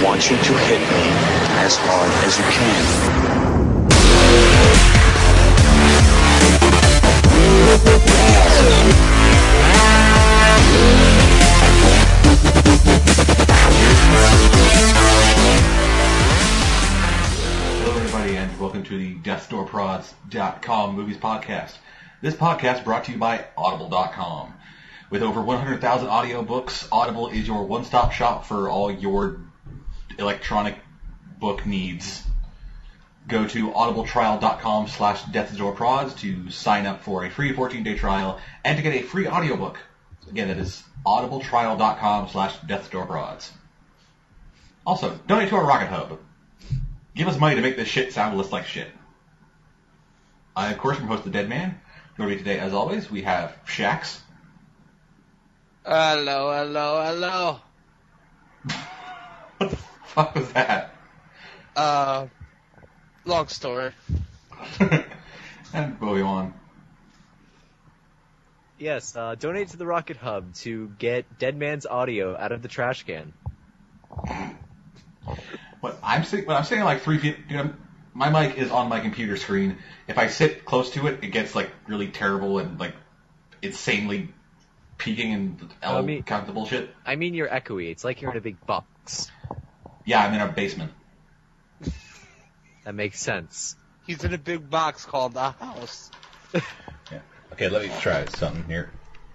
want you to hit me as hard as you can. Hello everybody and welcome to the DeathDoorProds.com Movies Podcast. This podcast brought to you by Audible.com. With over 100,000 audiobooks, Audible is your one-stop shop for all your electronic book needs. Go to audibletrial.com/DeathDoorProds to sign up for a free 14-day trial and to get a free audiobook. Again, that is audibletrial.com/DeathDoorProds. Also, donate to our Rocket Hub. Give us money to make this shit sound less like shit. I, of course, am host the Dead Man. With me today, as always, we have Shax. Hello. What the fuck was that? Long story. And Bowie-Wan. Yes, donate to the Rocket Hub to get Dead Man's audio out of the trash can. When I'm sitting like 3 feet, my mic is on my computer screen. If I sit close to it, it gets like really terrible and like insanely peaking and kind of bullshit. I mean, you're echoey. It's like you're in a big box. Yeah, I'm in a basement. That makes sense. He's in a big box called the house. Yeah. Okay, let me try something here.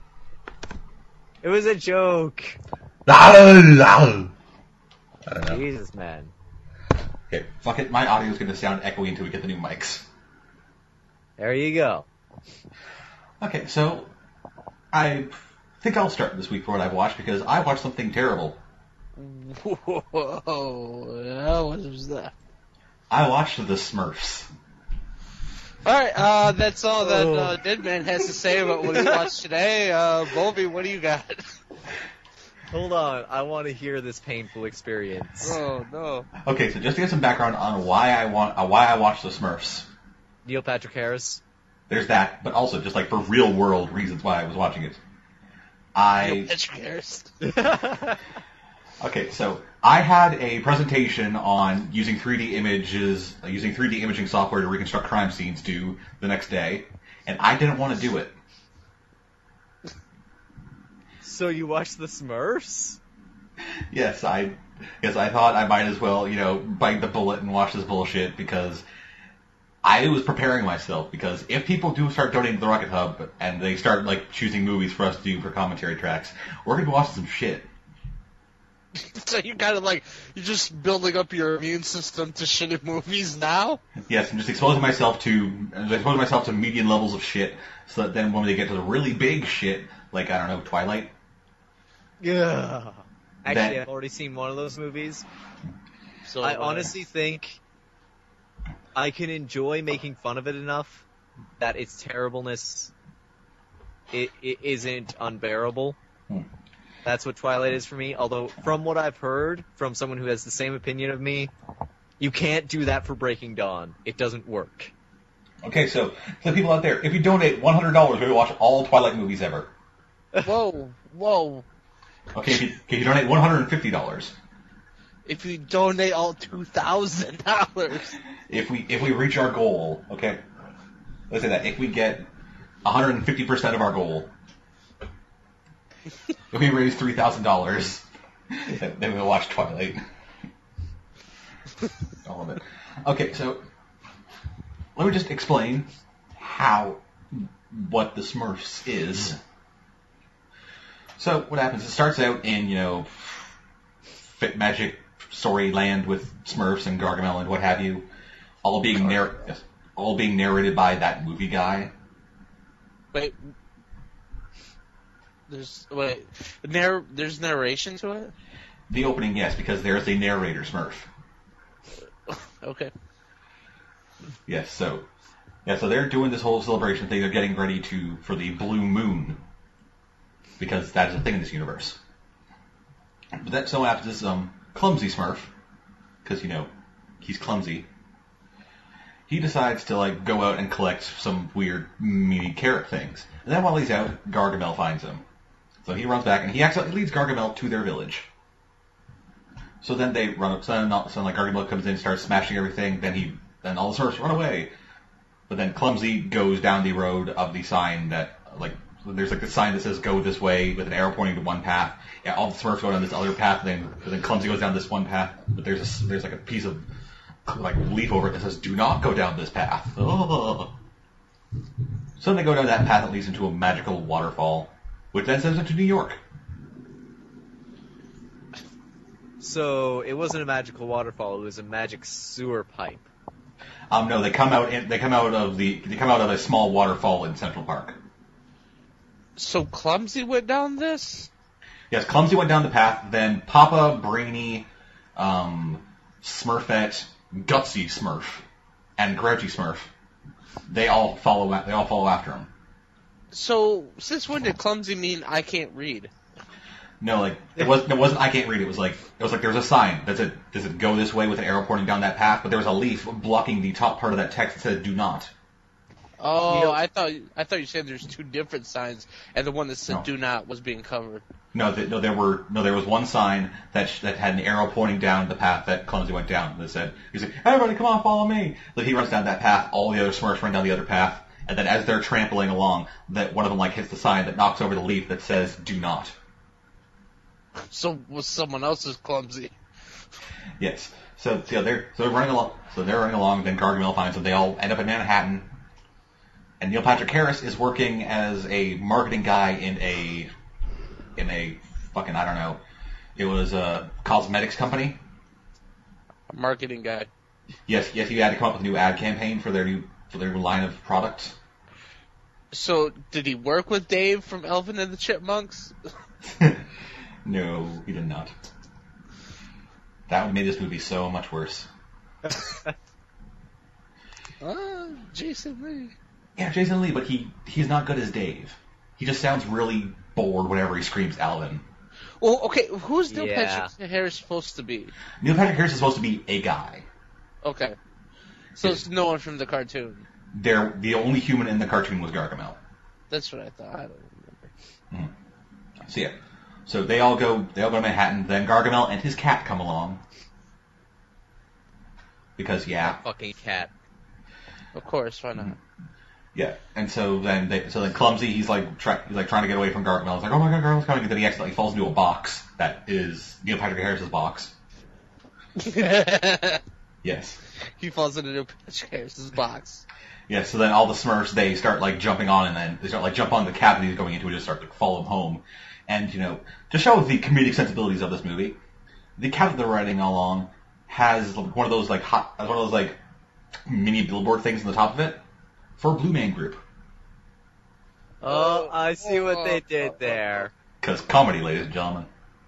It was a joke. I don't know. Jesus, man. Okay, fuck it. My audio is going to sound echoey until we get the new mics. There you go. Okay, so I think I'll start this week for what I've watched because I watched something terrible. Whoa, what was that? I watched The Smurfs. Alright, that's all that Dead Man has to say about what he watched today. Bobby, what do you got? Hold on, I want to hear this painful experience. Oh, no. Okay, so just to get some background on why I watched The Smurfs. Neil Patrick Harris. There's that, but also just like for real world reasons why I was watching it. Neil Patrick Harris. Okay, so I had a presentation on using 3D imaging software to reconstruct crime scenes due the next day, and I didn't want to do it. So you watched The Smurfs? Yes, I thought I might as well, bite the bullet and watch this bullshit because I was preparing myself because if people do start donating to the Rocket Hub and they start like choosing movies for us to do for commentary tracks, we're going to be watching some shit. So you're kind of like, you're just building up your immune system to shitty movies now? Yes, I'm just exposing myself to median levels of shit so that then when they get to the really big shit, like, I don't know, Twilight. Yeah. Actually, I've already seen one of those movies. So I honestly think I can enjoy making fun of it enough that its terribleness it isn't unbearable. That's what Twilight is for me. Although, from what I've heard from someone who has the same opinion of me, you can't do that for Breaking Dawn. It doesn't work. Okay, so for the people out there, if you donate $100, we'll watch all Twilight movies ever. Whoa. Okay, if you donate $150. If you donate all $2,000. If we reach our goal, okay, let's say that if we get 150% of our goal, if we raise $3,000, then we'll watch Twilight. All of it. Okay, so let me just explain what the Smurfs is. So what happens? It starts out in Fit Magic story land with Smurfs and Gargamel and what have you, all being narrated by that movie guy. Wait. There's narration to it? The opening, yes, because there's a narrator Smurf. Okay. Yes, so they're doing this whole celebration thing. They're getting ready for the Blue Moon, because that is a thing in this universe. But that so happens this clumsy Smurf, because he's clumsy. He decides to go out and collect some weird meaty carrot things, and then while he's out, Gargamel finds him. So he runs back and he accidentally leads Gargamel to their village. So then they run up. So then like Gargamel comes in, starts smashing everything. Then all the Smurfs run away. But then Clumsy goes down the road of the sign that there's like the sign that says "Go this way" with an arrow pointing to one path. Yeah, all the Smurfs go down this other path. Then Clumsy goes down this one path. But there's like a piece of like leaf over it that says "Do not go down this path." Oh. So then they go down that path that leads into a magical waterfall, which then sends them to New York. So it wasn't a magical waterfall; it was a magic sewer pipe. No, they come out of a small waterfall in Central Park. So Clumsy went down this? Yes, Clumsy went down the path. Then Papa, Brainy, Smurfette, Gutsy Smurf, and Grouchy Smurf. They all follow after him. So since when did Clumsy mean I can't read? No, like it wasn't. I can't read. It was like there was a sign that said, "Does it go this way?" with an arrow pointing down that path. But there was a leaf blocking the top part of that text that said "Do not." Oh, I thought you said there's two different signs, and the one that said "Do not" was being covered. There was one sign that had an arrow pointing down the path that Clumsy went down. That said, "He's like, everybody, come on, follow me." Like he runs down that path. All the other Smurfs run down the other path, and then as they're trampling along, that one of them like hits the sign that knocks over the leaf that says "Do not." So was someone else's Clumsy? Yes. So they're running along. So they're running along. Then Gargamel finds them. They all end up in Manhattan. And Neil Patrick Harris is working as a marketing guy in a fucking, I don't know. It was a cosmetics company. A marketing guy. Yes. He had to come up with a new ad campaign for their new line of products. So did he work with Dave from Alvin and the Chipmunks? No, he did not. That would make this movie so much worse. Jason Lee. Yeah, Jason Lee, but he's not good as Dave. He just sounds really bored whenever he screams Alvin. Well, okay, who's Neil Patrick Harris supposed to be? Neil Patrick Harris is supposed to be a guy. Okay. So it's no one from the cartoon. The only human in the cartoon was Gargamel. That's what I thought. I don't remember. Mm-hmm. So yeah. So they all go to Manhattan, then Gargamel and his cat come along. Because That fucking cat. Of course, why not? Yeah, and so then Clumsy, he's trying to get away from Gargamel. He's like, oh my god, Gargamel's coming, and then he accidentally falls into a box that is Neil Patrick Harris's box. Yes. He falls into Neil Patrick Harris's box. Yeah, so then all the Smurfs, they start jumping on, and then they start jump on the cab that he's going into and just start to follow him home. And, to show the comedic sensibilities of this movie, the cab that they're riding along has one of those mini billboard things on the top of it for a Blue Man Group. Oh, I see what they did there. Because comedy, ladies and gentlemen.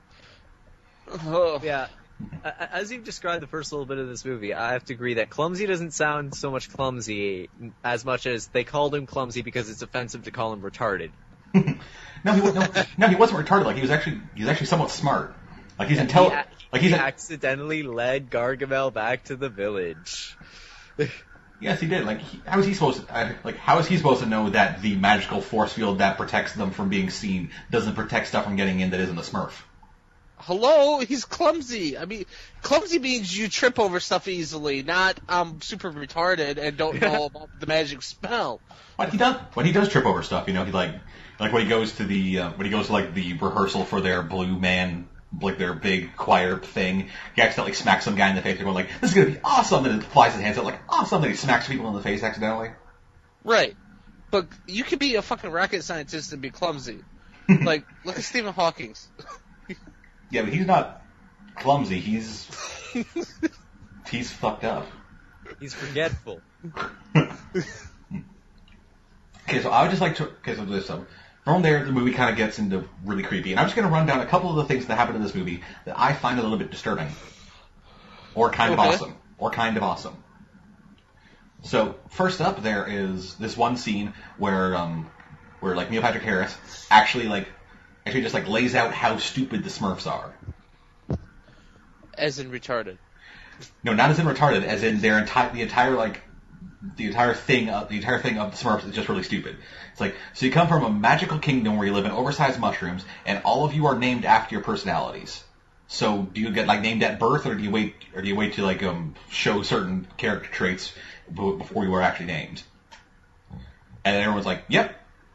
Yeah. As you've described the first little bit of this movie, I have to agree that Clumsy doesn't sound so much clumsy as much as they called him clumsy because it's offensive to call him retarded. No, he wasn't retarded. Like he's actually somewhat smart. Like he's intelligent. He accidentally led Gargamel back to the village. Yes, he did. How is he supposed to know that the magical force field that protects them from being seen doesn't protect stuff from getting in that isn't a Smurf? Hello, he's clumsy. I mean, clumsy means you trip over stuff easily, not super retarded and don't know about the magic spell. When he does trip over stuff, he when he goes to the rehearsal for their Blue Man, their big choir thing, he accidentally smacks some guy in the face. They're going "This is gonna be awesome," and it flies his hands out awesome. And he smacks people in the face accidentally. Right, but you could be a fucking rocket scientist and be clumsy. Look at Stephen Hawking. Yeah, but he's not clumsy. He's fucked up. He's forgetful. Okay, so I would just like to. Okay, so this. From there, the movie kind of gets into really creepy, and I'm just going to run down a couple of the things that happen in this movie that I find a little bit disturbing, or kind of awesome. So first up, there is this one scene where Neil Patrick Harris actually just lays out how stupid the Smurfs are. As in retarded. No, not as in retarded. As in the entire thing of the Smurfs is just really stupid. It's so you come from a magical kingdom where you live in oversized mushrooms, and all of you are named after your personalities. So do you get like named at birth, or do you wait to like show certain character traits before you are actually named? And everyone's like, yep.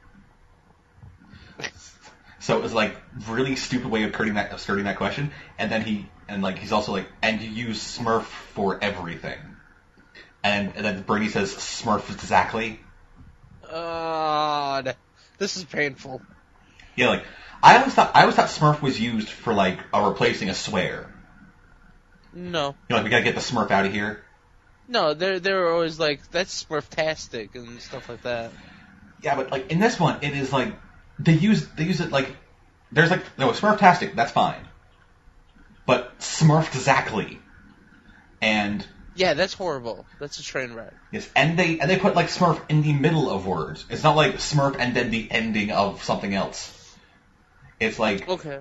So it was like really stupid way of skirting that question. And then he's also like, and you use Smurf for everything. And then Bernie says Smurf exactly. This is painful. Yeah, like I always thought Smurf was used for like replacing a swear. No. You know, like we gotta get the Smurf out of here. No, they were always like, that's Smurftastic and stuff like that. Yeah, but like in this one, it is like they use it like there's like no Smurftastic, that's fine, but Smurf exactly, and yeah, that's horrible. That's a train wreck. yes, and they put like Smurf in the middle of words. It's not like Smurf and then the ending of something else. It's like okay.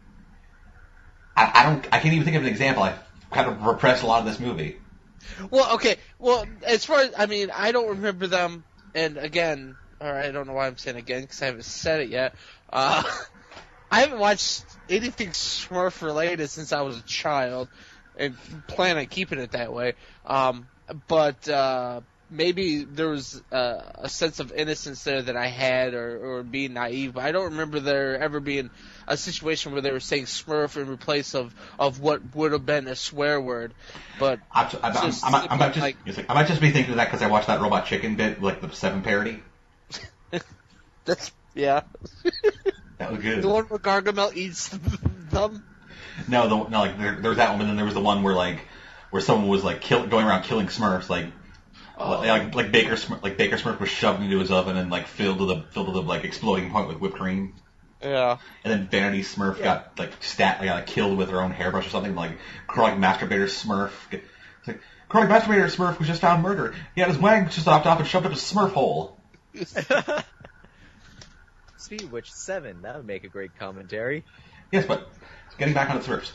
I can't even think of an example. I kind of repressed a lot of this movie. Well, okay. Well, as far as, I mean, I don't remember them, and again, or I don't know why I'm saying again, because I haven't said it yet. I haven't watched anything Smurf related since I was a child, and plan on keeping it that way. But maybe there was a sense of innocence there that I had, or being naive. But I don't remember there ever being a situation where they were saying Smurf in replace of what would have been a swear word. But I might just be thinking of that because I watched that Robot Chicken bit, like the 7 parody. That's, yeah. That was good. The one where Gargamel eats them? No, like there was that one, and then there was the one where someone was like going around killing Smurfs, like Baker Smurf was shoved into his oven and like filled to the like exploding point with whipped cream. Yeah. And then Vanity Smurf got like killed with her own hairbrush or something. Like Chronic Masturbator Smurf. It's like Chronic Masturbator Smurf was just found murdered. He had his wang just lopped off and shoved up his Smurf hole. Speed of which, 7. That would make a great commentary. Yes, but getting back on the Smurfs.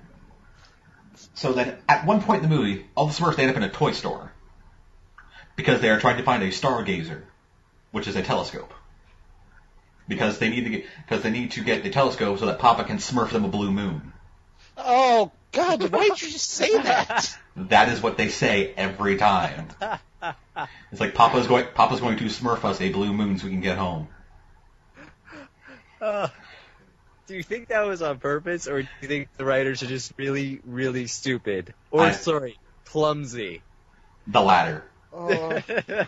So then at one point in the movie, all the Smurfs end up in a toy store because they are trying to find a stargazer, which is a telescope. Because they need to get the telescope so that Papa can Smurf them a blue moon. Oh God! Why did you just say that? That is what they say every time. It's like Papa's going to Smurf us a blue moon so we can get home. Do you think that was on purpose, or do you think the writers are just really, really stupid? Or, clumsy? The latter. Oh.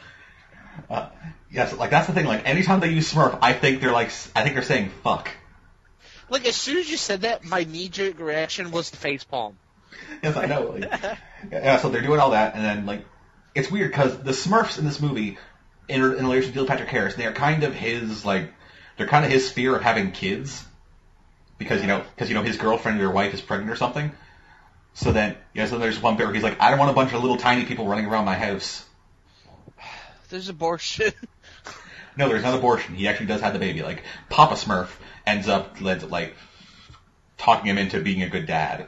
Yes, like that's the thing. Like anytime they use Smurf, I think they're saying fuck. Like as soon as you said that, my knee-jerk reaction was the facepalm. Yes, I know. Yeah, so they're doing all that, and then like it's weird because the Smurfs in this movie, in relation to Neil Patrick Harris, they're kind of his fear of having kids, because his girlfriend or wife is pregnant or something. So then there's one bit where he's like, I don't want a bunch of little tiny people running around my house. There's abortion. No, there's not abortion. He actually does have the baby. Like Papa Smurf ends up like talking him into being a good dad.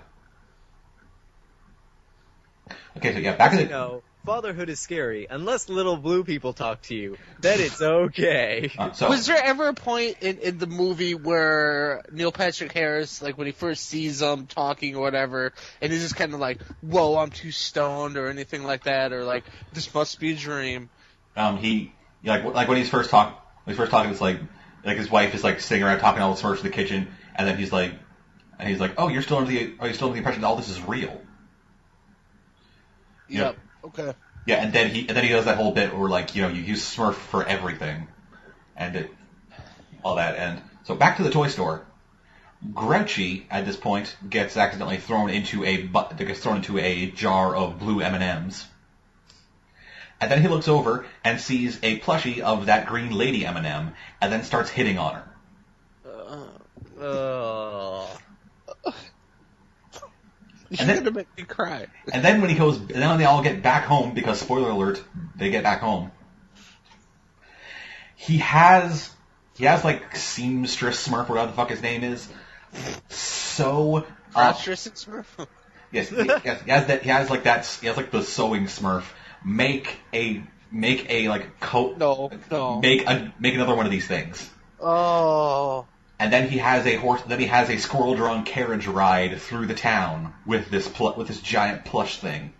Okay, so yeah, back in the fatherhood is scary unless little blue people talk to you. Then it's okay. Was there ever a point in the movie where Neil Patrick Harris, like when he first sees them talking or whatever, and he's just kind of like, "Whoa, I'm too stoned," or anything like that, or like, "This must be a dream"? Like when he's first talking, it's like his wife is like sitting around talking all the Smurfs in the kitchen, and then he's like, "Oh, are you still under the impression that all this is real?" Yep. Okay. Yeah, and then he does that whole bit where like you use Smurf for everything, and all that. And so back to the toy store. Grouchy at this point gets accidentally thrown into a jar of blue M&Ms. And then he looks over and sees a plushie of that green lady M&M, and then starts hitting on her. You're gonna make me cry. And then when they all get back home, because spoiler alert, they get back home. He has like Seamstress Smurf, whatever the fuck his name is. So Smurf. Yes, he has like the sewing Smurf. Make a like coat. No. Make another one of these things. Oh. And then he has a squirrel-drawn carriage ride through the town with this giant plush thing.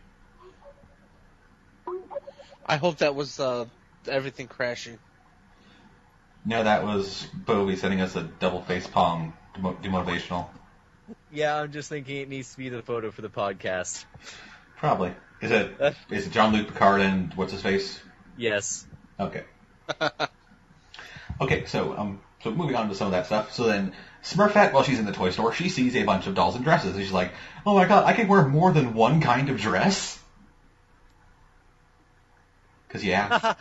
I hope that was everything crashing. No, that was Bowie sending us a double face palm demotivational. Yeah, I'm just thinking it needs to be the photo for the podcast. Probably. Is it Jean-Luc Picard and what's his face? Yes. Okay. Okay, so moving on to some of that stuff. So then Smurfette, while she's in the toy store, she sees a bunch of dolls and dresses, and she's like, "Oh my god, I can wear more than one kind of dress?" Because yeah.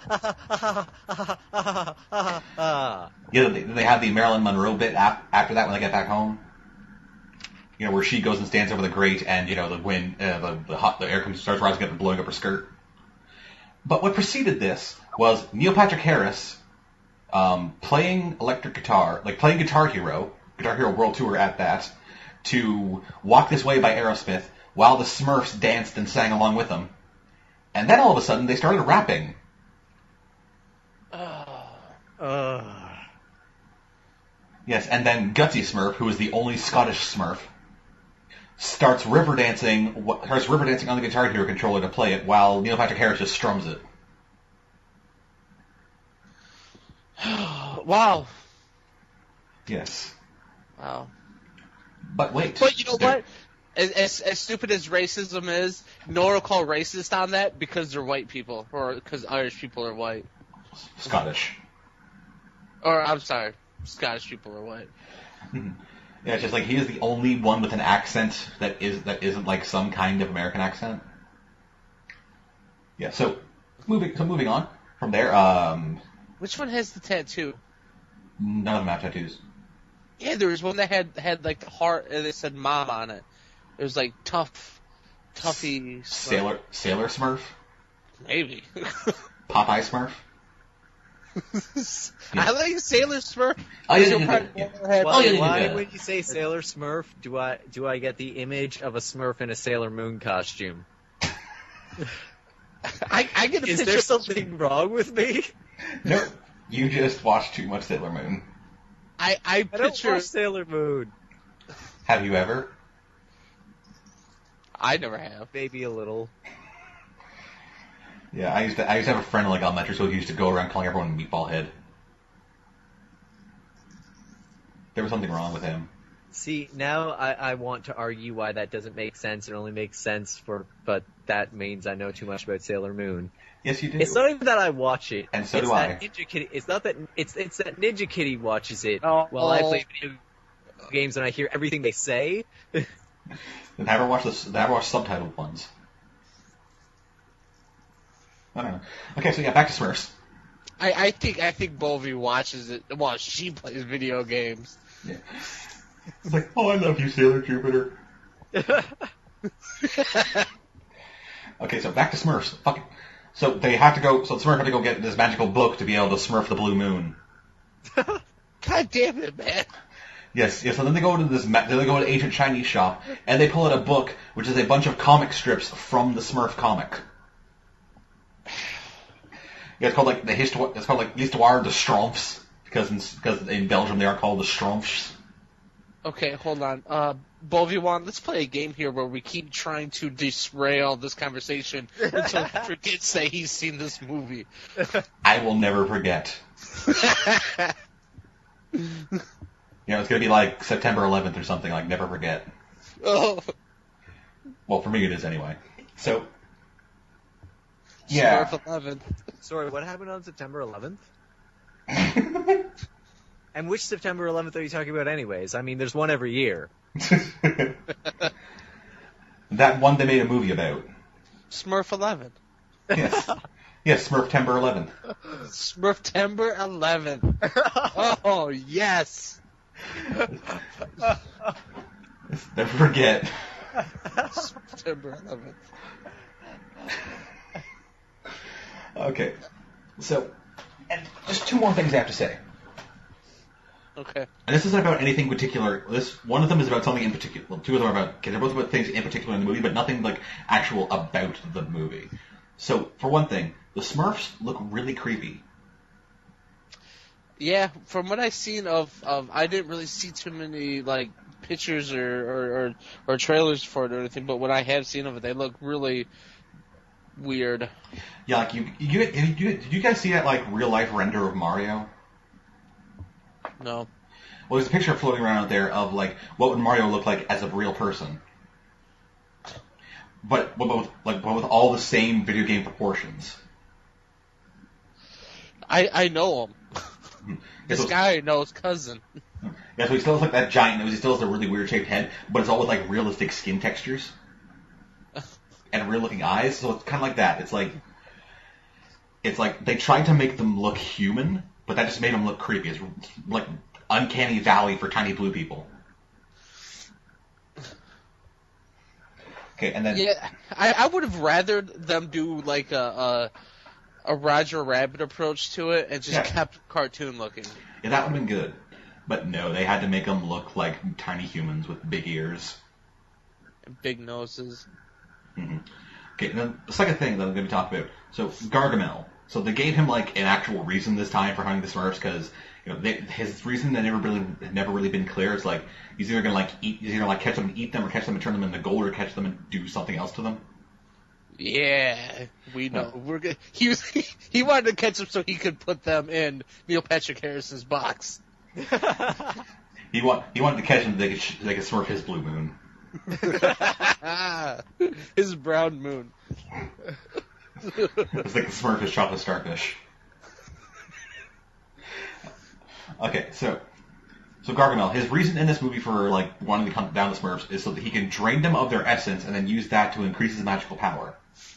Yeah, they have the Marilyn Monroe bit after that when they get back home. You know, where she goes and stands over the grate, and you know the air starts rising up and blowing up her skirt. But what preceded this was Neil Patrick Harris playing electric guitar, like playing Guitar Hero World Tour at that, to Walk This Way by Aerosmith, while the Smurfs danced and sang along with them. And then all of a sudden they started rapping. Yes, and then Gutsy Smurf, who is the only Scottish Smurf, starts river dancing on the Guitar Hero controller to play it, while Neil Patrick Harris just strums it. Wow. Yes. Wow. But wait. But you know what? As stupid as racism is, no one will call racist on that because they're white people, or because Irish people are white. Scottish. Or, I'm sorry, Scottish people are white. Yeah, it's just like he is the only one with an accent that isn't like some kind of American accent. Yeah, so moving on from there, Which one has the tattoo? none of them have tattoos. Yeah, there was one that had like the heart and it said "Mom" on it. It was like Tuffy Sailor Smurf? Maybe. Popeye Smurf? I like Sailor Smurf. Oh, yeah. Why when you say Sailor Smurf, do I get the image of a Smurf in a Sailor Moon costume? I get a Is picture. there something wrong with me? No, you just watched too much Sailor Moon. I I don't picture. watch Sailor Moon. Have you ever? I never have. Maybe a little. Yeah, I used to have a friend in like elementary school who used to go around calling everyone Meatball Head. There was something wrong with him. See, now I want to argue why that doesn't make sense. It only makes sense but that means I know too much about Sailor Moon. Yes, you do. It's not even that I watch it. And so it's do that I. Ninja Kitty. It's not that. It's that Ninja Kitty watches it Oh. while I play video games and I hear everything they say. Then have her watch subtitled ones. I don't know. Okay, so yeah, back to Smurfs. I think Bovie watches it while she plays video games. Yeah. It's like, oh, I love you, Sailor Jupiter. Okay, so back to Smurfs. Fuck it. So the Smurfs have to go get this magical book to be able to Smurf the blue moon. God damn it, man. Yes. So then they go to ancient Chinese shop, and they pull out a book, which is a bunch of comic strips from the Smurf comic. Yeah, it's called like L'Histoire de Schtroumpfs, because in Belgium they are called the Schtroumpfs. Okay, hold on. Boviwan, let's play a game here where we keep trying to derail this conversation until he forgets that he's seen this movie. I will never forget. You know, it's gonna be like September 11th or something, like never forget. Oh. Well, for me it is anyway. So, yeah. Smurf 11. Sorry, what happened on September 11th? And which September 11th are you talking about anyways? I mean, there's one every year. That one they made a movie about. Smurf 11. Yes. Yes, Smurftember 11th. Smurftember 11. Oh, yes. Never forget. September 11th. Okay. So, and just two more things I have to say. Okay. And this isn't about anything particular. One of them is about something in particular. Well, two of them are about. They're both about things in particular in the movie, but nothing like actual about the movie. So, for one thing, the Smurfs look really creepy. Yeah, from what I've seen of I didn't really see too many like pictures or trailers for it or anything, but what I have seen of it, they look really weird. Yeah, like did you guys see that like real life render of Mario? No. Well, there's a picture floating around out there of like what would Mario look like as a real person, but with all the same video game proportions. I know him. This guy knows cousin. Yeah, so he still has like that giant nose. He still has a really weird shaped head, but it's all with like realistic skin textures and real looking eyes. So it's kind of like that. It's like they tried to make them look human, but that just made them look creepy. It's like uncanny valley for tiny blue people. Okay, and then Yeah, I would have rather them do like a Roger Rabbit approach to it and just kept cartoon looking. Yeah, that would have been good. But no, they had to make them look like tiny humans with big ears. And big noses. Mm-hmm. Okay, and then the second thing that I'm going to talk about. So, Gargamel. So they gave him like an actual reason this time for hunting the Smurfs because his reason had never really been clear. It's like he's either going to catch them and eat them, or catch them and turn them into gold, or catch them and do something else to them. Yeah, we know. We're good. He wanted to catch them so he could put them in Neil Patrick Harris's box. He wanted to catch them so they could smurf his blue moon. His brown moon. It's like the smurf his chocolate starfish. Okay, so Gargamel, his reason in this movie for like wanting to hunt down the Smurfs is so that he can drain them of their essence and then use that to increase his magical power.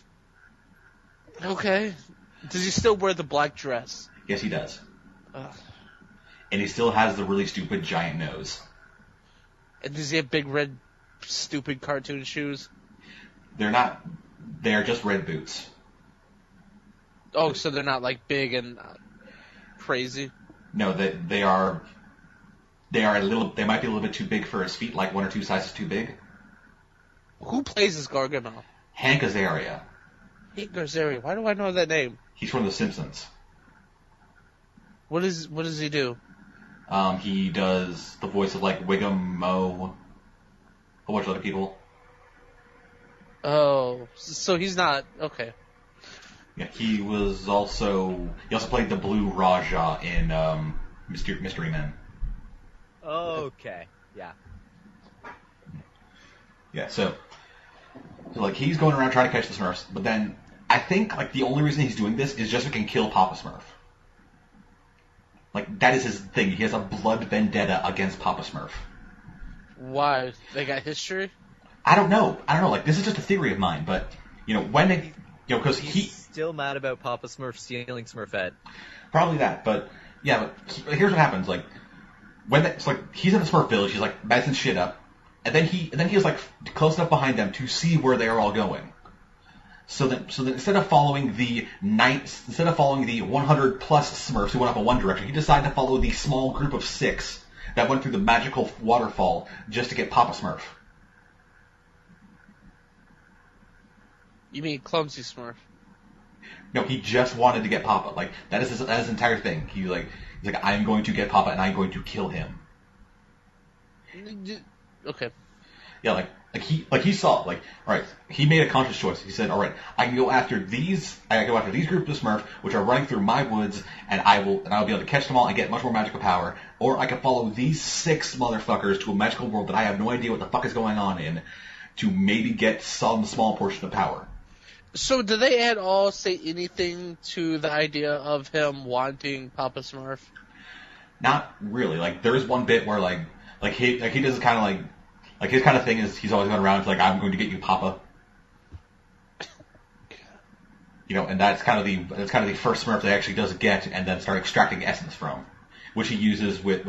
Okay. Does he still wear the black dress? Yes, he does. Ugh. And he still has the really stupid giant nose. And does he have big red, stupid cartoon shoes? They're not. They are just red boots. Oh, so they're not like big and crazy? No, they are. They are a little. They might be a little bit too big for his feet, like 1 or 2 sizes too big. Who plays as Gargamel? Hank Azaria. Hank Azaria. Why do I know that name? He's from The Simpsons. What does he do? He does the voice of like Wiggum, Mo, a bunch of other people. Oh, so he's not okay. Yeah, he also played the Blue Raja in Mystery Men. Okay, yeah. Yeah, so like he's going around trying to catch the Smurfs, but then I think like the only reason he's doing this is just so he can kill Papa Smurf. Like that is his thing. He has a blood vendetta against Papa Smurf. Why? They got history? I don't know. Like this is just a theory of mine, but when they, because He's still mad about Papa Smurf stealing Smurfette. Probably that, but yeah. But here's what happens: like it's like he's in the Smurf village, he's like messing shit up, and then he's like close enough behind them to see where they are all going. So then instead of following the 100 plus Smurfs who went off in one direction, he decided to follow the small group of 6 that went through the magical waterfall just to get Papa Smurf. You mean Clumsy Smurf? No, he just wanted to get Papa. Like that is his entire thing. He's like I'm going to get Papa and I'm going to kill him. Okay. Yeah, he saw all right. He made a conscious choice. He said, all right, I can go after these. I can go after these groups of Smurfs which are running through my woods, and I'll be able to catch them all and get much more magical power. Or I can follow these 6 motherfuckers to a magical world that I have no idea what the fuck is going on in, to maybe get some small portion of power. So do they at all say anything to the idea of him wanting Papa Smurf? Not really. Like there is one bit where he does kind of like his kind of thing is he's always going around like I'm going to get you, Papa. And that's kind of the first Smurf that he actually does get and then start extracting essence from, which he uses with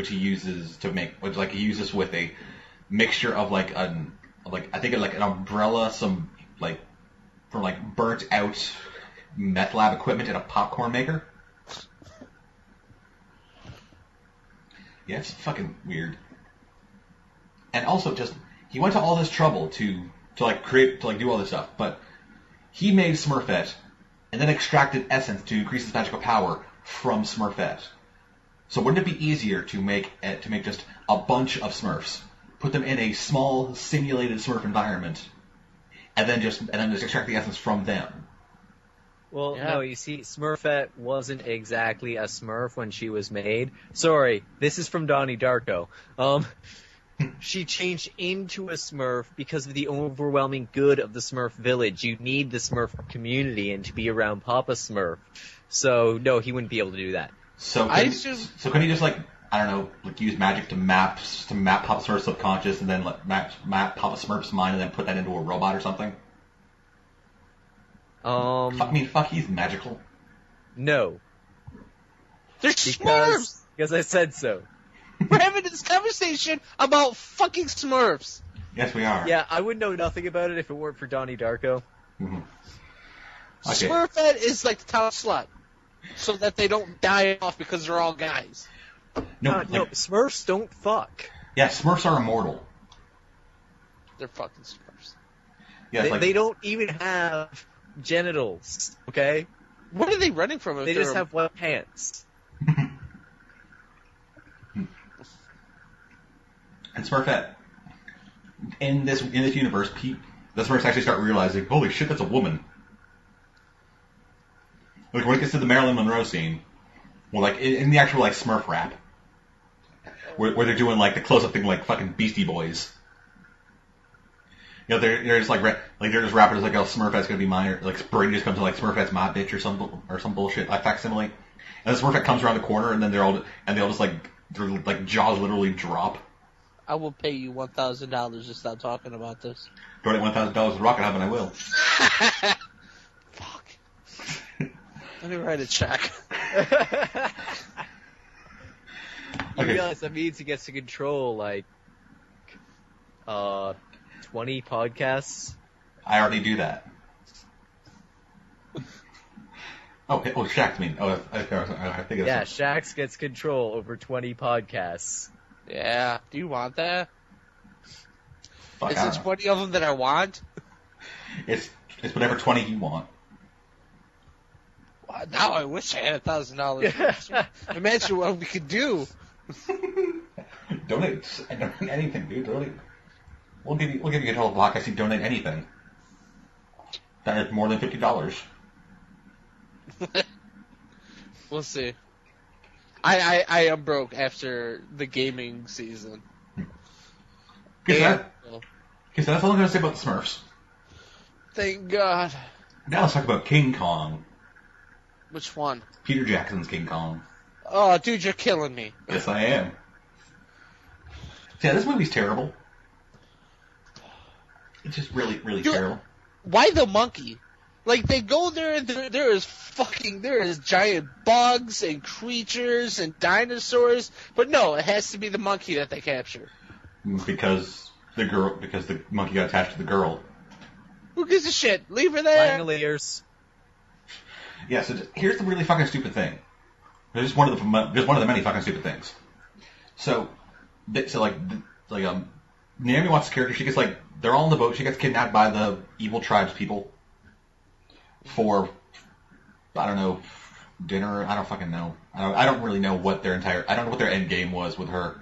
a mixture of I think an umbrella, some from burnt out meth lab equipment and a popcorn maker. Yeah, it's fucking weird. And also just, he went to all this trouble to do all this stuff, but he made Smurfette and then extracted essence to increase his magical power from Smurfette. So wouldn't it be easier to make just a bunch of Smurfs, put them in a small simulated Smurf environment, and then just extract the essence from them? Well, Yeah. no, you see, Smurfette wasn't exactly a Smurf when she was made. Sorry, this is from Donnie Darko. She changed into a Smurf because of the overwhelming good of the Smurf village. You need the Smurf community and to be around Papa Smurf. So, no, he wouldn't be able to do that. So I can, assume- so can he just like, I don't know, like use magic to map Papa Smurf's subconscious and then map Papa Smurf's mind and then put that into a robot or something? Fuck, he's magical. No. They're Smurfs! Because I said so. We're having this conversation about fucking Smurfs. Yes, we are. Yeah, I would know nothing about it if it weren't for Donnie Darko. Mm-hmm. Okay. Smurfette is like the town slut. So that they don't die off because they're all guys. No, No, Smurfs don't fuck. Yeah, Smurfs are immortal. They're fucking Smurfs. Yeah, They don't even have genitals, okay? What are they running from? If They they're just have wet pants. And Smurfette, in this universe, the Smurfs actually start realizing, holy shit, that's a woman. Like when it gets to the Marilyn Monroe scene, well, like in the actual like Smurf rap, where they're doing like the close-up thing, like fucking Beastie Boys. You know, they're just like they're just rapping as like, oh, Smurfette's gonna be mine, or like Brady just comes to like Smurfette's my bitch or some bullshit like facsimile, and the Smurfette comes around the corner, and then they all just like their like jaws literally drop. I will pay you $1,000 to stop talking about this. Donate $1,000 to Rocket Hub, and I will. Fuck. Let me write a check. You Okay. realize that means he gets to control, like, 20 podcasts? I already do that. Shax mean. I think it's Yeah, Shax gets control over 20 podcasts. Yeah. Do you want that? fuck, Is I it don't know. 20 of them that I want? It's whatever 20 you want. Well, now I wish I had $1,000. Imagine what we could do. Donate anything, dude. Donate. We'll give you a whole block. I see donate anything. That is more than $50. We'll see. I am broke after the gaming season. Okay, And- so that's all I'm going to say about the Smurfs. Thank God. Now let's talk about King Kong. Which one? Peter Jackson's King Kong. Oh, dude, you're killing me. Yes, I am. Yeah, this movie's terrible. It's just really, really Dude. terrible. Why the monkey? Like, they go there and there is giant bugs and creatures and dinosaurs, but no, it has to be the monkey that they capture. Because the monkey got attached to the girl. Who gives a shit? Leave her there. Langoliers. Yeah, so here's the really fucking stupid thing. There's just one of the many fucking stupid things. So Naomi Watts' character, she gets like, they're all on the boat, she gets kidnapped by the evil tribes people for, I don't know, dinner, I don't fucking know. I don't really know what I don't know what their end game was with her.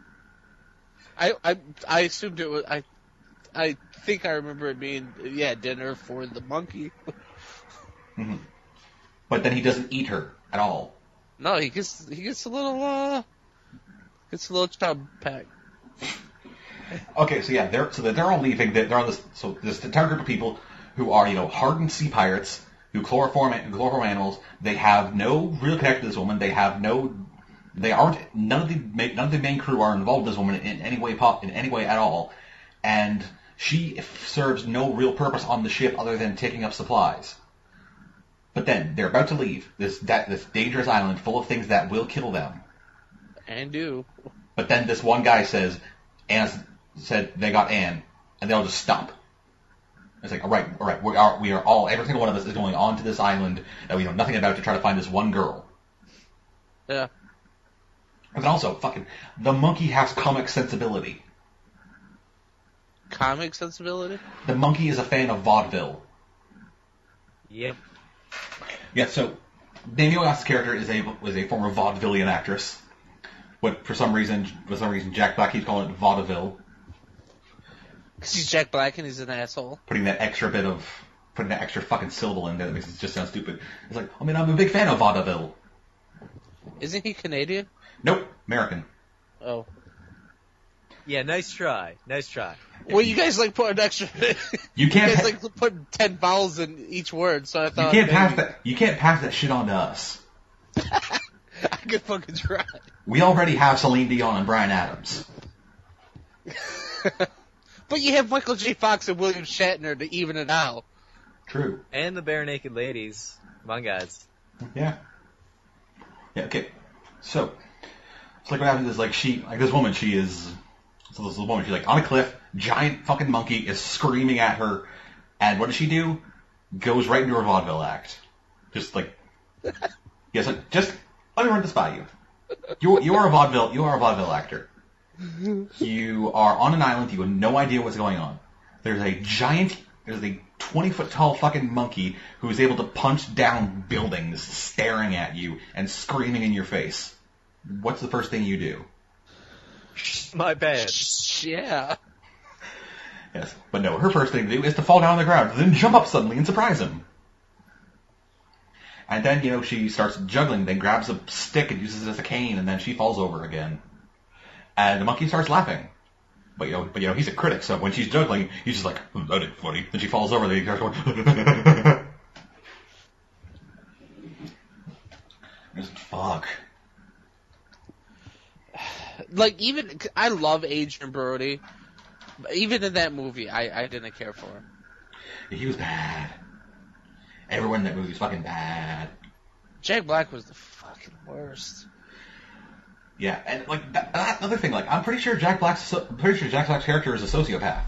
I assumed it was, I think I remember it being, dinner for the monkey. Mm-hmm. But then he doesn't eat her at all. No, he gets a little chub pack. Okay, so yeah, they're all leaving. They're on this entire group of people who are, hardened sea pirates who chloroform animals. They have no real connection to this woman. None of the main crew are involved with this woman in any way at all, and she serves no real purpose on the ship other than taking up supplies. But then they're about to leave this dangerous island full of things that will kill them. And do. But then this one guy said they got Anne, and they all just stop. It's like, all right, we are all, every single one of us is going onto this island that we know nothing about to try to find this one girl. Yeah. And then also, the monkey has comic sensibility. Comic sensibility? The monkey is a fan of vaudeville. Yep. Yeah, so Naomi Watts' character was a former vaudevillian actress. what for some reason Jack Black keeps calling it vaudeville, Because he's Jack Black and he's an asshole. putting that extra fucking syllable in there that makes it just sound stupid. It's like, I mean, I'm a big fan of vaudeville. Isn't he Canadian? Nope, American. Oh. Yeah, nice try. Nice try. Well, you guys like put an extra. You can't. You guys like put 10 vowels in each word, so I You thought can't maybe pass that. You can't pass that shit on to us. I could fucking try. We already have Celine Dion and Bryan Adams. But you have Michael J. Fox and William Shatner to even it out. True. And the Bare Naked Ladies. Come on, guys. Yeah. Yeah. Okay. So, it's like what happens is this woman. She's like on a cliff. Giant fucking monkey is screaming at her, and what does she do? Goes right into her vaudeville act. Just like, yes. Just let me run this by you. You are a vaudeville actor. You are on an island. You have no idea what's going on. There's a 20-foot tall fucking monkey who is able to punch down buildings, staring at you and screaming in your face. What's the first thing you do? My bad. Yeah. Yes, but no, her first thing to do is to fall down on the ground, then jump up suddenly and surprise him. And then, she starts juggling, then grabs a stick and uses it as a cane, and then she falls over again. And the monkey starts laughing. But he's a critic, so when she's juggling, he's just like, that ain't funny. Then she falls over, then he starts going, just fuck. Like, I love Adrian Brody. But even in that movie, I didn't care for him. He was bad. Everyone in that movie was fucking bad. Jack Black was the fucking worst. Yeah, and that's another thing. I'm pretty sure Jack Black's character is a sociopath.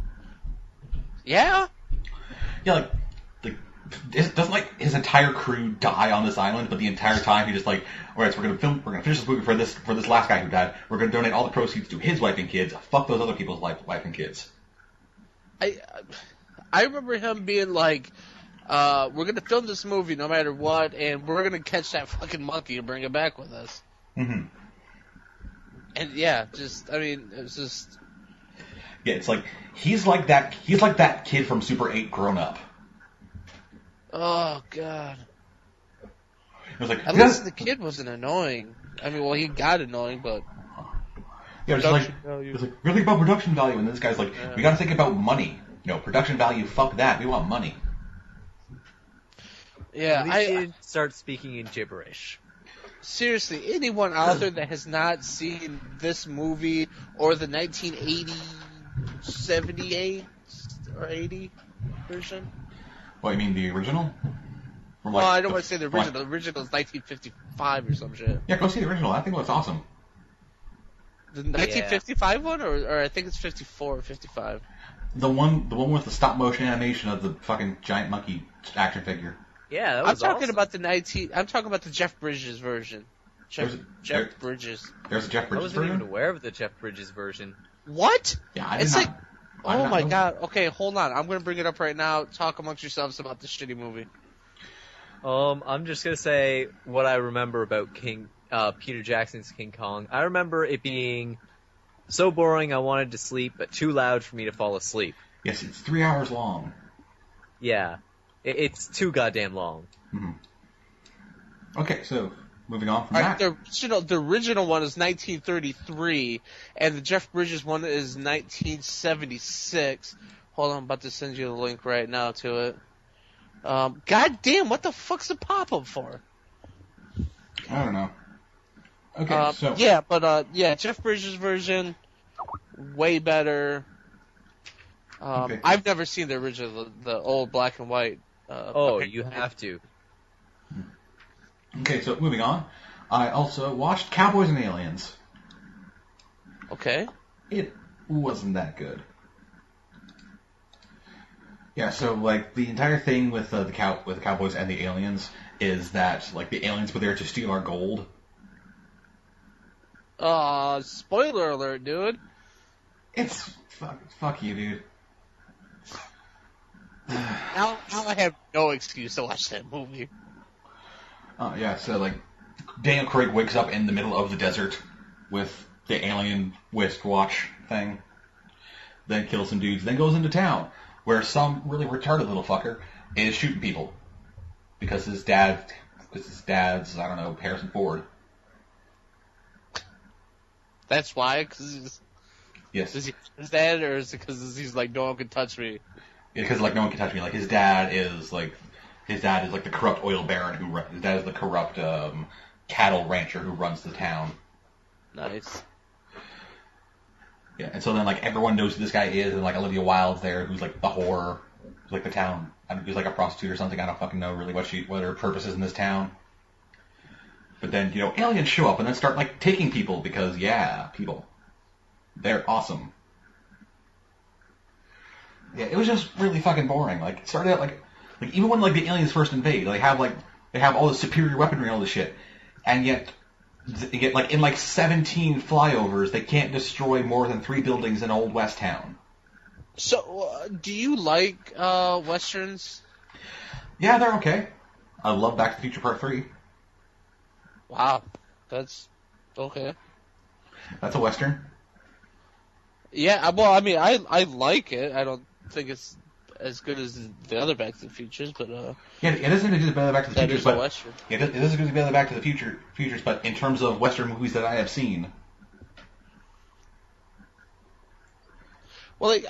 Yeah. Yeah, doesn't his entire crew die on this island, but the entire time he's just like, all right, so we're gonna finish this movie for this last guy who died. We're gonna donate all the proceeds to his wife and kids. Fuck those other people's wife and kids. I remember him being like, we're gonna film this movie no matter what, and we're gonna catch that fucking monkey and bring it back with us. Mm-hmm. And yeah, it was just. Yeah, it's like he's like that kid from Super 8 grown up. Oh god. It was like At least the kid wasn't annoying. He got annoying, but. Yeah, it's like really about production value, and this guy's like, we gotta think about money. Production value, fuck that. We want money. Yeah, I did start speaking in gibberish. Seriously, anyone out there that has not seen this movie or the 1980, 78 or 80 version? What, you mean the original? Well, I don't want to say the original. The original is 1955 or some shit. Yeah, go see the original. I think it looks awesome. The 1955 one, or I think it's 54 or 55. The one with the stop motion animation of the fucking giant monkey action figure. Yeah, that was I'm talking awesome. about I'm talking about the Jeff Bridges version. Jeff Bridges. There's a Jeff Bridges I wasn't version? even aware of the Jeff Bridges version. What? Yeah, I did It's not. like, I did oh not my know. god. Okay, hold on. I'm gonna bring it up right now. Talk amongst yourselves about this shitty movie. I'm just gonna say what I remember about Peter Jackson's King Kong. I remember it being so boring I wanted to sleep, but too loud for me to fall asleep. Yes, it's 3 hours long. Yeah, it's too goddamn long. Mm-hmm. Okay, so moving on from Right, that. the original one is 1933, and the Jeff Bridges one is 1976. Hold on, I'm about to send you the link right now to it. God damn, what the fuck's the pop-up for? I don't know. Okay, so Yeah, but Jeff Bridges version, way better. Okay. I've never seen the original, the old black and white. You have to. Okay, so moving on. I also watched Cowboys and Aliens. Okay. It wasn't that good. Yeah, so the entire thing with the Cowboys and the aliens is that the aliens were there to steal our gold. Spoiler alert, dude. It's fuck you, dude. Now I have no excuse to watch that movie. Yeah, so Daniel Craig wakes up in the middle of the desert, with the alien wristwatch thing, then kills some dudes, then goes into town, where some really retarded little fucker is shooting people. Because his dad's, I don't know, Harrison Ford. That's why? Because Yes. is he his dad, or is it because he's like, no one can touch me? Because like no one can touch me. Like his dad is like the corrupt oil baron his dad is the corrupt cattle rancher who runs the town. Nice. Yeah, and so then like everyone knows who this guy is, and like Olivia Wilde's there, who's like the whore, who's like the town, who's like a prostitute or something. I don't fucking know really what her purpose is in this town. But then aliens show up and then start like taking people because people, they're awesome. Yeah, it was just really fucking boring. Like it started out like even when like the aliens first invade, they have all this superior weaponry and all this shit, and yet like in like 17 flyovers, they can't destroy more than 3 buildings in Old West Town. So, do you like westerns? Yeah, they're okay. I love Back to the Future Part 3. Wow, that's okay. That's a western. Yeah, well, I mean, I like it. I don't think it's as good as the other Back to the Futures, but yeah, it isn't as good as Back to the Futures, but western. It isn't as good as Back to the Futures, but in terms of western movies that I have seen, well, like,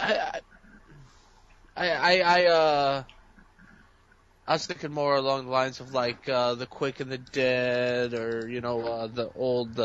I was thinking more along the lines of like The Quick and the Dead, or the old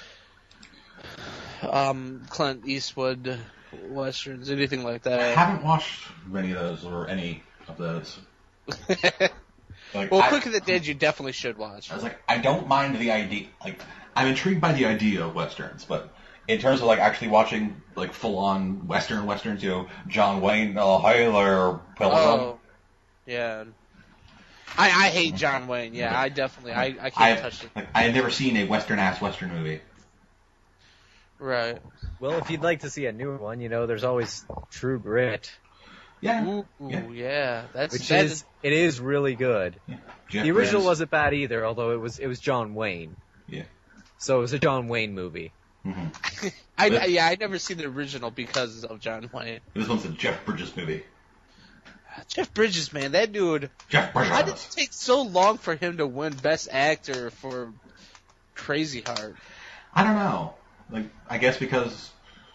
Clint Eastwood westerns, anything like I that. haven't watched many of those or any of those. Like, Well, Quick and the Dead you definitely should watch. I was like, I don't mind the idea. Like, I'm intrigued by the idea of westerns, but in terms of like actually watching like full-on westerns, John Wayne, hey there, Pilgrim. Yeah. I hate John Wayne. Yeah, I definitely I can't touch it. Like, I have never seen a western movie. Right. Well, if you'd like to see a new one, there's always True Grit, Yeah. Ooh, yeah. it is really good. Yeah. Jeff The original Bridges. wasn't bad either, although it was John Wayne. Yeah. So it was a John Wayne movie. Mm-hmm. I never seen the original because of John Wayne. This one's a Jeff Bridges movie. Jeff Bridges, man, that dude. Jeff Bridges. Why did it take so long for him to win Best Actor for Crazy Heart? I don't know. Like, I guess because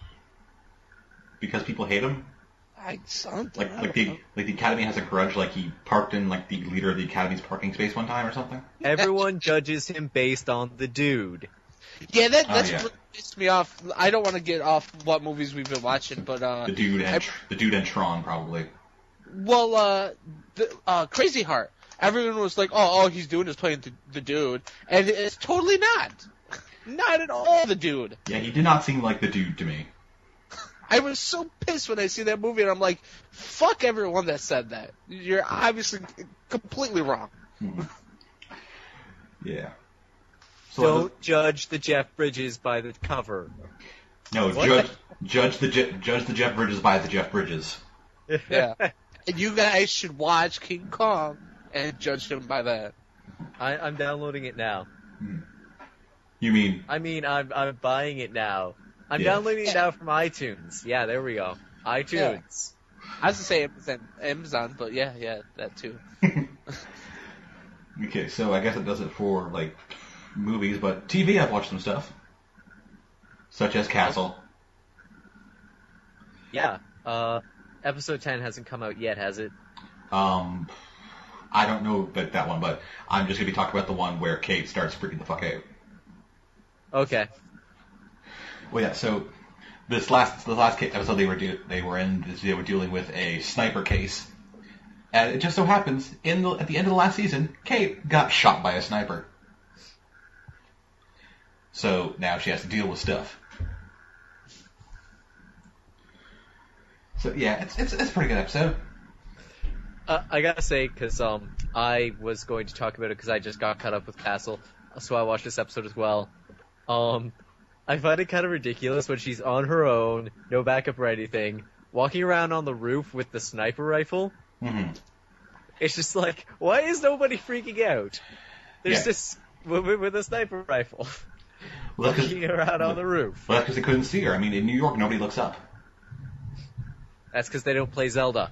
people hate him. Like The Academy has a grudge. Like he parked in like the leader of the Academy's parking space one time or something. Everyone judges him based on the dude. Yeah, that's yeah. what pissed me off. I don't want to get off what movies we've been watching, but The dude and Tron probably. well, Crazy Heart. Everyone was like, "Oh, all he's doing is playing the dude," and it's totally not at all the dude. Yeah, he did not seem like the dude to me. I was so pissed when I see that movie, and I'm like, "Fuck everyone that said that. You're obviously completely wrong." Yeah. So Don't judge the Jeff Bridges by the cover. no, What? judge the Jeff Bridges by the Jeff Bridges. Yeah. And you guys should watch King Kong and judge him by that. I'm downloading it now. You mean? I'm buying it now. I'm Yeah. downloading it now from iTunes. Yeah, there we go. iTunes. I was gonna say Amazon, but yeah, that too. Okay, so I guess it does it for like movies, but TV I've watched some stuff, such as Castle. Yeah. Episode 10 hasn't come out yet, has it? I don't know that one, but I'm just gonna be talking about the one where Kate starts freaking the fuck out. Okay. Well, yeah. So this last episode they were dealing with a sniper case, and it just so happens at the end of the last season, Kate got shot by a sniper. So now she has to deal with stuff. So yeah, it's a pretty good episode. I gotta say, because I was going to talk about it because I just got caught up with Castle, so I watched this episode as well. I find it kind of ridiculous when she's on her own, no backup or anything, walking around on the roof with the sniper rifle. Mm-hmm. It's just like, why is nobody freaking out? There's Yeah. this woman with a sniper rifle. Well, that's Looking her out on the roof. Well, that's because they couldn't see her. I mean, in New York, nobody looks up. That's because they don't play Zelda.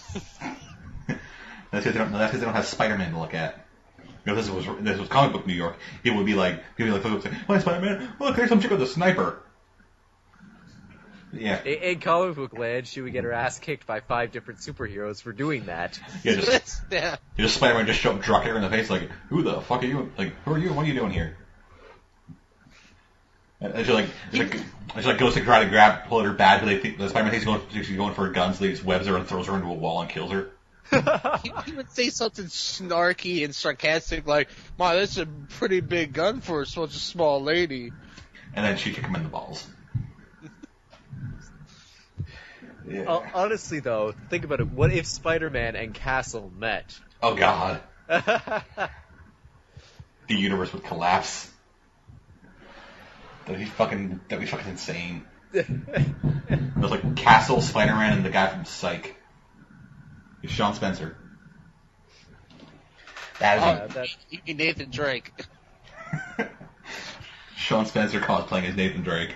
That's because they don't have Spider-Man to look at. You know, this was comic book New York. It would be like, people would be like, "Why Spider-Man? Look, there's some chick with a sniper." Yeah. In comic book land, she would get her ass kicked by 5 different superheroes for doing that. Yeah, just Yeah. Spider-Man just showed drop her in the face like, "Who the fuck are you? Like, who are you? What are you doing here?" And she goes to try to pull at her badge, but they think the Spider-Man thinks she's going for a gun, so he just webs her and throws her into a wall and kills her. He would say something snarky and sarcastic like, "My, that's a pretty big gun for such a small lady." And then she kick him in the balls. Yeah. Honestly, though, think about it. What if Spider-Man and Castle met? Oh God. The universe would collapse. That'd be fucking insane. It was like Castle, Spider-Man, and the guy from Psych. It's Sean Spencer. You mean Nathan Drake. Sean Spencer cosplaying as Nathan Drake.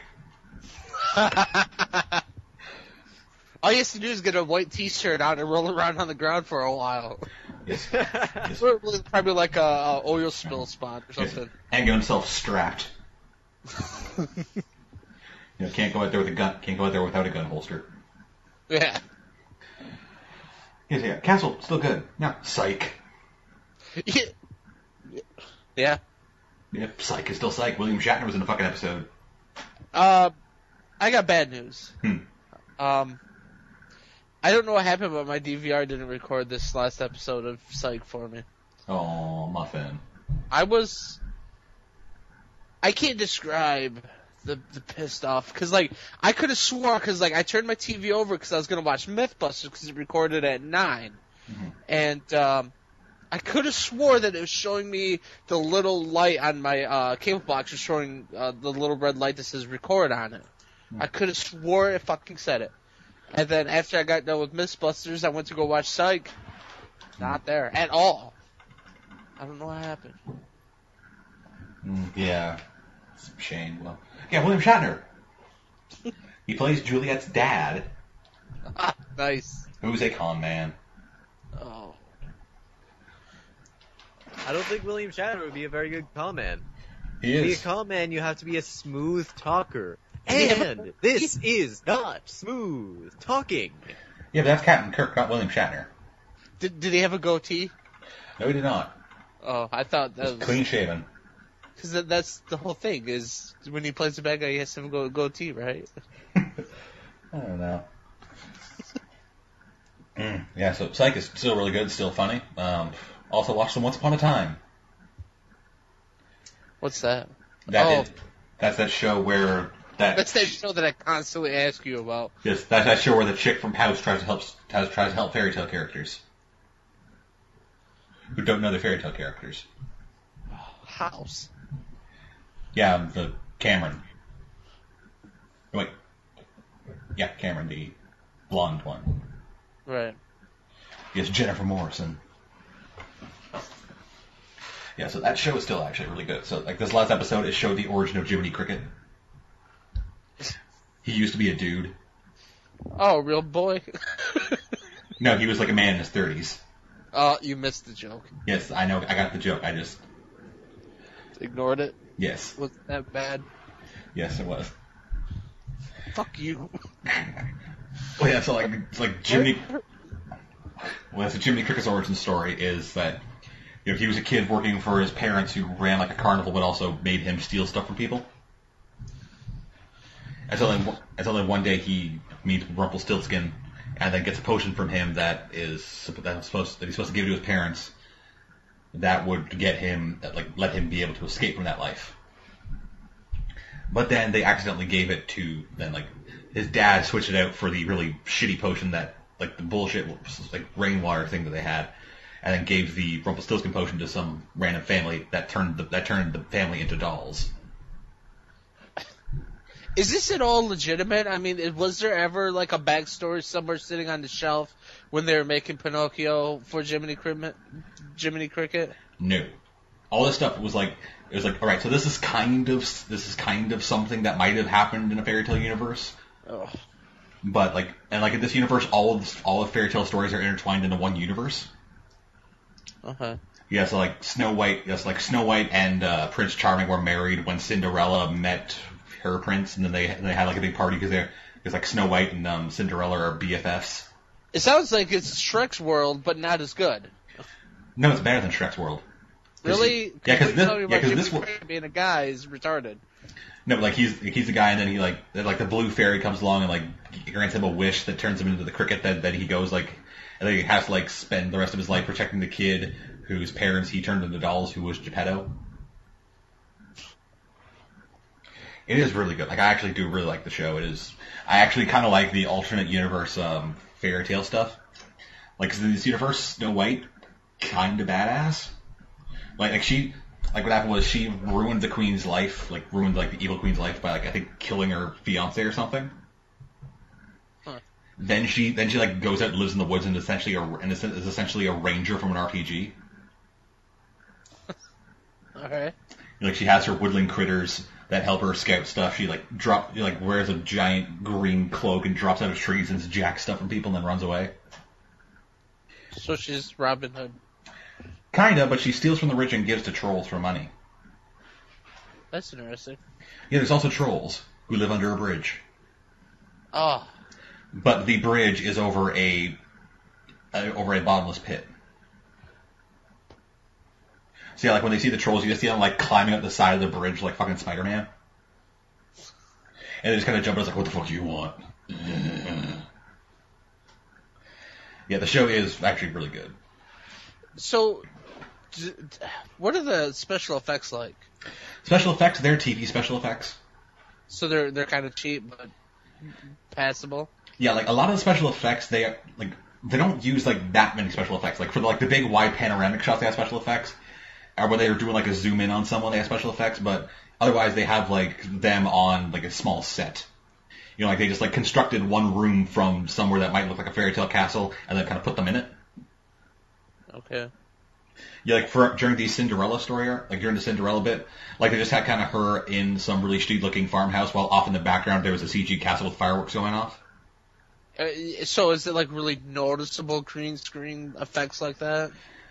All he has to do is get a white t-shirt on and roll around on the ground for a while. Yes. Probably like a oil spill spot or something. Yes. And get himself strapped. Can't go out there with a gun. Can't go out there without a gun holster. Yeah. Yes, yeah. Castle, still good. Now, Psych. Yeah. Yeah, Psych is still Psych. William Shatner was in the fucking episode. I got bad news. I don't know what happened, but my DVR didn't record this last episode of Psych for me. Oh, Muffin. I can't describe the pissed off, because, like, I could have swore, because, like, I turned my TV over because I was going to watch Mythbusters because it recorded at 9. Mm-hmm. And, I could have swore that it was showing me the little light on my, cable box was showing, the little red light that says record on it. Mm-hmm. I could have swore it fucking said it. And then after I got done with Mythbusters, I went to go watch Psych. Not there at all. I don't know what happened. Yeah. It's a shame. Well, yeah, William Shatner. He plays Juliet's dad. Nice. Who's a con man. Oh. I don't think William Shatner would be a very good con man. He To be a is. con man, you have to be a smooth talker. And this is not smooth talking. Yeah, but that's Captain Kirk, not William Shatner. Did he have a goatee? No, he did not. Oh, I thought that He's was... clean shaven. Because that's the whole thing, is when he plays the bad guy, he has to have a goatee, right? I don't know. Yeah, so Psych is still really good, still funny. Also watched them Once Upon a Time. What's that? That's that show where That's that show that I constantly ask you about. Yes, that's that show where the chick from House tries to help fairy tale characters who don't know the fairy tale characters. House. Yeah, the Cameron. Wait. Yeah, Cameron, the blonde one. Right. Yes, Jennifer Morrison. Yeah, so that show is still actually really good. So, like, this last episode, it showed the origin of Jiminy Cricket. He used to be a dude. Oh, real boy? No, he was like a man in his 30s. Oh, you missed the joke. Yes, I know, I got the joke, I just... Ignored it? Yes. Wasn't that bad? Yes, it was. Fuck you. Well, yeah, so, like, it's like Jiminy... Well, so Jiminy Cricket's origin story is that, he was a kid working for his parents who ran, like, a carnival, but also made him steal stuff from people. Until then one day he meets Rumpelstiltskin and then gets a potion from him that he's supposed to give to his parents that would get him, let him be able to escape from that life. But then they accidentally gave it to, his dad switched it out for the really shitty potion that, like, the bullshit, like, rainwater thing that they had, and then gave the Rumpelstiltskin potion to some random family that turned the family into dolls. Is this at all legitimate? I mean, was there ever, like, a backstory somewhere sitting on the shelf when they were making Pinocchio for Jiminy Cricket? No. all this stuff was like, it was like, all right, so this is kind of something that might have happened in a fairy tale universe. Oh. But like, and like in this universe, all of fairy tale stories are intertwined into one universe. Okay. Yeah, so like Snow White and Prince Charming were married when Cinderella met her prince, and then they had like a big party because like Snow White and Cinderella are BFFs. It sounds like it's Shrek's world, but not as good. No, it's better than Shrek's world. Really? Yeah, because this world being a guy is retarded. No, but like he's a guy, and then he like the blue fairy comes along and like grants him a wish that turns him into the cricket that he goes like, and then he has to like spend the rest of his life protecting the kid whose parents he turned into dolls, who was Geppetto. It is really good. Like I actually do really like the show. It is. I actually kind of like the alternate universe fairy tale stuff. Like 'cause in this universe, Snow White kind of badass. Like what happened was she ruined the queen's life, like ruined like the evil queen's life by like I think killing her fiance or something. Huh. Then she like goes out and lives in the woods and is essentially a ranger from an RPG. Okay. Like she has her woodland critters that help her scout stuff. She like wears a giant green cloak and drops out of trees and jacks stuff from people and then runs away. So she's Robin Hood. Kinda, but she steals from the rich and gives to trolls for money. That's interesting. Yeah, there's also trolls who live under a bridge. Oh. But the bridge is over a bottomless pit. So yeah, like when they see the trolls, you just see them like climbing up the side of the bridge like fucking Spider-Man. And they just kind of jump out like, what the fuck do you want? Yeah, the show is actually really good. So, what are the special effects like? Special effects, they're TV special effects. So they're kind of cheap, but passable? Yeah, like a lot of the special effects, they don't use like that many special effects. Like for like the big wide panoramic shots, they have special effects. Or when they were doing like a zoom in on someone, they have special effects. But otherwise, they have like them on like a small set. You know, like they just like constructed one room from somewhere that might look like a fairy tale castle, and then kind of put them in it. Okay. Yeah, like during the Cinderella story arc, like during the Cinderella bit, like they just had kind of her in some really shitty looking farmhouse, while off in the background there was a CG castle with fireworks going off. So is it like really noticeable green screen effects like that?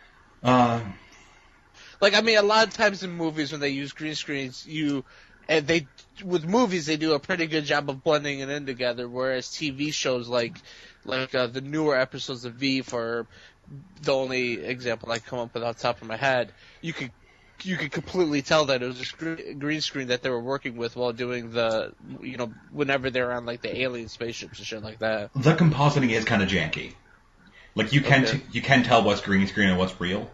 Like, I mean, a lot of times in movies when they use green screens, with movies they do a pretty good job of blending it in together, whereas TV shows like the newer episodes of V, for the only example I come up with off the top of my head, you could completely tell that it was a green screen that they were working with while doing whenever they're on like the alien spaceships and shit like that. The compositing is kind of janky. Like you can tell what's green screen and what's real.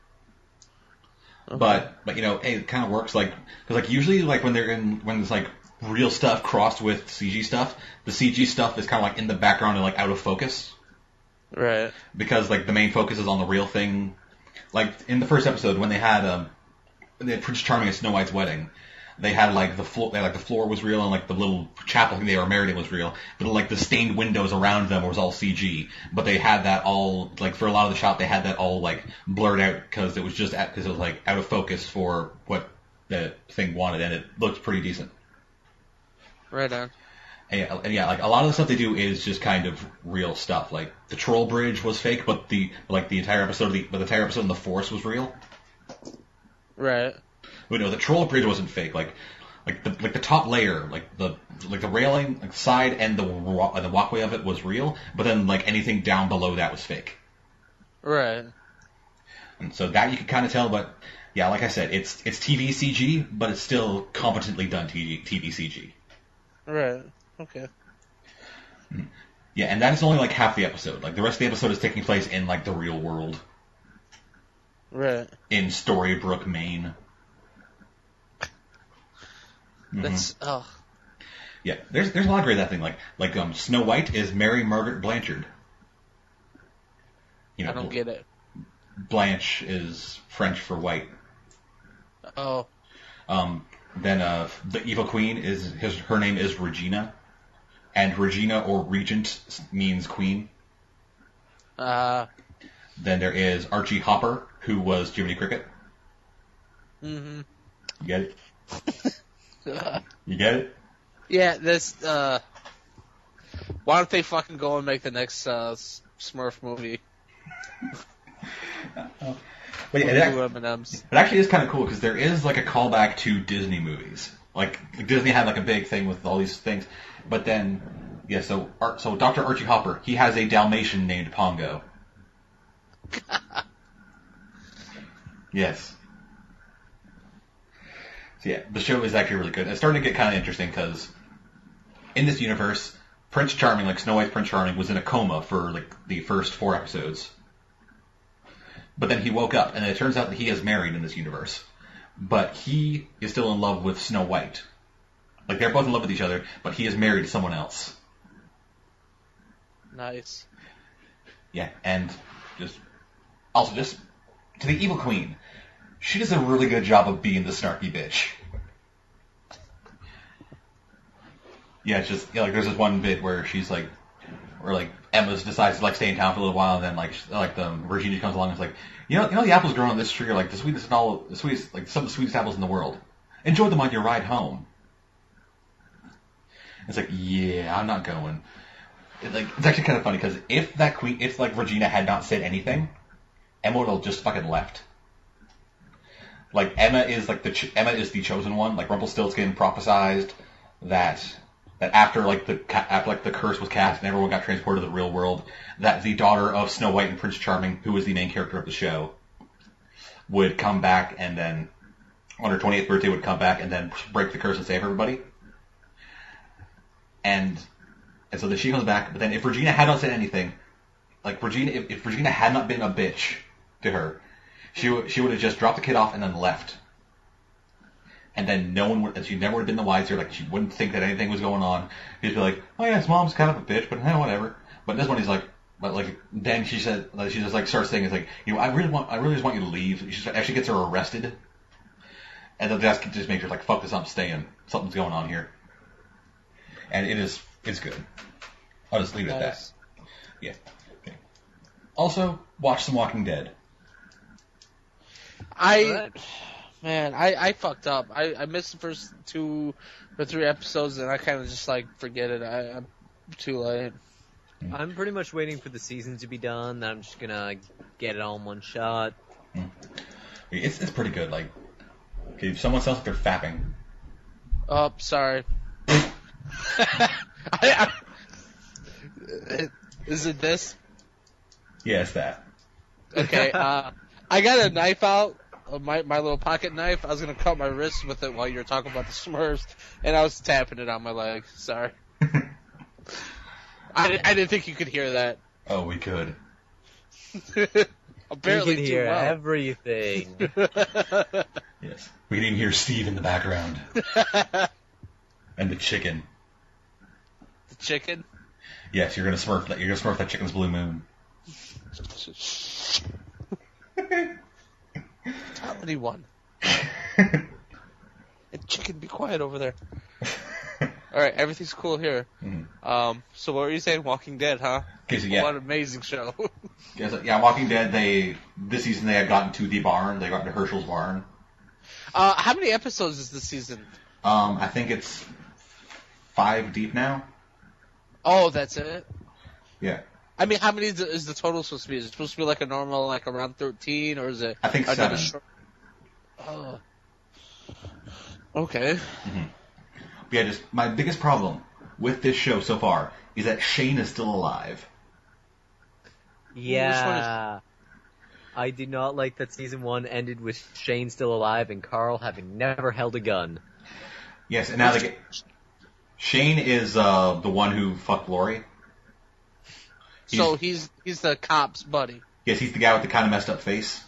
Okay. But you know, hey, it kind of works because usually like when there's like real stuff crossed with CG stuff, the CG stuff is kind of like in the background and like out of focus. Right. Because like the main focus is on the real thing. Like in the first episode when they had Prince Charming at Snow White's wedding, they had like the floor was real and like the little chapel thing they were married in was real, but like the stained windows around them was all CG. But they had that all like for a lot of the shot they had that all like blurred out because it was like out of focus for what the thing wanted, and it looked pretty decent. Right on. And yeah, like a lot of the stuff they do is just kind of real stuff. Like the troll bridge was fake, but the entire episode in the forest was real. Right. But no, the troll bridge wasn't fake. Like the top layer, like the railing, like the side and the walkway of it was real. But then like anything down below that was fake. Right. And so that you could kind of tell, but yeah, like I said, it's TV CG, but it's still competently done TV CG. Right. Okay. Yeah, and that is only like half the episode. Like the rest of the episode is taking place in like the real world. Right. In Storybrooke, Maine. That's Yeah, there's a lot of great that thing. Like Snow White is Mary Margaret Blanchard. You know, I don't get it. Blanche is French for white. Oh. Then the evil queen her name is Regina, and Regina or Regent means queen. Then there is Archie Hopper, who was Jiminy Cricket. Mm-hmm. You get it? You get it? Yeah, this, why don't they fucking go and make the next, Smurf movie? But yeah, Blue M&Ms. it actually is kind of cool because there is like a callback to Disney movies. Like Disney had like a big thing with all these things, but then so Dr. Archie Hopper, he has a Dalmatian named Pongo. Yes. So yeah, the show is actually really good. It's starting to get kind of interesting because in this universe, Prince Charming, like Snow White's Prince Charming, was in a coma for like the first 4 episodes. But then he woke up, and it turns out that he is married in this universe. But he is still in love with Snow White. Like, they're both in love with each other, but he is married to someone else. Nice. Yeah, and just to the Evil Queen, she does a really good job of being the snarky bitch. Yeah, it's just, like, there's this one bit where she's like, Emma decides to like stay in town for a little while, and then Virginia comes along and is like, you know the apples growing on this tree are like some of the sweetest apples in the world. Enjoy them on your ride home. It's like, yeah, I'm not going. It's actually kind of funny because if Regina had not said anything, Emma would have just fucking left. Like Emma is the chosen one. Like Rumpelstiltskin prophesized that after the curse was cast and everyone got transported to the real world, that the daughter of Snow White and Prince Charming, who was the main character of the show, would come back and then on her 20th birthday would come back and then break the curse and save everybody. And so then she comes back, but then if Regina had not said anything, like if Regina had not been a bitch to her, she would have just dropped the kid off and then left. And then she never would have been the wiser, like she wouldn't think that anything was going on. She'd be like, oh yeah, his mom's kind of a bitch, but whatever. But this one he's like, then she said, she just like starts saying, it's like, I really just want you to leave. She actually gets her arrested. And the desk just makes her like, fuck this, I'm staying. Something's going on here. And it's good. I'll just leave it at that. Yeah. Okay. Also, watch some Walking Dead. I fucked up. I missed the first 2 or 3 episodes, and I kind of just like forget it. I'm too late. I'm pretty much waiting for the season to be done. Then I'm just gonna get it all in one shot. It's pretty good. Like, okay, if someone sounds like they're fapping. Oh, sorry. Is it this? Yeah, it's that. Okay. I got a knife out. My little pocket knife. I was gonna cut my wrist with it while you were talking about the Smurfs, and I was tapping it on my leg. Sorry. I didn't think you could hear that. Oh, we could. Apparently, we can hear everything. Yes, we didn't hear Steve in the background. And the chicken. The chicken? Yes, you're gonna smurf that chicken's blue moon. Tell anyone. Chicken, be quiet over there. Alright, everything's cool here. Mm-hmm. So what were you saying? Walking Dead, huh? Okay, so yeah. What an amazing show. Yeah, Walking Dead, this season they had gotten to the barn. They got to Herschel's barn. How many episodes is this season? I think it's 5 deep now. Oh, that's it? Yeah. I mean, how many is the total supposed to be? Is it supposed to be like a normal, like around 13, or is it? I think 7. Oh. Okay. Mm-hmm. Yeah, just my biggest problem with this show so far is that Shane is still alive. Yeah. I did not like that season 1 ended with Shane still alive and Carl having never held a gun. Yes, and now Shane is the one who fucked Lori. So he's the cop's buddy. Yes, he's the guy with the kind of messed up face.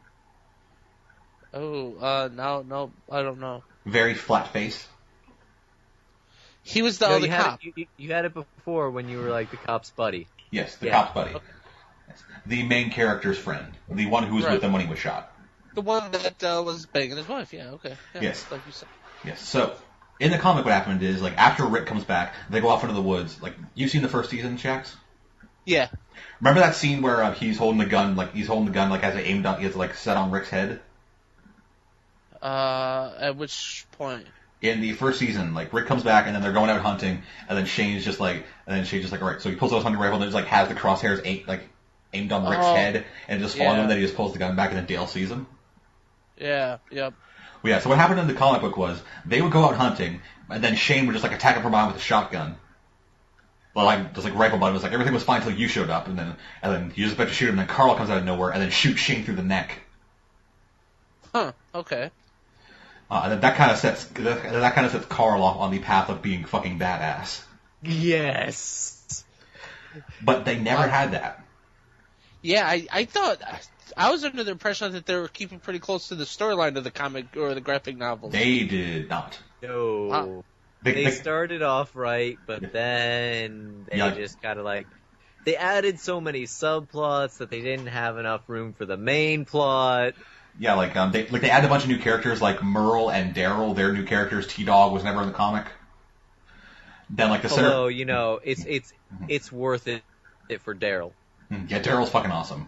Oh, no, I don't know. Very flat face. He was the other cop. You had it before when you were like the cop's buddy. Yes, the cop's buddy. Okay. Yes. The main character's friend. The one who was with him when he was shot. The one that was banging his wife, yeah, okay. Yeah, yes. Like you said. Yes, so, in the comic what happened is, like, after Rick comes back, they go off into the woods. Like, you've seen the first season, Shax? Yeah. Remember that scene where he's holding the gun, like, as it aimed on, he has to, like, set on Rick's head? At which point? In the first season, like Rick comes back and then they're going out hunting, and then Shane's just like, alright, so he pulls out his hunting rifle and then just like has the crosshairs aimed on Rick's head and just following him, then he just pulls the gun back and then Dale sees him. Yeah, yep. Well, yeah, so what happened in the comic book was they would go out hunting and then Shane would just like attack him from behind with a shotgun. Well, just like rifle butt, it was like everything was fine until you showed up, and then he was about to shoot him, and then Carl comes out of nowhere and then shoots Shane through the neck. Huh, okay. And then that kind of sets Carl off on the path of being fucking badass. Yes. But they never had that. Yeah, I thought I was under the impression that they were keeping pretty close to the storyline of the comic or the graphic novels. They did not. No. They started off right, but then they just kind of like they added so many subplots that they didn't have enough room for the main plot. Yeah, they added a bunch of new characters like Merle and Daryl. Their new characters. T-Dog was never in the comic. Then like the center. Although it's worth it for Daryl. Yeah, Daryl's fucking awesome.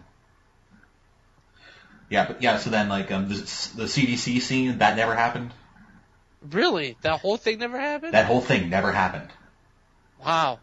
Yeah, so then like the CDC scene that never happened. Really? That whole thing never happened? That whole thing never happened. Wow.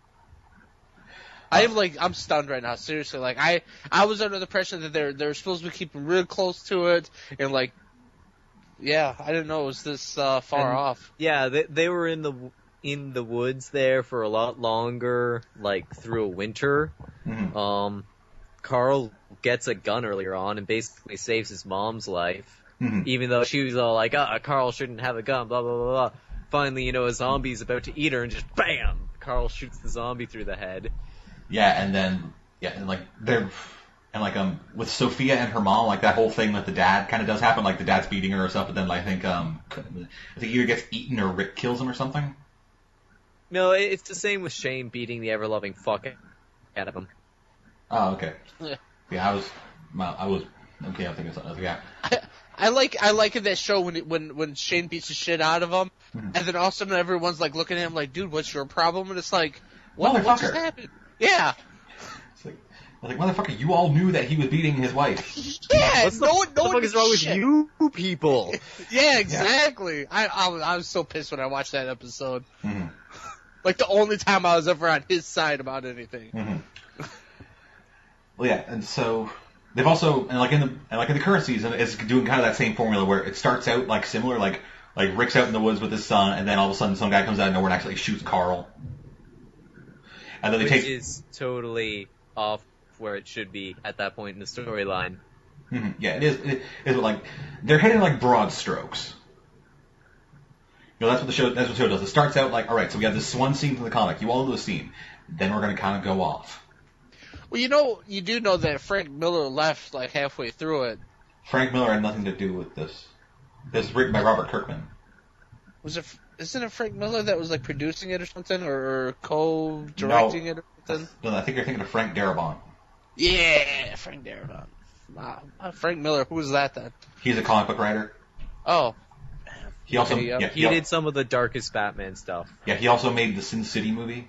I'm stunned right now. Seriously, like I was under the impression that they're supposed to be keeping real close to it, and like, yeah, I didn't know it was this far off. Yeah, they were in the woods there for a lot longer, like through a winter. Mm-hmm. Carl gets a gun earlier on and basically saves his mom's life. Mm-hmm. Even though she was all like, Carl shouldn't have a gun, blah, blah, blah, blah. Finally, a zombie's about to eat her and just BAM! Carl shoots the zombie through the head. Yeah, with Sophia and her mom, like that whole thing with the dad kind of does happen, like the dad's beating her or something, but then I think either gets eaten or Rick kills him or something. No, it's the same with Shane beating the ever-loving fuck out of him. Oh, okay. Yeah, I was okay, I'm thinking something else, yeah. I like in that show when Shane beats the shit out of him, and then all of a sudden everyone's like looking at him like, dude, what's your problem? And it's like, what just happened? Yeah. It's like, motherfucker, you all knew that he was beating his wife. Yeah, what the fuck is wrong with you people? Yeah, exactly. Yeah. I was so pissed when I watched that episode. Mm-hmm. Like the only time I was ever on his side about anything. Mm-hmm. Well, yeah, and so they've also in the current season, it's doing kind of that same formula where it starts out like similar, like Rick's out in the woods with his son, and then all of a sudden some guy comes out of nowhere and actually shoots Carl. And then Which is totally off where it should be at that point in the storyline. Mm-hmm. Yeah, it is. It is like they're hitting like broad strokes. That's what the show does. It starts out like, all right, so we have this one scene from the comic. You all know the scene. Then we're going to kind of go off. Well, you do know that Frank Miller left like halfway through it. Frank Miller had nothing to do with this. This is written by Robert Kirkman. Isn't it Frank Miller that was like producing it or something, or co-directing it or something? No, I think you're thinking of Frank Darabont. Yeah, Frank Darabont. Frank Miller, who was that then? He's a comic book writer. Oh. He also he did some of the darkest Batman stuff. Yeah, he also made the Sin City movie.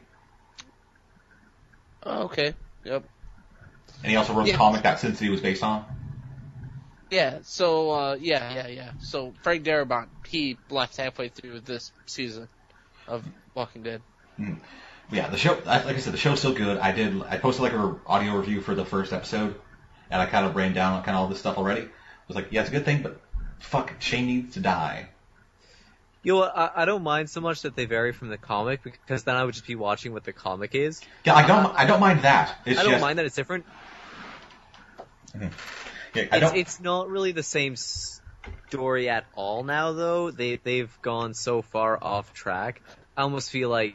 Oh, okay. Yep. And he also wrote the comic that Sin City was based on. Yeah, so, yeah. So, Frank Darabont, he left halfway through this season of Walking Dead. Mm. Yeah, the show, like I said, the show's still good. I posted like an audio review for the first episode, and I kind of ran down on kind of all this stuff already. I was like, yeah, it's a good thing, but fuck, Shane needs to die. I don't mind so much that they vary from the comic, because then I would just be watching what the comic is. Yeah, I don't mind that. I don't mind that it's different. Mm-hmm. Yeah, it's not really the same story at all now, though. They've gone so far off track. I almost feel like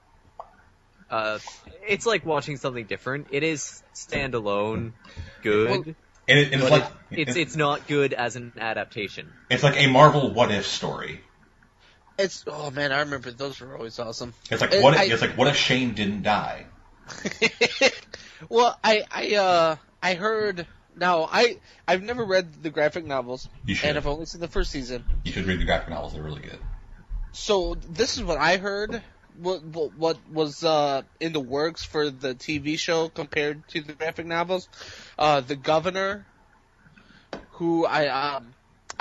it's like watching something different. It is standalone, good. It's not good as an adaptation. It's like a Marvel What If story. Oh man, I remember those were always awesome. It's like what if Shane didn't die? Well, I heard. Now, I've never read the graphic novels, You should. and I've only seen the first season. You should read the graphic novels; they're really good. So this is what I heard. What was in the works for the TV show compared to the graphic novels? The governor, who I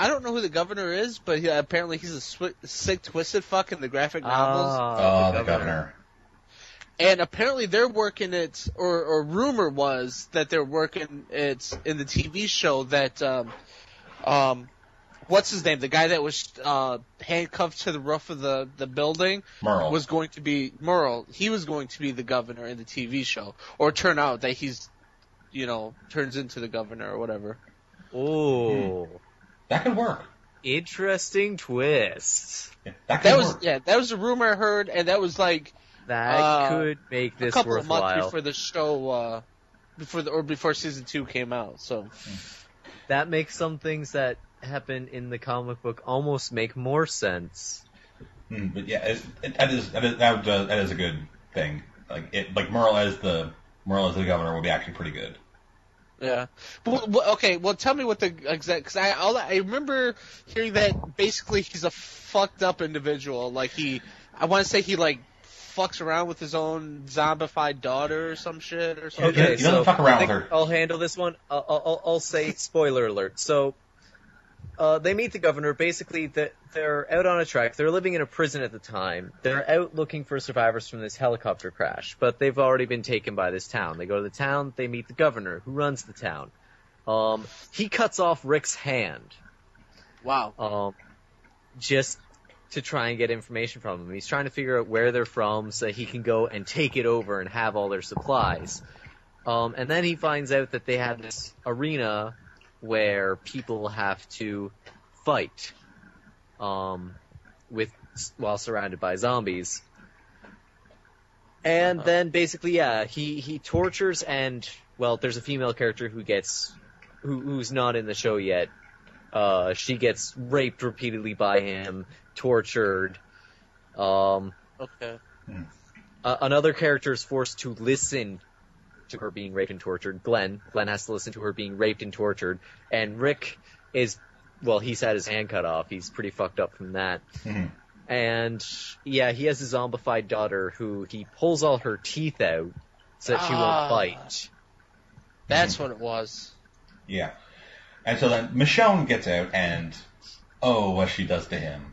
I don't know who the governor is, but apparently he's a sick, twisted fuck in the graphic novels. Oh, the governor. And apparently they're working it, or rumor was that they're working it in the TV show that, what's his name? The guy that was handcuffed to the roof of the building Merle. was going to be Merle. He was going to be the governor in the TV show, or turn out that he's, turns into the governor or whatever. Oh, That could work. interesting twist. Yeah, that could work. That was a rumor I heard, and that was like That could make a this couple of worthwhile. months before the show, before season 2 came out. So That makes some things that happen in the comic book almost make more sense. But yeah, that is a good thing. Like Merle as the governor would be actually pretty good. yeah. Okay. Well, tell me what the exact. Because I remember hearing that basically he's a fucked up individual. Like I want to say he like fucks around with his own zombified daughter or some shit or something. Okay, He doesn't fuck around with her. I'll handle this one. I'll say spoiler alert. So, they meet the governor. Basically, they're out on a trek. They're living in a prison at the time. They're out looking for survivors from this helicopter crash, but they've already been taken by this town. They go to the town. They meet the governor, who runs the town. He cuts off Rick's hand. Wow. Just to try and get information from them. He's trying to figure out where they're from so he can go and take it over and have all their supplies. And then he finds out that they have this arena where people have to fight while surrounded by zombies. And then basically, he tortures and, well, there's a female character who's not in the show yet. She gets raped repeatedly by him, tortured. Okay. Another character is forced to listen to her being raped and tortured. Glenn has to listen to her being raped and tortured. And Rick he's had his hand cut off. He's pretty fucked up from that. Mm-hmm. And, yeah, he has a zombified daughter who he pulls all her teeth out so that she won't bite. That's what it was. Yeah. And so then Michonne gets out and, what she does to him.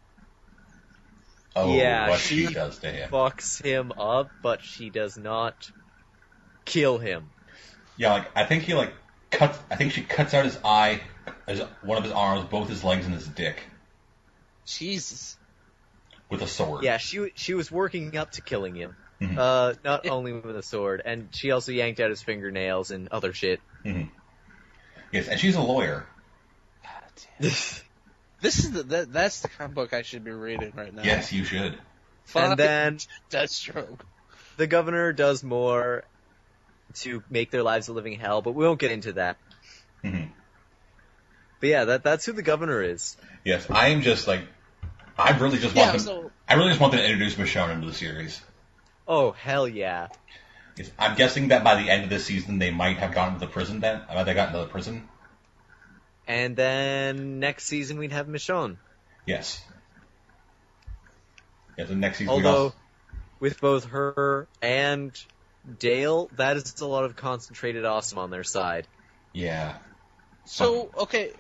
She does to him. Fucks him up, but she does not kill him. Yeah, I think she cuts out his eye, one of his arms, both his legs, and his dick. Jesus. With a sword. Yeah, she was working up to killing him. Mm-hmm. Not only with a sword, and she also yanked out his fingernails and other shit. Mm-hmm. Yes, and she's a lawyer. God damn. This is that's the comic book I should be reading right now. Yes, you should. And then Deathstroke. The governor does more to make their lives a living hell, but we won't get into that. Mm-hmm. But yeah, that's who the governor is. Yes, I am just I really just want them to introduce Michonne into the series. Oh, hell yeah. Yes, I'm guessing that by the end of this season they might have gotten to the prison then. They got into the prison. And then next season we'd have Michonne. Yes. Yeah, the next season Although, with both her and Dale, that is a lot of concentrated awesome on their side. Yeah. So, okay,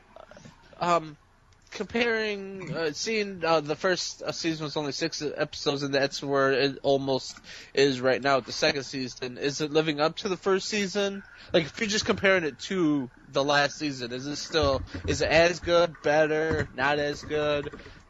comparing, seeing the first season was only 6 episodes, and that's where it almost is right now with the second season. Is it living up to the first season? Like, if you're just comparing it to the last season, is it as good, better, not as good?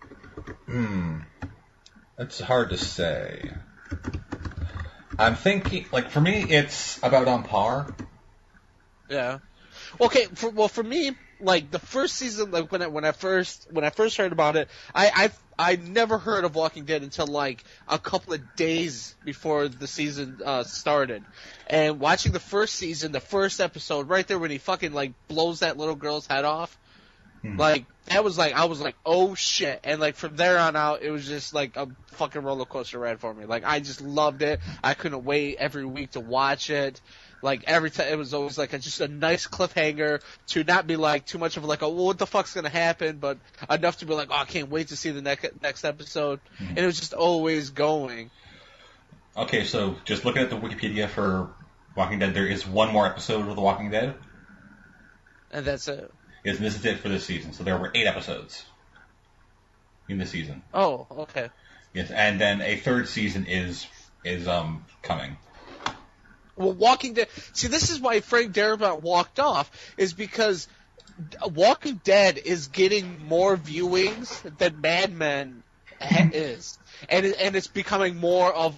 That's hard to say. I'm thinking, for me, it's about on par. Yeah. Okay, for me, the first season, when I first heard about it, I never heard of Walking Dead until a couple of days before the season started. And watching the first season, the first episode, right there when he fucking blows that little girl's head off, that was I was oh shit. And from there on out, it was just a fucking roller coaster ride for me. I just loved it. I couldn't wait every week to watch it. Every time, it was always just a nice cliffhanger to not be too much of well, what the fuck's gonna happen, but enough to be oh, I can't wait to see the next episode. Mm-hmm. And it was just always going. Okay, so just looking at the Wikipedia for Walking Dead, there is one more episode of The Walking Dead. And that's it. Yes, and this is it for this season. So there were 8 episodes in the season. Oh, okay. Yes, and then a third season is coming. Well, Walking Dead. See, this is why Frank Darabont walked off, is because Walking Dead is getting more viewings than Mad Men is, and it's becoming more of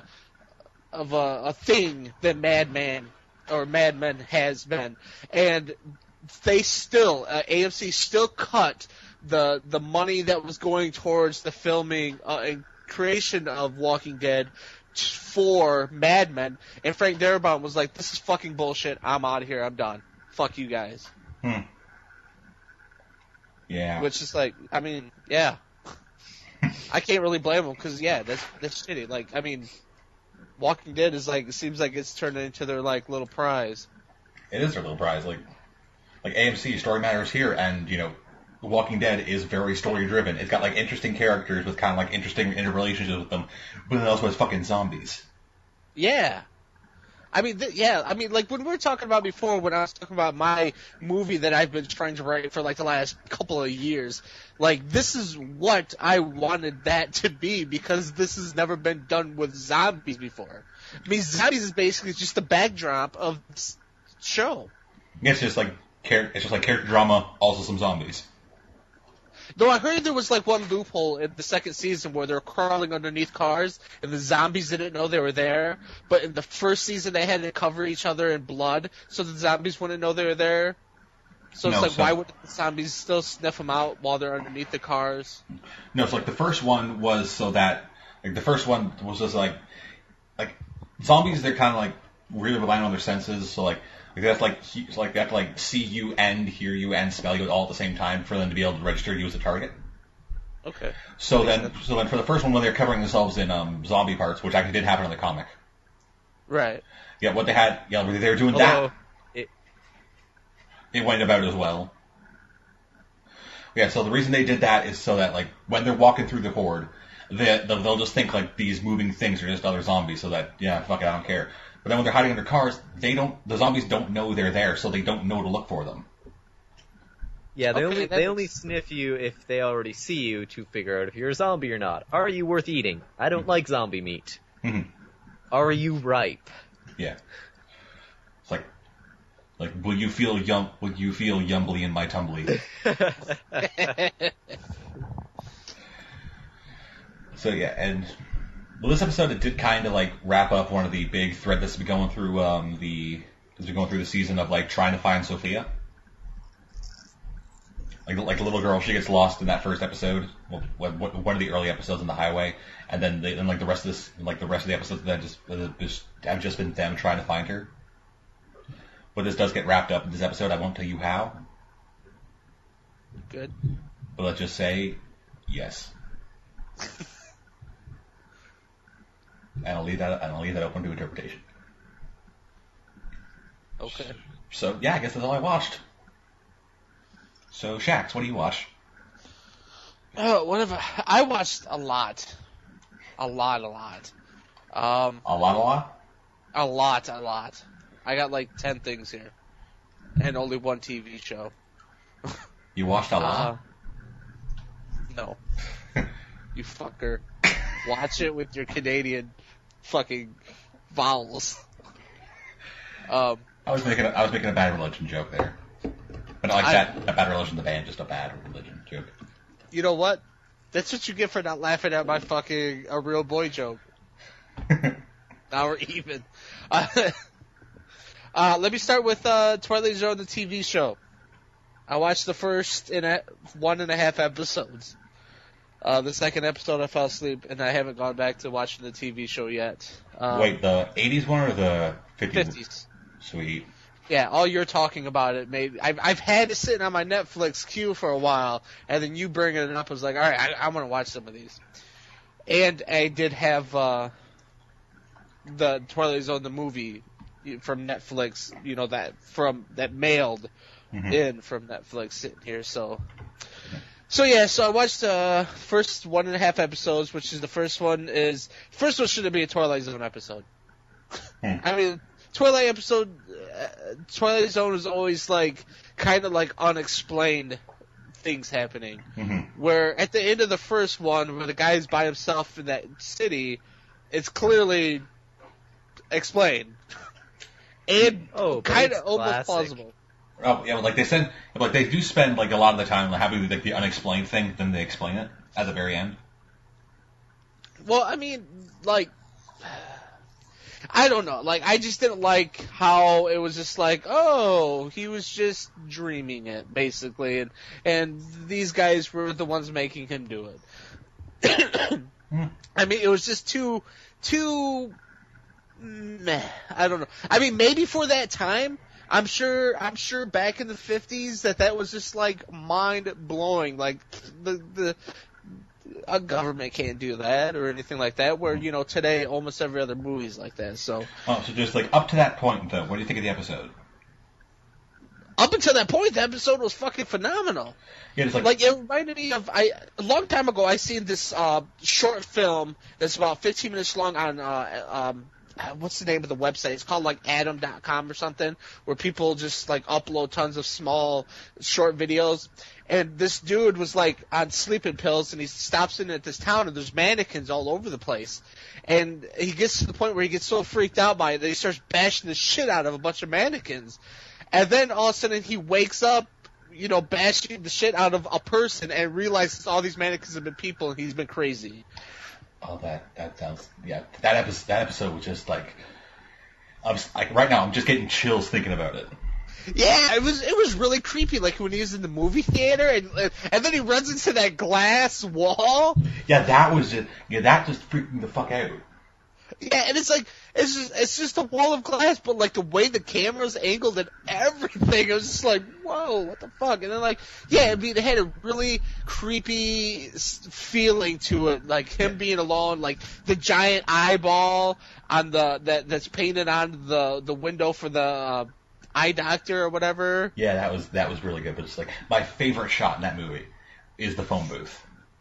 a thing than Mad Men has been, and they still AMC still cut the money that was going towards the filming and creation of Walking Dead for Mad Men, and Frank Darabont was like, "This is fucking bullshit. I'm out of here. I'm done. Fuck you guys." Yeah. Which is like, I mean, yeah, I can't really blame him because that's shitty. Like, I mean, Walking Dead is like, it seems like it's turned into their like little prize. It is their little prize. Like AMC, story matters here, and Walking Dead is very story driven. It's got like interesting characters with kind of like interesting interrelationships with them, but it also has fucking zombies. Yeah. I mean, like when we were talking about before, when I was talking about my movie that I've been trying to write for like the last couple of years, like this is what I wanted that to be because this has never been done with zombies before. I mean, zombies is basically just the backdrop of this show. It's just like character drama, also some zombies. Though I heard there was like one loophole in the second season where they're crawling underneath cars and the zombies didn't know they were there. But in the first season they had to cover each other in blood so the zombies wouldn't know they were there. So it's why would the zombies still sniff them out while they're underneath the cars? No, it's like the first one was so that just like zombies. They're kind of like really relying on their senses. So they have to see you and hear you and smell you all at the same time for them to be able to register you as a target. Okay. So then for the first one, when they're covering themselves in zombie parts, which actually did happen in the comic. Right. Yeah, what they had, they were doing that. It went about as well. Yeah, so the reason they did that is so that like when they're walking through the horde, they'll just think like these moving things are just other zombies. So that fuck it, I don't care. But then when they're hiding under cars, the zombies don't know they're there, so they don't know to look for them. Yeah, they only sniff you if they already see you to figure out if you're a zombie or not. Are you worth eating? I don't like zombie meat. Mm-hmm. Are you ripe? Yeah. It's like will you feel yumbly in my tumbly? So yeah, and this episode it did kind of like wrap up one of the big thread that's been going through the season of like trying to find Sophia. Like the little girl, she gets lost in that first episode, one of the early episodes on the highway, and then the rest of the episodes that have just been them trying to find her. But this does get wrapped up in this episode. I won't tell you how. Good. But let's just say, yes. And I'll leave that open to interpretation. Okay. So yeah, I guess that's all I watched. So Shax, what do you watch? Oh, whatever. I watched a lot. A lot. A lot. A lot. I got like 10 things here. And only one TV show. You watched a lot? No. You fucker. Watch it with your Canadian fucking vowels. I was making a Bad Religion joke there. But not like a Bad Religion the band, just a Bad Religion joke. You know what? That's what you get for not laughing at my fucking A Real Boy joke. Now we're even. Let me start with Twilight Zone, the TV show. I watched the first 1.5 episodes. The second episode I fell asleep, and I haven't gone back to watching the TV show yet. Wait, the 80s one or the 50s? 50s. Sweet. Yeah, all you're talking about it, maybe. I've had it sitting on my Netflix queue for a while, and then you bring it up. I was like, all right, I want to watch some of these. And I did have the Twilight Zone, the movie from Netflix, that mailed in from Netflix sitting here. So I watched first 1.5 episodes, which is the first one should have been a Twilight Zone episode. I mean, Twilight episode, Twilight Zone is always like kind of like unexplained things happening. Mm-hmm. Where at the end of the first one, where the guy's by himself in that city, it's clearly explained and kind of almost plausible. Oh yeah, like they do spend like a lot of the time having like the unexplained thing, then they explain it at the very end. Well, I mean, like, I don't know. Like, I just didn't like how it was just like, oh, he was just dreaming it, basically, and these guys were the ones making him do it. I mean, it was just too meh. I don't know. I mean, maybe for that time, I'm sure back in the 50s that was just like mind blowing. Like a government can't do that or anything like that. Where today almost every other movie's like that. So. Oh, so just like up to that point though, what do you think of the episode? Up until that point, the episode was fucking phenomenal. Yeah, it's like it reminded me of a long time ago. I seen this short film that's about 15 minutes long on what's the name of the website? It's called like Adam.com or something, where people just like upload tons of small short videos. And this dude was like on sleeping pills, and he stops in at this town, and there's mannequins all over the place. And he gets to the point where he gets so freaked out by it that he starts bashing the shit out of a bunch of mannequins. And then all of a sudden he wakes up, bashing the shit out of a person, and realizes all these mannequins have been people, and he's been crazy. Oh, that sounds, yeah. That episode was just like, right now I'm just getting chills thinking about it. Yeah, it was really creepy. Like when he was in the movie theater, and then he runs into that glass wall. Yeah, that just freaked me the fuck out. Yeah, and it's like it's just a wall of glass, but like the way the camera's angled and everything, it was just like, whoa, what the fuck? And then like, yeah, I mean, it had a really creepy feeling to it, like him being alone, like the giant eyeball on that's painted on the window for the eye doctor or whatever. Yeah, that was really good. But it's like my favorite shot in that movie is the phone booth.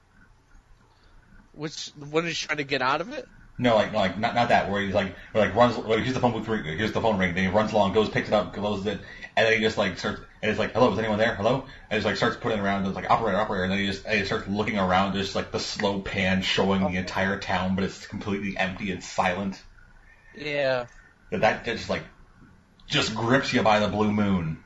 When he's trying to get out of it? No, like not that where he's runs. Like, here's the phone booth ring. Here's the phone ring. Then he runs along, goes, picks it up, closes it, and then he just like starts. And it's like, hello, is anyone there? Hello? And just like starts putting it around. And it's like operator, and then he starts looking around. There's like the slow pan showing the entire town, but it's completely empty and silent. Yeah. That just grips you by the blue moon.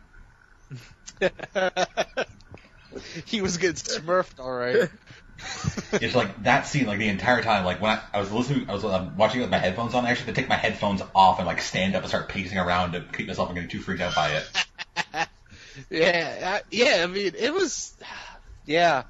He was getting smurfed, all right. It's like that scene, like the entire time, like when I was watching it with my headphones on. I actually had to take my headphones off and like stand up and start pacing around to keep myself from getting too freaked out by it. Yeah. I mean, it was, yeah.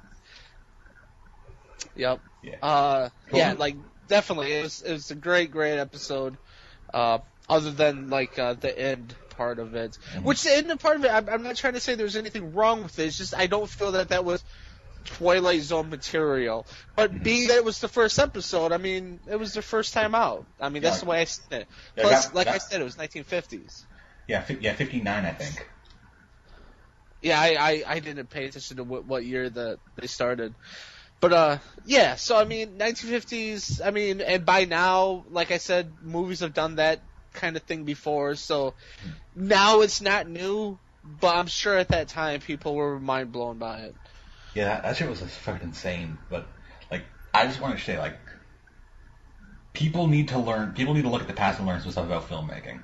Yep. Yeah. Yeah, like definitely, it was a great episode. Other than like the end part of it, which the end part of it, I'm not trying to say there's anything wrong with it. It's just I don't feel that was Twilight Zone material. But being that it was the first episode, I mean, it was their first time out. I mean, that's the way I see it. Plus, I said, it was 1950s. Yeah, 59, I think. Yeah, I didn't pay attention to what year that they started. But, yeah, so, I mean, 1950s, I mean, and by now, like I said, movies have done that kind of thing before, so now it's not new, but I'm sure at that time people were mind blown by it. Yeah, that shit was fucking insane. But like, I just want to say, like, people need to look at the past and learn some stuff about filmmaking.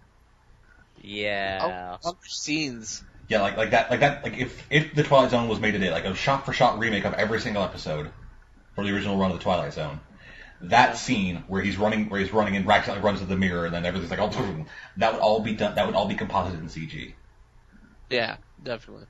Yeah. Other scenes. Yeah, like that. Like if the Twilight Zone was made today, like a shot-for-shot remake of every single episode for the original run of the Twilight Zone, that scene where he's running and accidentally runs to the mirror and then everything's like, oh, that would all be done. That would all be composited in CG. Yeah, definitely.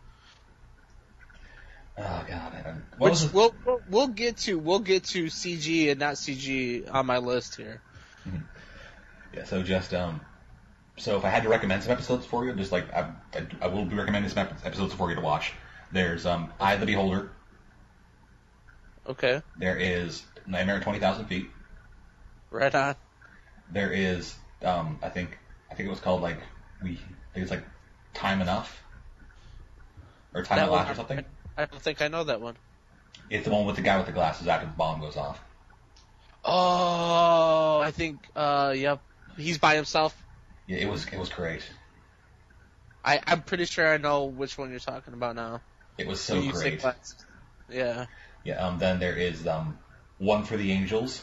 Oh god, we'll get to CG and not CG on my list here. Mm-hmm. Yeah, so just so if I had to recommend some episodes for you, just like I will be recommending some episodes for you to watch. There's Eye of the Beholder. Okay. There is Nightmare at 20,000 Feet. Right on. There is I think it was called like it's like Time Enough or Time at Last or something. I don't think I know that one. It's the one with the guy with the glasses after the bomb goes off. Oh, I think, yep. He's by himself. Yeah, it was great. I'm pretty sure I know which one you're talking about now. It was so When you say great. classic. Yeah. Yeah. Then there is One for the Angels.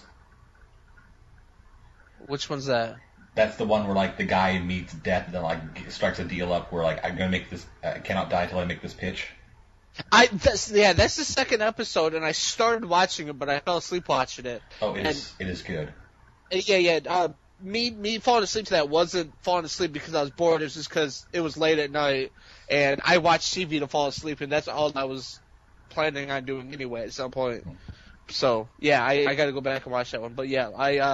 Which one's that? That's the one where like the guy meets death and then like strikes a deal up where like I'm gonna make this. I cannot die till I make this pitch. That's the second episode, and I started watching it, but I fell asleep watching it. Oh, it is good. Yeah. Me falling asleep to that wasn't falling asleep because I was bored. It was just because it was late at night, and I watched TV to fall asleep, and that's all I was planning on doing anyway at some point. So yeah, I got to go back and watch that one. But yeah,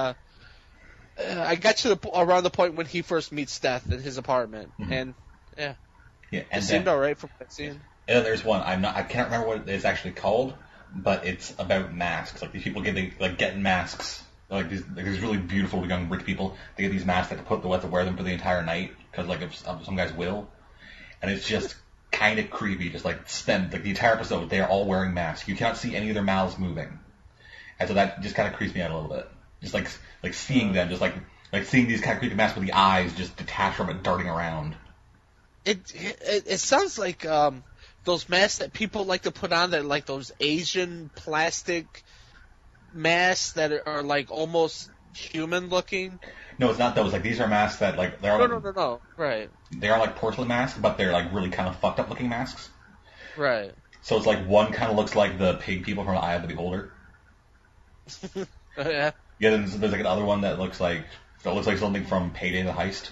I got to around the point when he first meets Death in his apartment, and Yeah, it and seemed alright from that scene. And then there's one I can't remember what it's actually called, but it's about masks. Like these people getting masks. Like these really beautiful young rich people, they get these masks that they have to wear them for the entire night because like if some guys will, and it's just kind of creepy. Just like spend like the entire episode they are all wearing masks. You cannot see any of their mouths moving, and so that just kind of creeps me out a little bit. Just like seeing them, just like seeing these kind of creepy masks with the eyes just detached from it, darting around. It sounds like those masks that people like to put on that like those Asian plastic masks that are like almost human looking. No, it's not those. Like these are masks that like they're No. Right. They are like porcelain masks, but they're like really kind of fucked up looking masks. Right. So it's like one kind of looks like the pig people from Eye of the Beholder. Yeah. Yeah, then there's like another one that looks like something from Payday the Heist.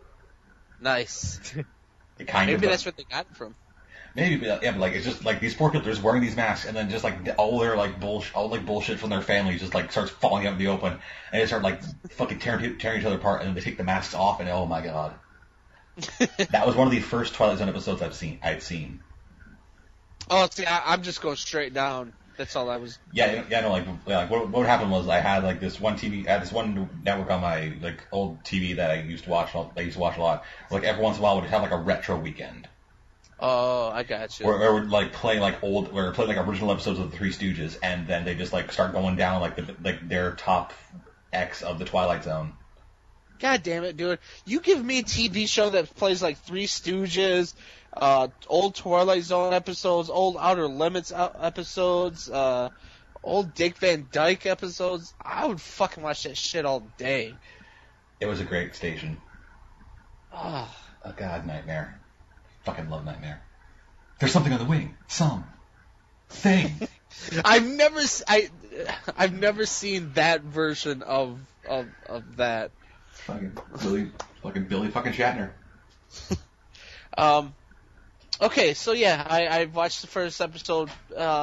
Nice. Maybe that's where they got it from. Maybe, yeah, but like it's just like these poor people are just wearing these masks, and then just like all their like bullshit from their families just like starts falling out in the open, and they start like fucking tearing each other apart, and then they take the masks off, and oh my god, that was one of the first Twilight Zone episodes I'd seen. Oh, see, I'm just going straight down. That's all I was. Yeah, no, like what happened was I had like this one TV, I had this one network on my like old TV that I used to watch. I used to watch a lot. Like every once in a while, we'd have like a retro weekend. Oh, I got you. Where we'd like play like original episodes of the Three Stooges, and then they just like start going down like their top X of the Twilight Zone. God damn it, dude! You give me a TV show that plays like Three Stooges, old Twilight Zone episodes, old Outer Limits episodes, old Dick Van Dyke episodes. I would fucking watch that shit all day. It was a great station. Oh. Oh god, Nightmare. Fucking love Nightmare. There's something on the wing. Some thing. I've never seen that version of that. Fucking Billy fucking Shatner. Okay, so yeah, I watched the first episode.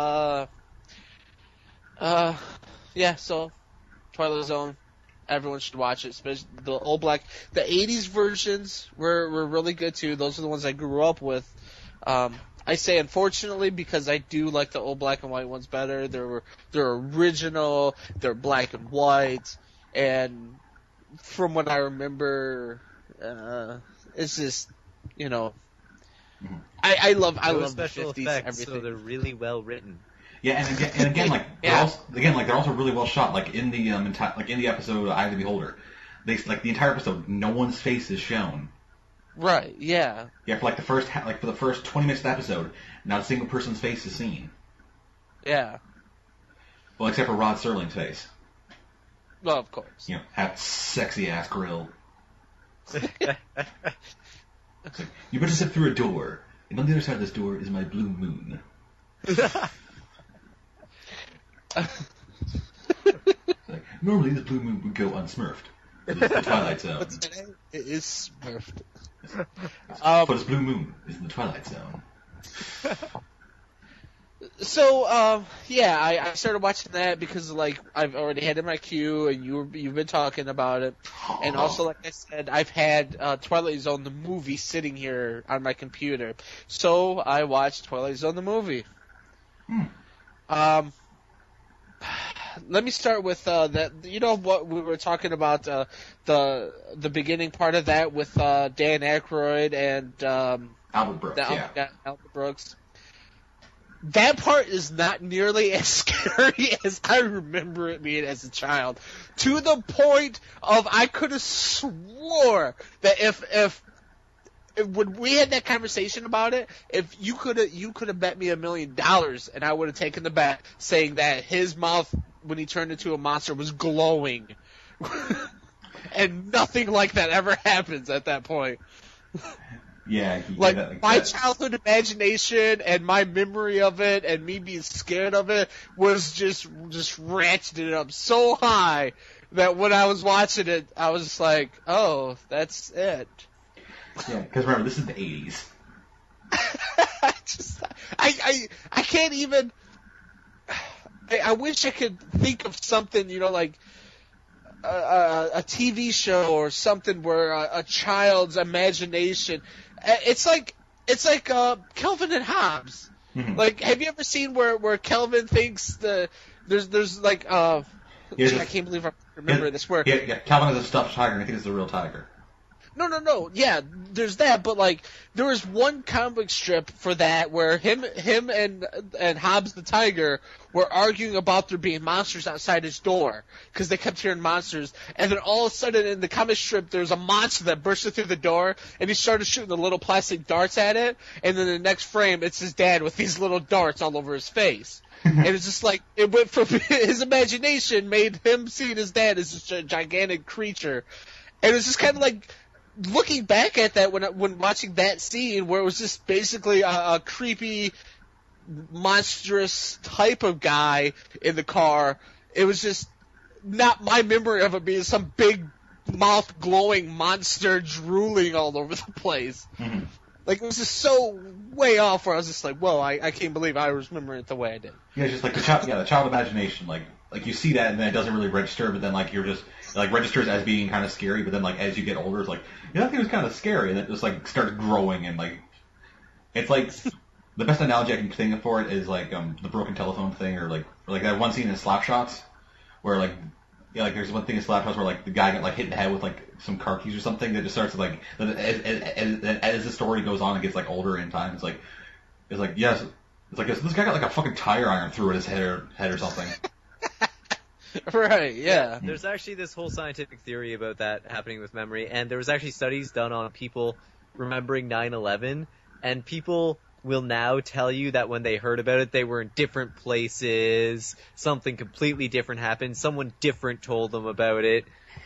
Yeah, so Twilight Zone. Everyone should watch it, especially the old black. The 80s versions were really good too. Those are the ones I grew up with. I say unfortunately because I do like the old black and white ones better. They're original, they're black and white, and from what I remember, it's just, you know, I love the 50s. Effects, so they're really well written. Yeah, and again, like they're also really well shot. Like in the episode Eye of the Beholder, the entire episode, no one's face is shown. Right. Yeah. Yeah, for the first 20 minutes of the episode, not a single person's face is seen. Yeah. Well, except for Rod Serling's face. Well, of course. You know, that sexy ass grill. You better step through a door, and on the other side of this door is my blue moon. Normally, the blue moon would go unsmurfed. It's the Twilight Zone. But today it is smurfed. But its blue moon is in the Twilight Zone. So, yeah, I started watching that because, like, I've already had it in my queue, and you've been talking about it. And also, like I said, I've had Twilight Zone the movie sitting here on my computer. So, I watched Twilight Zone the movie. Let me start with that. You know what we were talking about, the beginning part of that with Dan Aykroyd and Albert Brooks. Albert Brooks. that part is not nearly as scary as I remember it being as a child. To the point of I could have swore that if when we had that conversation about it, if you could have bet me $1 million and I would have taken the bet saying that his mouth when he turned into a monster was glowing. And nothing like that ever happens at that point. Yeah, like my childhood imagination and my memory of it and me being scared of it was just ratcheted up so high that when I was watching it, I was just like, oh, that's it. Yeah, because remember, this is the 80s. I can't even. I wish I could think of something, like a TV show or something where a child's imagination. It's like Kelvin and Hobbes. Mm-hmm. Like, have you ever seen where Kelvin thinks there's like I can't believe I remember this. Where Calvin has a stuffed tiger and I think it's a real tiger. No. Yeah, there's that, but like there was one comic strip for that where him and Hobbs the tiger were arguing about there being monsters outside his door because they kept hearing monsters, and then all of a sudden in the comic strip there's a monster that bursted through the door and he started shooting the little plastic darts at it, and then the next frame it's his dad with these little darts all over his face. And it's just like it went from his imagination made him seeing his dad as just a gigantic creature, and it's just kind of like. Looking back at that when watching that scene where it was just basically a creepy, monstrous type of guy in the car, it was just not my memory of it being some big mouth glowing monster drooling all over the place. Mm-hmm. Like, it was just so way off where I was just like, whoa, I can't believe I was remembering it the way I did. Yeah, it's just like the child imagination, like you see that and then it doesn't really register, but then like you're just like registers as being kind of scary, but then like as you get older, it's like that thing was kind of scary, and it just like starts growing, and like it's like the best analogy I can think for it is like the broken telephone thing, or like that one scene in Slapshots where like there's one thing in Slapshots where like the guy got like hit in the head with like some car keys or something that just starts to like as the story goes on and gets like older in time, it's like yes, it's like this guy got like a fucking tire iron through at his head or something. Right, yeah. There's actually this whole scientific theory about that happening with memory, and there was actually studies done on people remembering 9/11, and people will now tell you that when they heard about it, they were in different places, something completely different happened, someone different told them about it.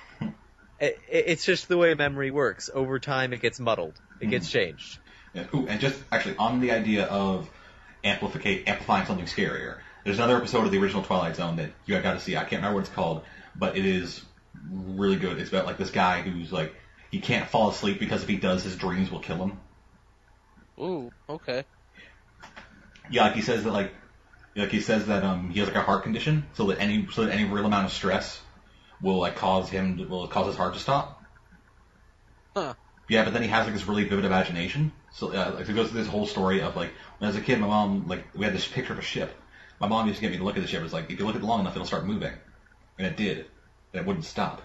It's just the way memory works. Over time, it gets muddled. It gets changed. Yeah. Ooh, and just actually on the idea of amplifying something scarier, there's another episode of the original Twilight Zone that you got to see. I can't remember what it's called, but it is really good. It's about like this guy who's like he can't fall asleep because if he does, his dreams will kill him. Ooh, okay. Yeah, like he says that he has like a heart condition, so that any real amount of stress will cause his heart to stop. Huh. Yeah, but then he has like this really vivid imagination. So like it goes through this whole story of like when I was a kid, my mom we had this picture of a ship. My mom used to get me to look at the ship. It was like, if you look at it long enough, it'll start moving. And it did. And it wouldn't stop.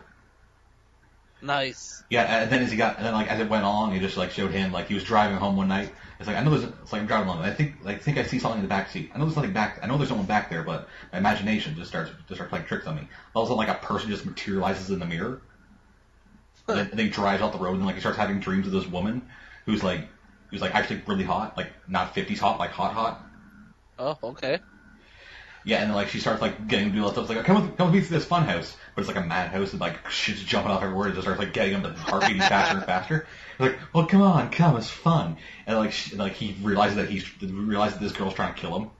Nice. Yeah, and then as it went along, it just showed him, he was driving home one night. It's like, I'm driving along. I think I see something in the back seat. I know there's something back, I know there's someone back there, but my imagination just starts playing tricks on me. All of a sudden, a person just materializes in the mirror. And then he drives out the road, and he starts having dreams of this woman who's actually really hot, not 50s hot, hot. Oh, okay. Yeah, and then she starts getting to do all stuff. It's like, come with me to this fun house, but it's like a madhouse, and shit's jumping off everywhere. And just starts getting him to heart beating faster and faster. It's like, well, come, it's fun. And he realizes that this girl's trying to kill him.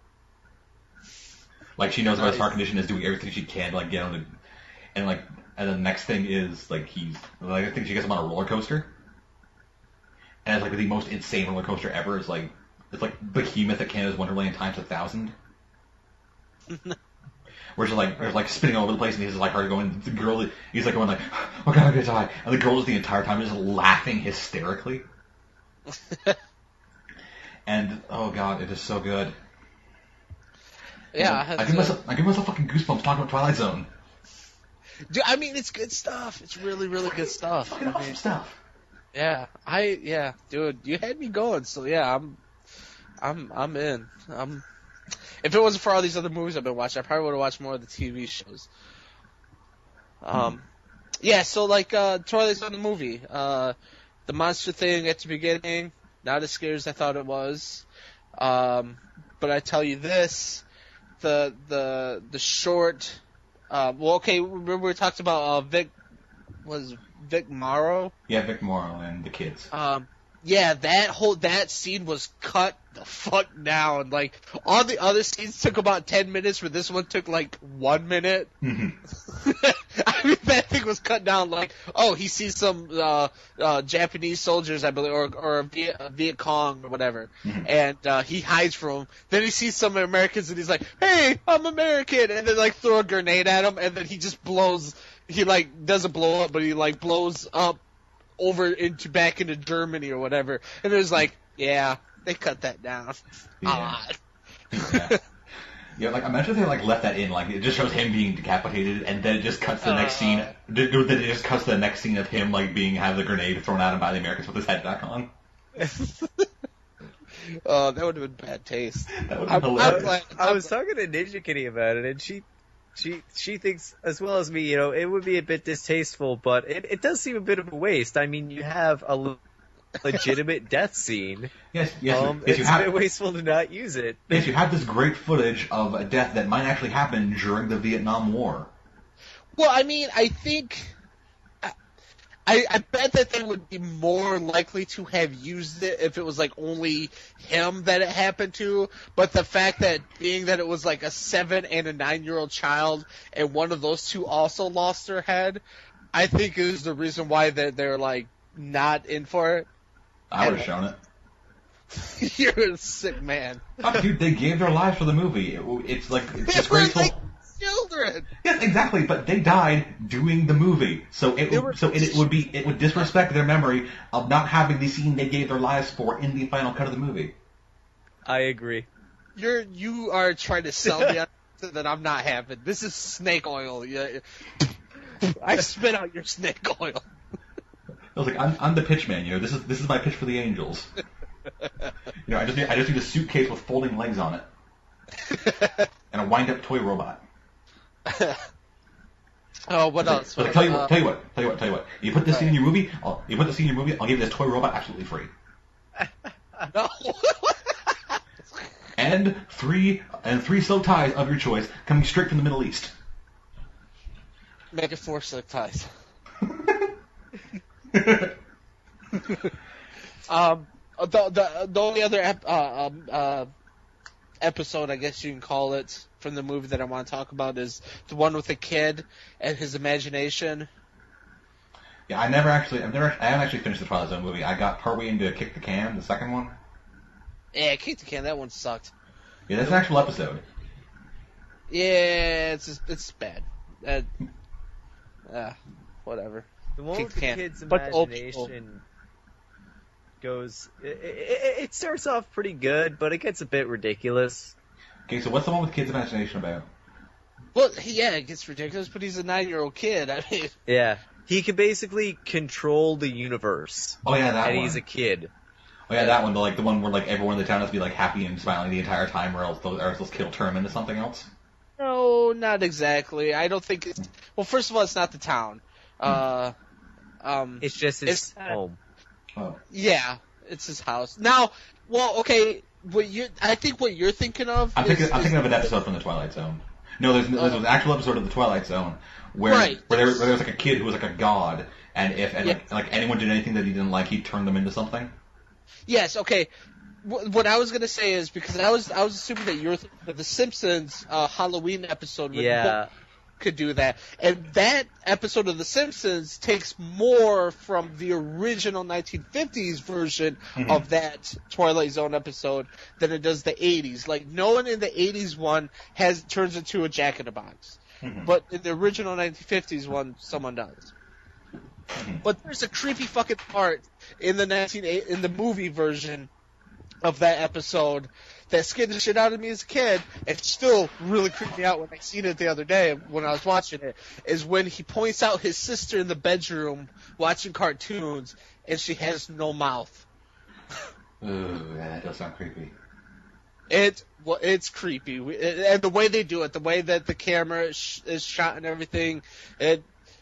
She knows about his heart condition, is doing everything she can to get him to. And and the next thing is I think she gets him on a roller coaster. And it's the most insane roller coaster ever. It's Behemoth at Canada's Wonderland times 1,000. Where it's spinning all over the place, and he's hard going. The girl, he's going oh god, I'm gonna die, and the girl is the entire time just laughing hysterically. And oh god, it is so good. Yeah, I give myself fucking goosebumps talking about Twilight Zone. Dude, I mean, it's good stuff. It's really, really good stuff. Fucking awesome stuff. Yeah, dude, you had me going. So yeah, I'm in. if it wasn't for all these other movies I've been watching, I probably would have watched more of the TV shows. Yeah, so like Twilight Zone the movie, the monster thing at the beginning, not as scary as I thought it was. But I tell you this, the short, remember we talked about Vic Morrow? Yeah, Vic Morrow and the kids. Yeah, that scene was cut the fuck down. Like, all the other scenes took about 10 minutes, but this one took like 1 minute. Mm-hmm. I mean, that thing was cut down. Like, oh, he sees some Japanese soldiers, I believe, or Viet Cong or whatever, and he hides from them. Then he sees some Americans, and he's like, "Hey, I'm American," and then like throw a grenade at him, and then he just blows. He like doesn't blow up, but he like blows up over back into Germany or whatever. And it was like, yeah, they cut that down. Yeah. Yeah, like imagine if they like left that in, like it just shows him being decapitated, and then it just cuts to the next scene. Then it just cuts to the next scene of him like have the grenade thrown at him by the Americans with his head back on. Oh, that would have been bad taste. That would have been hilarious. I was talking to Ninja Kitty about it, and she thinks, as well as me, it would be a bit distasteful, but it does seem a bit of a waste. I mean, you have a legitimate death scene. Yes, it's a bit wasteful to not use it. Yes, you have this great footage of a death that might actually happen during the Vietnam War. Well, I mean, I think... I bet that they would be more likely to have used it if it was like only him that it happened to. But the fact that being that it was like a 7 and a 9-year-old child, and one of those two also lost their head, I think is the reason why they're like not in for it. I would have shown it. You're a sick man. Oh, dude, they gave their lives for the movie. It's disgraceful. Like children. Yes, exactly. But they died doing the movie, so it would disrespect their memory of not having the scene they gave their lives for in the final cut of the movie. I agree. You are trying to sell me on something that I'm not having. This is snake oil. Yeah. I spit out your snake oil. I was like, I'm the pitch man. This is my pitch for the Angels. I just need a suitcase with folding legs on it and a wind-up toy robot. Oh, what else? Tell you what. You put this scene in your movie. I'll give you this toy robot absolutely free. No. and three silk ties of your choice coming straight from the Middle East. Make it 4 silk ties. The only other episode, I guess you can call it, from the movie that I want to talk about is the one with the kid and his imagination. Yeah, I haven't actually finished the Twilight Zone movie. I got partway into Kick the Can, the second one. Yeah, Kick the Can, that one sucked. Yeah, that's an actual episode. Yeah, it's bad. Whatever. The one with the kid's But imagination goes... It starts off pretty good, but it gets a bit ridiculous. Okay, so what's the one with kids' imagination about? Well, yeah, it gets ridiculous, but he's a 9-year-old kid. I mean... Yeah. He can basically control the universe. Oh, yeah, that one. And he's a kid. Oh, yeah, that one. The one where, everyone in the town has to be, happy and smiling the entire time, or else they'll kill turn into something else? No, not exactly. I don't think it's... Well, first of all, it's not the town. It's just his home. Oh. Yeah, it's his house. Now, well, okay, I think what you're thinking of I'm thinking of an episode from the Twilight Zone. No, there's an actual episode of the Twilight Zone where there was a kid who was a god, and if anyone did anything that he didn't like, he'd turn them into something. Yes, okay. What I was gonna say is, because I was assuming that you're thinking of the Simpsons Halloween episode. Yeah. Could do that, and that episode of The Simpsons takes more from the original 1950s version of that Twilight Zone episode than it does the 80s. Like, no one in the 80s one turns into a Jack-in-the-Box, but in the original 1950s one, someone does. But there's a creepy fucking part in the movie version of that episode that scared the shit out of me as a kid, and still really creeped me out when I seen it the other day when I was watching it, is when he points out his sister in the bedroom watching cartoons, and she has no mouth. Ooh, yeah, that does sound creepy. It Well, it's creepy, and the way they do it, the way that the camera is shot and everything, Was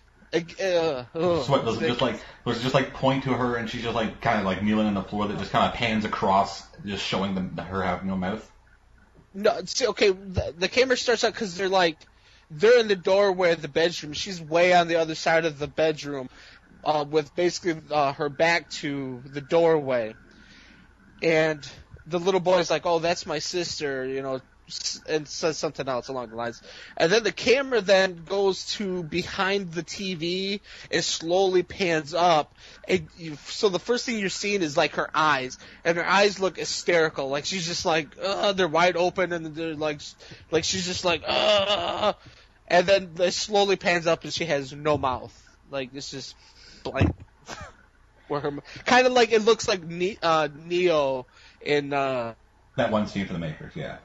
it just like point to her and she's just like kind of like kneeling on the floor that just kind of pans across, just showing them her having no mouth? No, see, okay, the camera starts out because they're in the doorway of the bedroom. She's way on the other side of the bedroom, with basically her back to the doorway, and the little boy's like, "Oh, that's my sister," you know, and says something else along the lines. And then the camera then goes to behind the TV and slowly pans up. So the first thing you're seeing is like her eyes, and her eyes look hysterical. Like she's just like, they're wide open, and they're like she's just like, and then it slowly pans up and she has no mouth. Like it's just blank. Where her kind of like it looks like Neo in that one scene for the Matrix, yeah.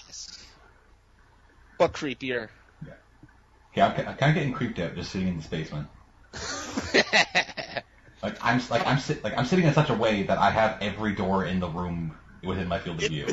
But creepier. Yeah, I'm kind of getting creeped out just sitting in this basement. I'm sitting in such a way that I have every door in the room within my field of view.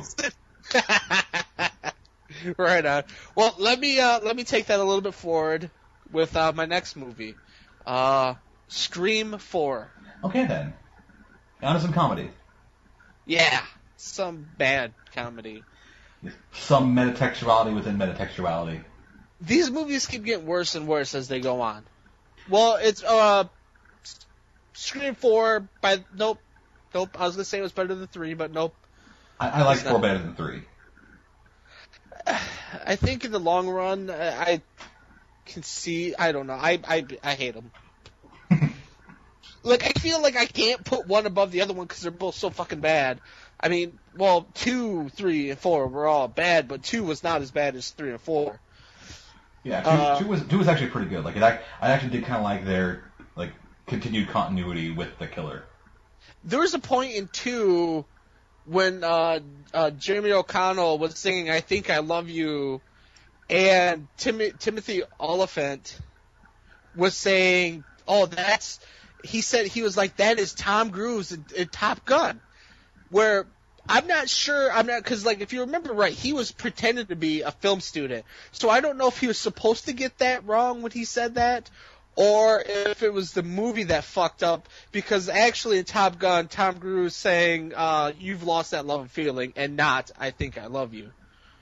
Right on. Well, let me take that a little bit forward with my next movie, Scream 4. Okay then. On to some comedy. Yeah, some bad comedy. Some metatextuality within metatextuality. These movies keep getting worse and worse as they go on. Well, it's Scream 4 by nope. I was gonna say it was better than 3, but nope. I like 4 better than 3. I think in the long run, I can see. I don't know. I hate them. Like I feel like I can't put one above the other one because they're both so fucking bad. I mean, well, 2, 3, and 4 were all bad, but 2 was not as bad as 3 and 4. Yeah, 2 was actually pretty good. Like I actually did kind of like their like continued continuity with the killer. There was a point in 2 when Jeremy O'Connell was singing "I Think I Love You," and Timothy Olyphant was saying, "Oh, that's." He said he was like, "That is Tom Cruise in Top Gun," where I'm not because like if you remember right, he was pretending to be a film student, so I don't know if he was supposed to get that wrong when he said that, or if it was the movie that fucked up, because actually in Top Gun, Tom Cruise saying, "You've lost that love and feeling," and not "I think I love you."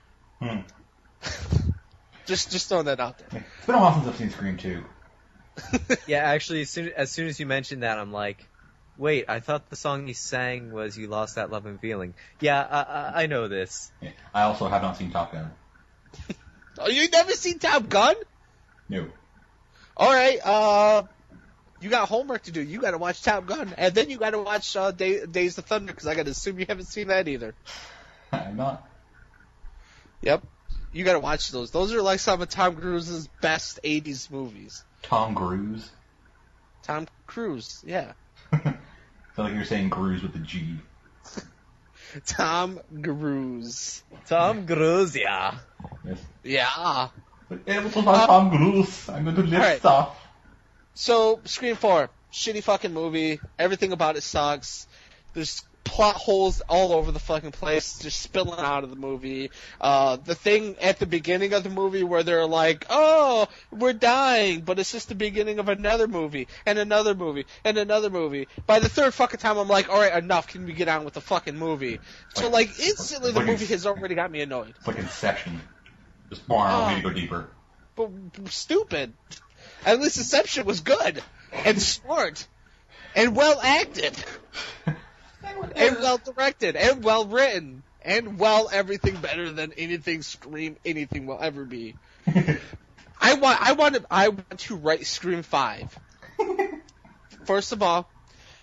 Just throwing that out there. It's been a while since I've seen Scream 2. Yeah, actually, as soon as you mentioned that, I'm like, wait, I thought the song he sang was "You Lost That Love and Feeling." Yeah, I know this. Yeah. I also have not seen Top Gun. Oh, you never seen Top Gun? No. All right, you got homework to do. You got to watch Top Gun, and then you got to watch Days of Thunder, because I got to assume you haven't seen that either. I'm not. Yep, you got to watch those. Those are like some of Tom Cruise's best '80s movies. Tom Cruise? Tom Cruise, yeah. Sound like you're saying Cruise with a G. Tom Cruise. Tom Cruise, yeah. Yes. Yeah. It was about Tom Cruise. I'm going to lift right. stuff. So, Scream 4, shitty fucking movie. Everything about it sucks. There's plot holes all over the fucking place, just spilling out of the movie. The thing at the beginning of the movie where they're like, "Oh, we're dying," but it's just the beginning of another movie, and another movie, and another movie. By the third fucking time, I'm like, alright, enough, can we get on with the fucking movie? So, like, instantly the movie has already got me annoyed. It's like Inception. Just more on me to go deeper. But stupid. At least Inception was good, and smart, and well acted. And well directed, and well written, and well everything better than anything Scream anything will ever be. I want to write Scream 5. First of all,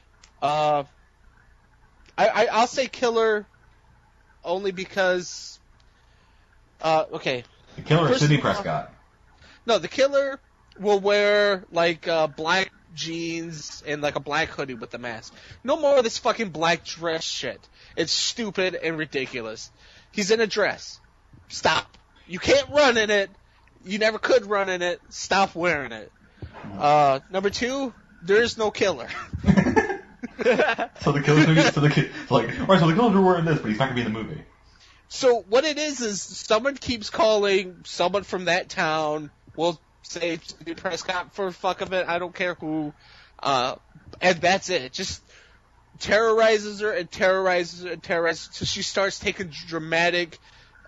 I'll say killer only because okay. The killer is Sidney Prescott. No, the killer will wear like black jeans and like a black hoodie with a mask. No more of this fucking black dress shit. It's stupid and ridiculous. He's in a dress. Stop. You can't run in it. You never could run in it. Stop wearing it. Number 2, there is no killer. So the killer's so the killer's wearing this, but he's not gonna be in the movie. So what it is someone keeps calling someone from that town. We'll say Sidney Prescott for fuck of it. I don't care who. And that's it. Just terrorizes her and terrorizes her and terrorizes her. So she starts taking dramatic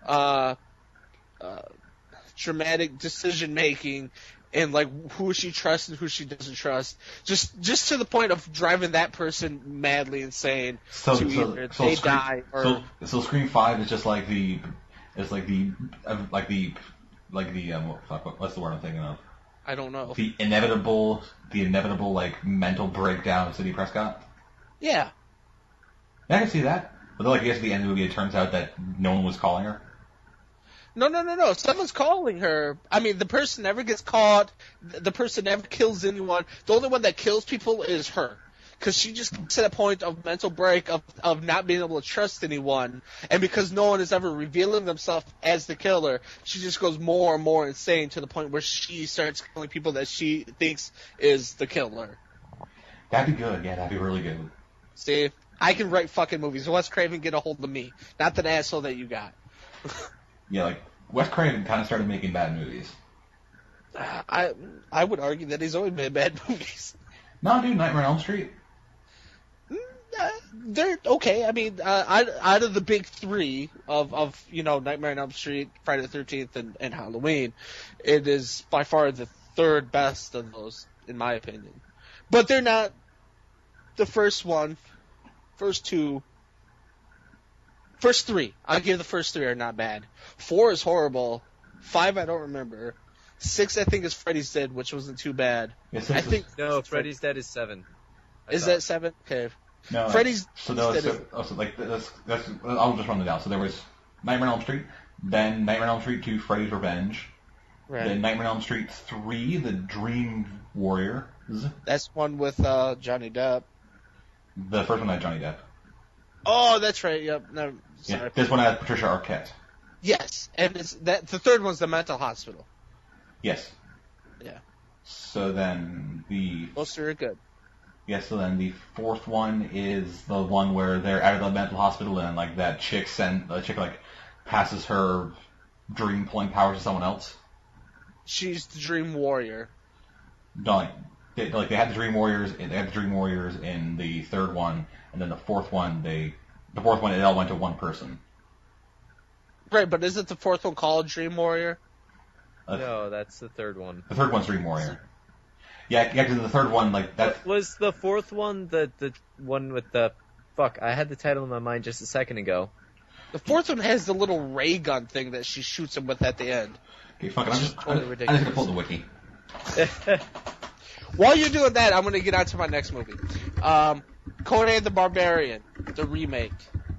decision making and like who she trusts and who she doesn't trust. Just to the point of driving that person madly insane. So Die or so Scream 5 is just like what's the word I'm thinking of? I don't know. The inevitable like mental breakdown of Sidney Prescott. Yeah. I can see that. But then, like, I guess at the end of the movie, it turns out that no one was calling her. No. Someone's calling her. I mean, the person never gets caught. The person never kills anyone. The only one that kills people is her. Because she just gets to that point of mental break of not being able to trust anyone. And because no one is ever revealing themselves as the killer, she just goes more and more insane to the point where she starts killing people that she thinks is the killer. That'd be good. Yeah, that'd be really good. See? I can write fucking movies. Wes Craven, get a hold of me. Not that asshole that you got. Yeah, like, Wes Craven kind of started making bad movies. I would argue that he's always made bad movies. No, dude, Nightmare on Elm Street. They're okay. I mean, out of the big three of Nightmare on Elm Street, Friday the 13th, and Halloween, it is by far the third best of those, in my opinion. But they're not the first three. I'll give the first three are not bad. 4 is horrible. 5 I don't remember. 6 I think is Freddy's Dead, which wasn't too bad. Yeah, I think No, Freddy's Dead is 7. Is that 7? Okay. No, Freddy's I'll just run it down. So there was Nightmare on Elm Street, then Nightmare on Elm Street 2, Freddy's Revenge, right. then Nightmare on Elm Street 3, The Dream Warriors. That's one with Johnny Depp. The first one had Johnny Depp. Oh, that's right. Yep. No, sorry. Yeah, this one had Patricia Arquette. Yes, and the third one's the mental hospital. Yes. Yeah. So then most are good. Yeah, so then the fourth one is the one where they're out of the mental hospital and like that chick like passes her dream pulling powers to someone else. She's the Dream Warrior. They had the Dream Warriors. They had the Dream Warriors in the third one, and then the fourth one it all went to one person. Right, but isn't the fourth one called Dream Warrior? No, that's the third one. The third one's Dream Warrior. Yeah, because in the third one, like that was the fourth one the one with the fuck. I had the title in my mind just a second ago. The fourth one has the little ray gun thing that she shoots him with at the end. Okay, fuck it. I'm just gonna pull the wiki. While you're doing that, I'm gonna get on to my next movie, Conan the Barbarian, the remake.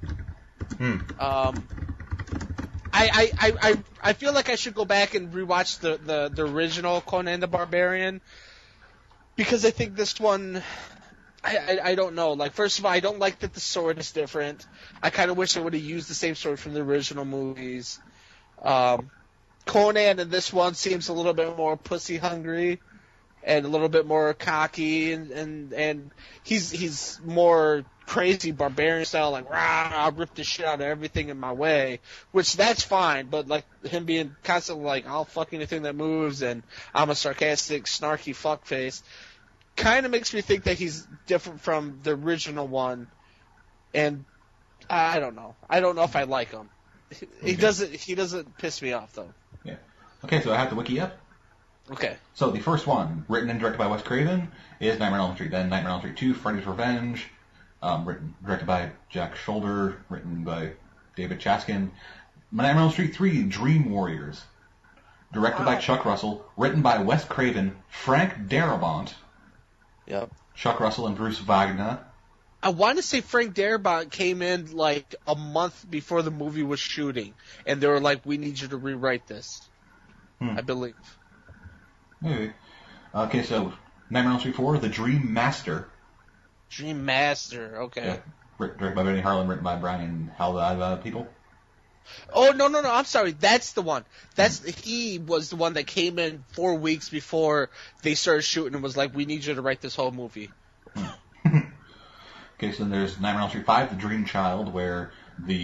I feel like I should go back and rewatch the original Conan the Barbarian. Because I think this one, I don't know. Like, first of all, I don't like that the sword is different. I kind of wish I would have used the same sword from the original movies. Conan in this one seems a little bit more pussy hungry and a little bit more cocky, and he's more crazy barbarian style, like, rah, I'll rip the shit out of everything in my way, which that's fine, but like him being constantly like, I'll fuck anything that moves, and I'm a sarcastic, snarky fuckface, kind of makes me think that he's different from the original one, and I don't know. I don't know if I like him. He doesn't piss me off though. Yeah. Okay, so I have the wiki up. Okay. So the first one, written and directed by Wes Craven, is Nightmare on Elm Street. Then Nightmare on Elm Street 2, Freddy's Revenge, directed by Jack Shoulder, written by David Chaskin. Nightmare on Elm Street 3, Dream Warriors, directed by Chuck Russell, written by Wes Craven, Frank Darabont, Yep. Chuck Russell and Bruce Wagner. I want to say Frank Darabont came in like a month before the movie was shooting, and they were like, "We need you to rewrite this." I believe. Maybe. Okay, so Nightmare on Elm Street 4, The Dream Master. Dream Master, okay. Yeah. Directed by Benny Harlan, written by Brian people. Oh, no, I'm sorry. That's the one. He was the one that came in 4 weeks before they started shooting and was like, we need you to write this whole movie. Okay, so then there's Nightmare on Elm Street 5, The Dream Child, where the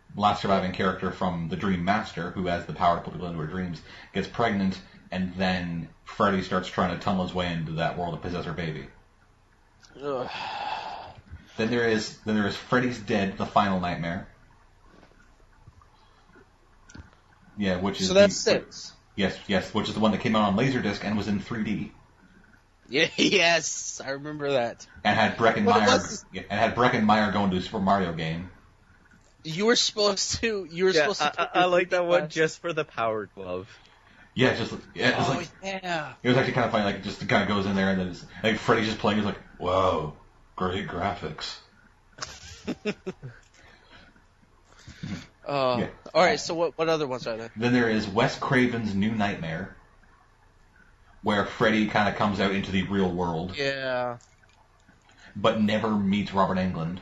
last surviving character from the Dream Master, who has the power to put people into her dreams, gets pregnant, and then Freddy starts trying to tunnel his way into that world to possess her baby. Ugh. Then there is Freddy's Dead, the final nightmare. Yeah, which is So that's 6. Yes, which is the one that came out on Laserdisc and was in 3D. Yeah, yes, I remember that. And had Breckin Meyer going to a Super Mario game. You were supposed to. I like that one just for the Power Glove. Yeah, it's like yeah. it was actually kind of funny. Like, it just kind of goes in there, and then it's, like Freddy's just playing. He's like, "Whoa, great graphics." Yeah. All right. So what other ones are there? Then there is Wes Craven's New Nightmare, where Freddy kind of comes out into the real world, Yeah. but never meets Robert Englund.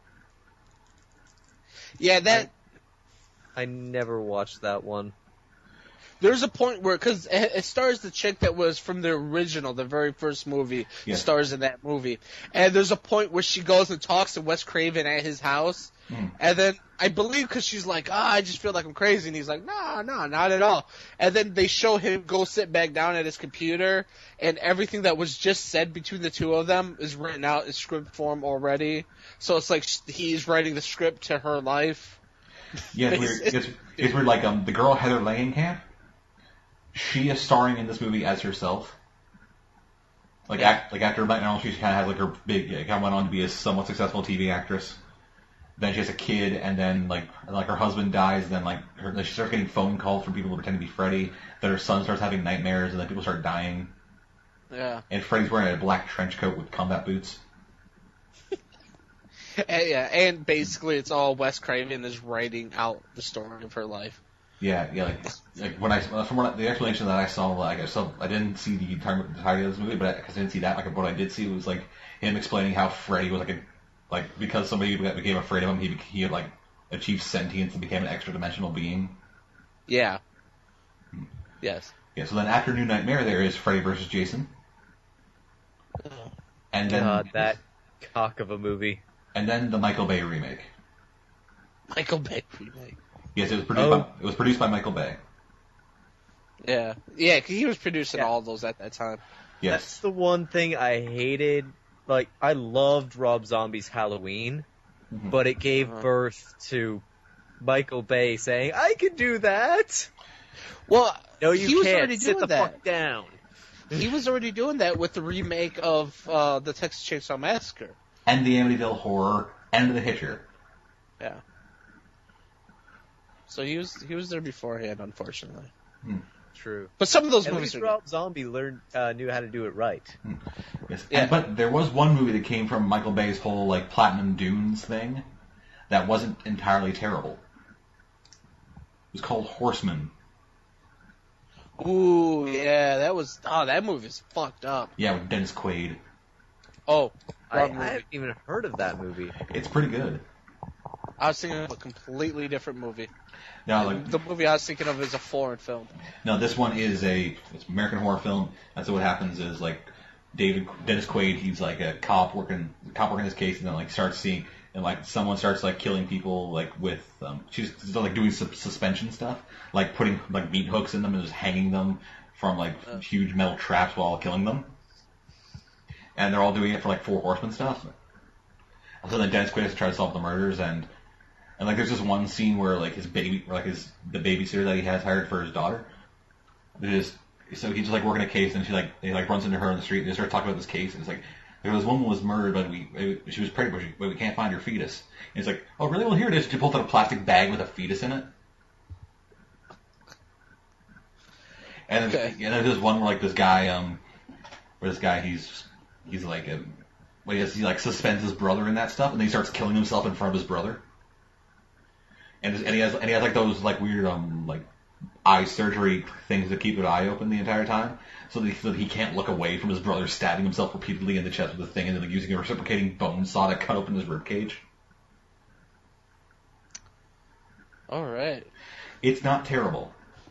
Yeah, that. I never watched that one. There's a point where, because it stars the chick that was from the original, the very first movie, Yes. stars in that movie. And there's a point where she goes and talks to Wes Craven at his house. And then, I believe because she's like, I just feel like I'm crazy. And he's like, no, not at all. And then they show him go sit back down at his computer, and everything that was just said between the two of them is written out in script form already. So it's like he's writing the script to her life. Yeah, it's weird. Like the girl Heather Langenkamp, she is starring in this movie as herself. Like after Night Owl, she kind of had like her big, kind of went on to be a somewhat successful TV actress. Then she has a kid, and then like her husband dies. Then she starts getting phone calls from people who pretend to be Freddy. Then her son starts having nightmares, and then people start dying. Yeah. And Freddy's wearing a black trench coat with combat boots. And basically it's all Wes Craven is writing out the story of her life. Yeah, like when the explanation that I saw, I didn't see the entirety of this movie, but because I didn't see that, what I did see was like him explaining how Freddy was because somebody became afraid of him, he had like achieved sentience and became an extra dimensional being. Yeah. Yes. Yeah. So then after New Nightmare, there is Freddy vs. Jason, and then that cock of a movie. And then the Michael Bay remake. Michael Bay remake. Yes, it was produced by Michael Bay. Yeah, 'cause he was producing all those at that time. Yes. That's the one thing I hated. Like, I loved Rob Zombie's Halloween, but it gave birth to Michael Bay saying, I can do that! Well, no, he you was can't. already Sit doing the that. fuck down. He was already doing that with the remake of the Texas Chainsaw Massacre. And the Amityville Horror, and The Hitcher. Yeah. So he was there beforehand, unfortunately. True. But some of those At movies least are Rob Zombie knew how to do it right. Yes. Yeah. But there was one movie that came from Michael Bay's whole like Platinum Dunes thing that wasn't entirely terrible. It was called Horseman. Ooh, yeah, that movie's fucked up. Yeah, with Dennis Quaid. Oh, I wrong movie. haven't even heard of that movie. It's pretty good. I was thinking of a completely different movie. No, The movie I was thinking of is a foreign film. No, this one is it's an American horror film. And so what happens is like Dennis Quaid, he's like a cop working this case, and then like starts seeing and like someone starts like killing people like with she's like doing suspension stuff, like putting like meat hooks in them and just hanging them from like huge metal traps while killing them. And they're all doing it for like Four Horsemen stuff. So then Dennis Quaid has to try to solve the murders, and like there's this one scene where like the babysitter that he has hired for his daughter, so he's just like working a case, and he runs into her in the street, and they start talking about this case, and it's like, this woman was murdered, but she was pregnant, but we can't find her fetus. And it's like, oh really? Well, here it is. She pulls out a plastic bag with a fetus in it. And then there's one where like this guy, he's like he like suspends his brother in that stuff, and then he starts killing himself in front of his brother. And he has like those like weird like eye surgery things that keep his eye open the entire time, so that he can't look away from his brother stabbing himself repeatedly in the chest with the thing, and then like using a reciprocating bone saw to cut open his ribcage. All right. It's not terrible.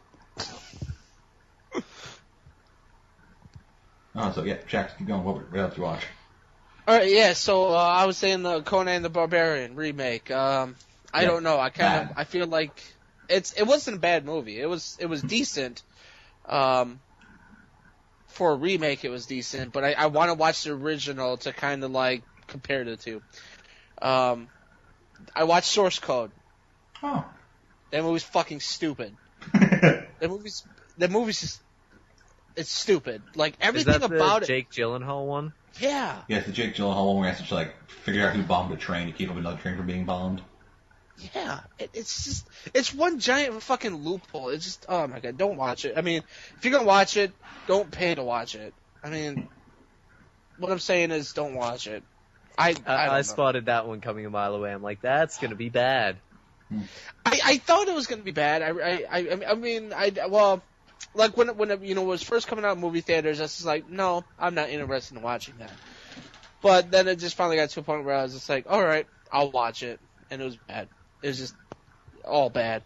So yeah, Jack, keep going. What else you watch? All right, yeah. So I was saying the Conan the Barbarian remake. I don't know. bad. I feel like it wasn't a bad movie. It was decent. For a remake, it was decent, but I want to watch the original to kind of like compare the two. I watched Source Code. Oh. That movie's fucking stupid. That movie's just, it's stupid. Like everything Is that about the Jake Gyllenhaal one? it. Yeah. Yeah, it's the Jake Gyllenhaal one where he has to like figure out who bombed a train to keep up another train from being bombed. Yeah. It's one giant fucking loophole. It's just, oh my god, don't watch it. I mean, if you're gonna watch it, don't pay to watch it. I mean, what I'm saying is don't watch it. I don't know. spotted that one coming a mile away. I'm like, that's gonna be bad. I thought it was gonna be bad. I mean, well, like when it, you know, was first coming out in movie theaters, I was just like, no, I'm not interested in watching that. But then it just finally got to a point where I was just like, all right, I'll watch it, and it was bad. It was just all bad.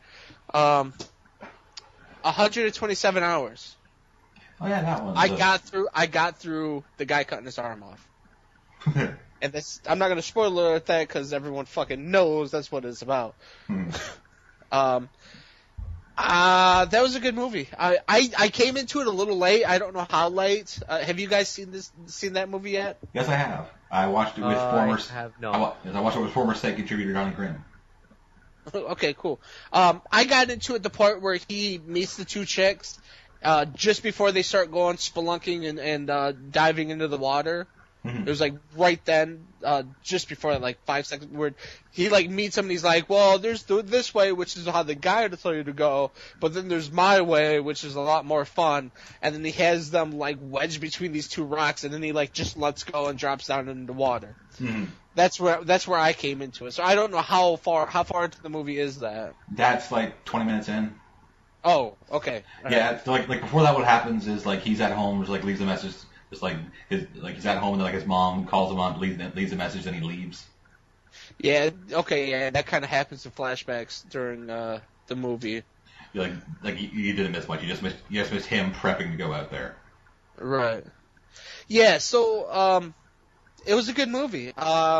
127 hours. Oh yeah, that one. I got through the guy cutting his arm off. And I'm not gonna spoiler that because everyone fucking knows that's what it's about. That was a good movie. I came into it a little late. I don't know how late. Have you guys seen that movie yet? Yes, I have. I watched it with former. I have not. I watched it with former state contributor Donnie Grimm. Okay, cool. I got into it the part where he meets the two chicks just before they start going spelunking and diving into the water. Mm-hmm. It was like right then, just before that, like 5 seconds, where he like meets him and he's like, well, there's this way, which is how the guide will tell you to go, but then there's my way, which is a lot more fun, and then he has them like wedged between these two rocks, and then he like just lets go and drops down into the water. Mm-hmm. That's where I came into it. So I don't know how far into the movie is that. That's like 20 minutes in. Oh, okay. All Yeah, right. it's like before that, what happens is like he's at home, just like leaves a message, just like he's at home, and like his mom calls him on, leaves a message, and he leaves. Yeah, okay, yeah, that kind of happens in flashbacks during the movie. You're like you didn't miss much. You just missed him prepping to go out there. Right. Yeah, so it was a good movie.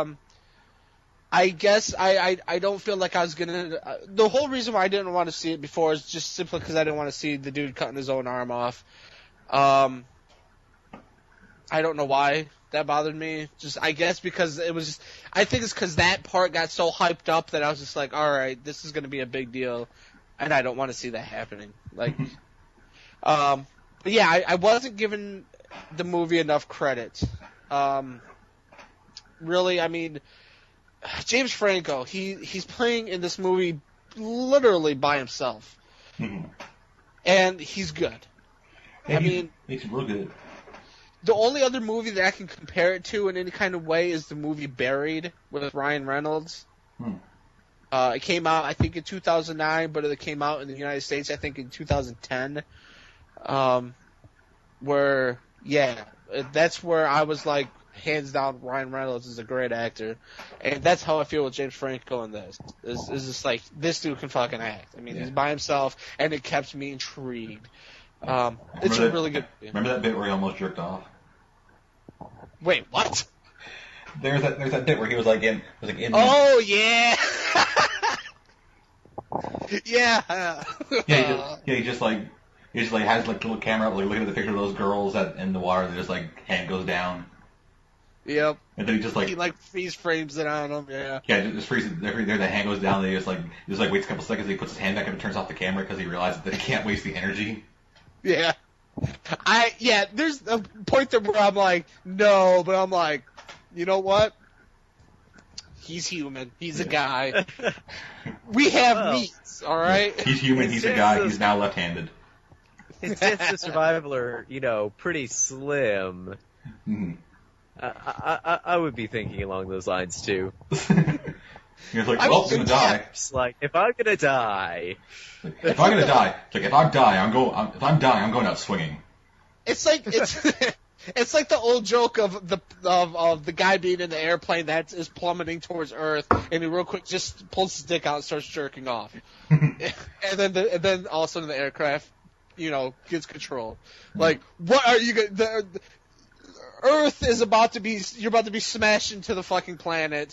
I guess I don't feel like I was gonna. The whole reason why I didn't want to see it before is just simply because I didn't want to see the dude cutting his own arm off. I don't know why that bothered me. Just I guess because it was. Just, I think it's because that part got so hyped up that I was just like, all right, this is gonna be a big deal, and I don't want to see that happening. Like, but yeah, I wasn't giving the movie enough credit. Really, I mean, James Franco, he's playing in this movie literally by himself. Mm-hmm. And he's good. Yeah, I mean, he's real good. The only other movie that I can compare it to in any kind of way is the movie Buried with Ryan Reynolds. It came out, I think, in 2009, but it came out in the United States, I think, in 2010. Where, yeah, that's where I was like, hands down, Ryan Reynolds is a great actor. And that's how I feel with James Franco in this. It's just like, this dude can fucking act. I mean, he's by himself, and it kept me intrigued. It's a really good movie. Remember that bit where he almost jerked off? Wait, what? There's that bit where he was like in. Oh, yeah! Yeah! He just has like a little camera up, like looking at the picture of those girls in the water, and just like hand goes down. Yep. And then he just like. He like freeze frames it on him, yeah. Yeah, just freezes. There, the hand goes down, and he just waits a couple seconds, and he puts his hand back up and turns off the camera because he realizes that he can't waste the energy. Yeah. There's a point there where I'm like, no, but I'm like, you know what? He's human. He's a guy. We have needs, alright? He's human, he's a guy, he's now left-handed. His chances of survival are, pretty slim. Mm-hmm. I would be thinking along those lines too. You're like, well, I'm gonna die. It's like, if I'm gonna die. If I'm dying, I'm going out swinging. It's like, it's like the old joke of the guy being in the airplane that is plummeting towards Earth, and he real quick just pulls his dick out and starts jerking off. and then all of a sudden the aircraft, gets control. Like, what are you gonna, Earth is you're about to be smashed into the fucking planet.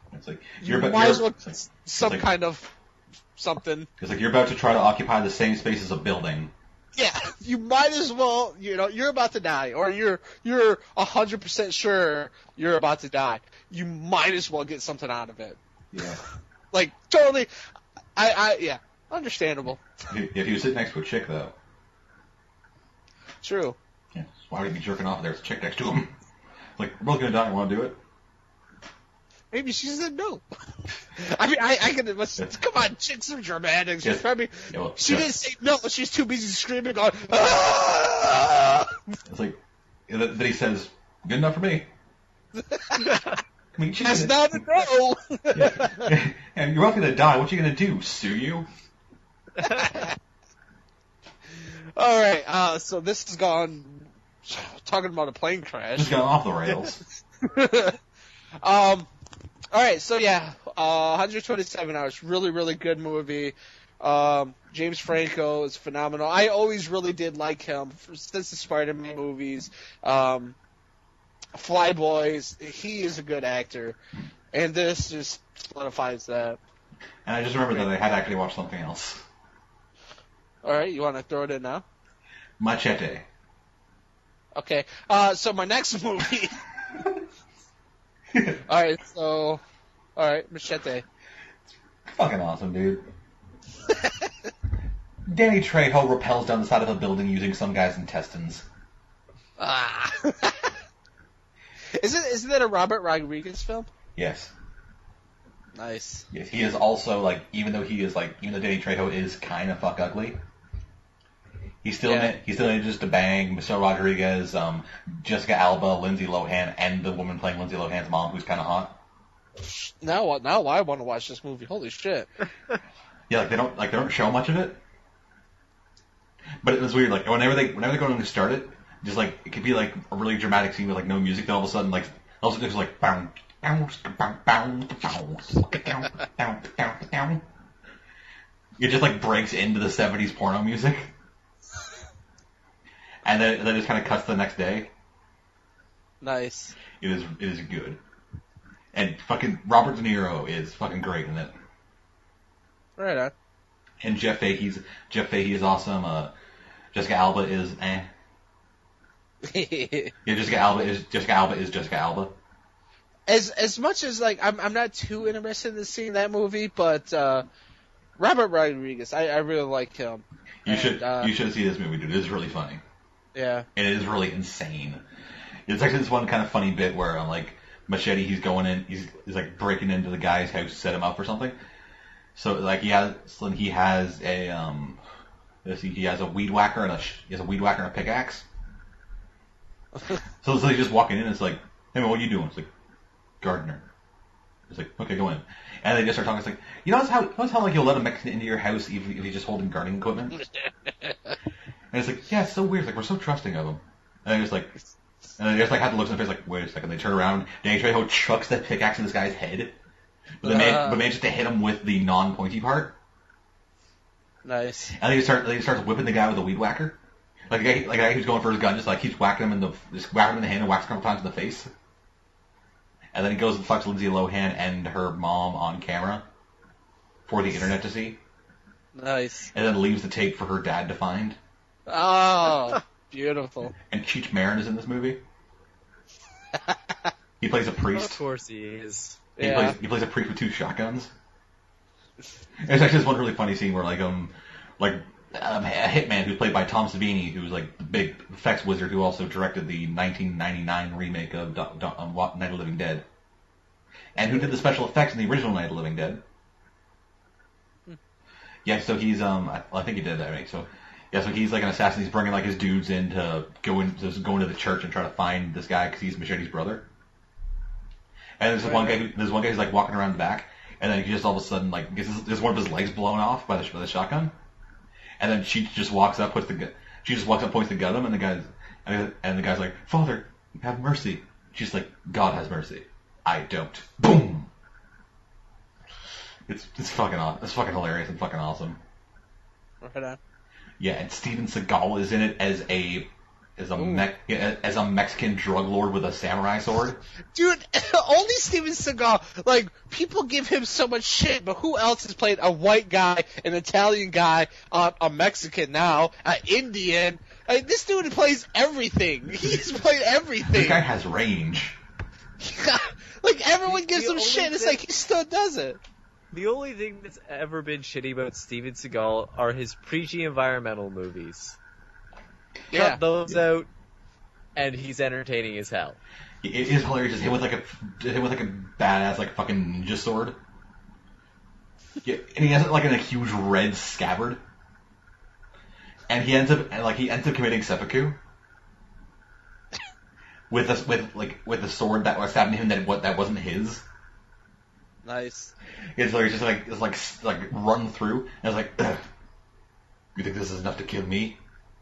It's like You you're might as well it's get some like- kind of something. It's like you're about to try to occupy the same space as a building. Yeah, you might as well. You're about to die, or you're 100% sure you're about to die. You might as well get something out of it. Yeah. Like totally, yeah, understandable. If he was sitting next to a chick, though, True. yeah, why would he be jerking off if there's a chick next to him? Like, we're both gonna die. Want to do it? Maybe she said no. I mean, I could. Come on, chicks are dramatic. She's Yes. probably. Yeah, well, She yeah. didn't say no. She's too busy screaming, going. "Ah!" It's like then he says, "Good enough for me." I mean, That's not a no. Yeah. And you're both gonna die. What you gonna do? Sue you? All right. So this has gone. Talking about a plane crash. Just got off the rails. All right, so yeah, 127 hours, really, really good movie. James Franco is phenomenal. I always really did like him since the Spider-Man movies. Fly Boys, he is a good actor, and this just solidifies that. And I just remembered that I had actually watched something else. All right, you want to throw it in now? Machete. Okay, so my next movie. All right, Machete. Fucking awesome, dude. Danny Trejo rappels down the side of a building using some guy's intestines. Ah. Isn't that a Robert Rodriguez film? Yes. Nice. Yes, he is also, like, even though Danny Trejo is kind of fuck ugly, he still manages to bang Michelle Rodriguez, Jessica Alba, Lindsay Lohan, and the woman playing Lindsay Lohan's mom, who's kind of hot. Now I want to watch this movie. Holy shit! Yeah, they don't show much of it, but it was weird. Like whenever they go to start it, just like it could be like a really dramatic scene with like no music, then all of a sudden it's like bang, bang, bang, bang, bang, bang. It just like breaks into the 70s porno music. And then it just kind of cuts to the next day. Nice. It is good. And fucking Robert De Niro is fucking great in it. Right on. And Jeff Fahey is awesome. Jessica Alba is eh. Yeah, Jessica Alba is Jessica Alba. As much as like I'm not too interested in seeing that movie, but Robert Rodriguez, I really like him. You should see this movie, dude. It is really funny. Yeah. And it is really insane. It's actually this one kind of funny bit where like Machete, he's going in, he's like breaking into the guy's house to set him up or something. So like he has a weed whacker and a pickaxe. So he's just walking in and it's like, hey man, what are you doing? It's like, gardener. It's like, okay, go in. And they just start talking. It's like, you notice how like you'll let a Mexican into your house if he's just holding gardening equipment? And it's like, yeah, it's so weird. Like we're so trusting of him. And they just have to look in the face like, wait a second. They turn around. Danny Trejo chucks that pickaxe in this guy's head, but manages to hit him with the non-pointy part. Nice. And then he starts whipping the guy with a weed whacker. Like a guy who's going for his gun, just like keeps whacking him in the hand and whacks him a couple times in the face. And then he goes and fucks Lindsay Lohan and her mom on camera for the internet to see. Nice. And then leaves the tape for her dad to find. Oh, beautiful. And Cheech Marin is in this movie. He plays a priest. Of course he is. He plays a priest with two shotguns. There's actually this one really funny scene where a hitman who's played by Tom Savini, who's like the big effects wizard who also directed the 1999 remake of Night of the Living Dead, and who did the special effects in the original Night of the Living Dead. Yeah, so he's I think he did that, right? So yeah, so he's like an assassin. He's bringing like his dudes in to go into the church and try to find this guy because he's Machete's brother. And there's one guy who's like walking around the back, and then he just all of a sudden like gets one of his legs blown off by the shotgun. And then she just walks up, points the gun at him, and the guy's like, "Father, have mercy." She's like, "God has mercy. I don't." Boom. It's fucking awesome. It's fucking hilarious and fucking awesome. Right on. Yeah, and Steven Seagal is in it as as a Mexican drug lord with a samurai sword. Dude, only Steven Seagal, like, people give him so much shit, but who else has played a white guy, an Italian guy, a Mexican now, an Indian? Like, this dude plays everything. He's played everything. This guy has range. Like, everyone gives The him only shit, it's thing- like, he still does it. The only thing that's ever been shitty about Steven Seagal are his preachy environmental movies. Yeah. Cut those out, and he's entertaining as hell. It is hilarious. Just him with like a badass like fucking ninja sword. Yeah, and he has it like in a huge red scabbard. And he ends up committing seppuku with a sword that was stabbing him that wasn't his. Nice. It's hilarious. Just like run through, and it's like, ugh, you think this is enough to kill me?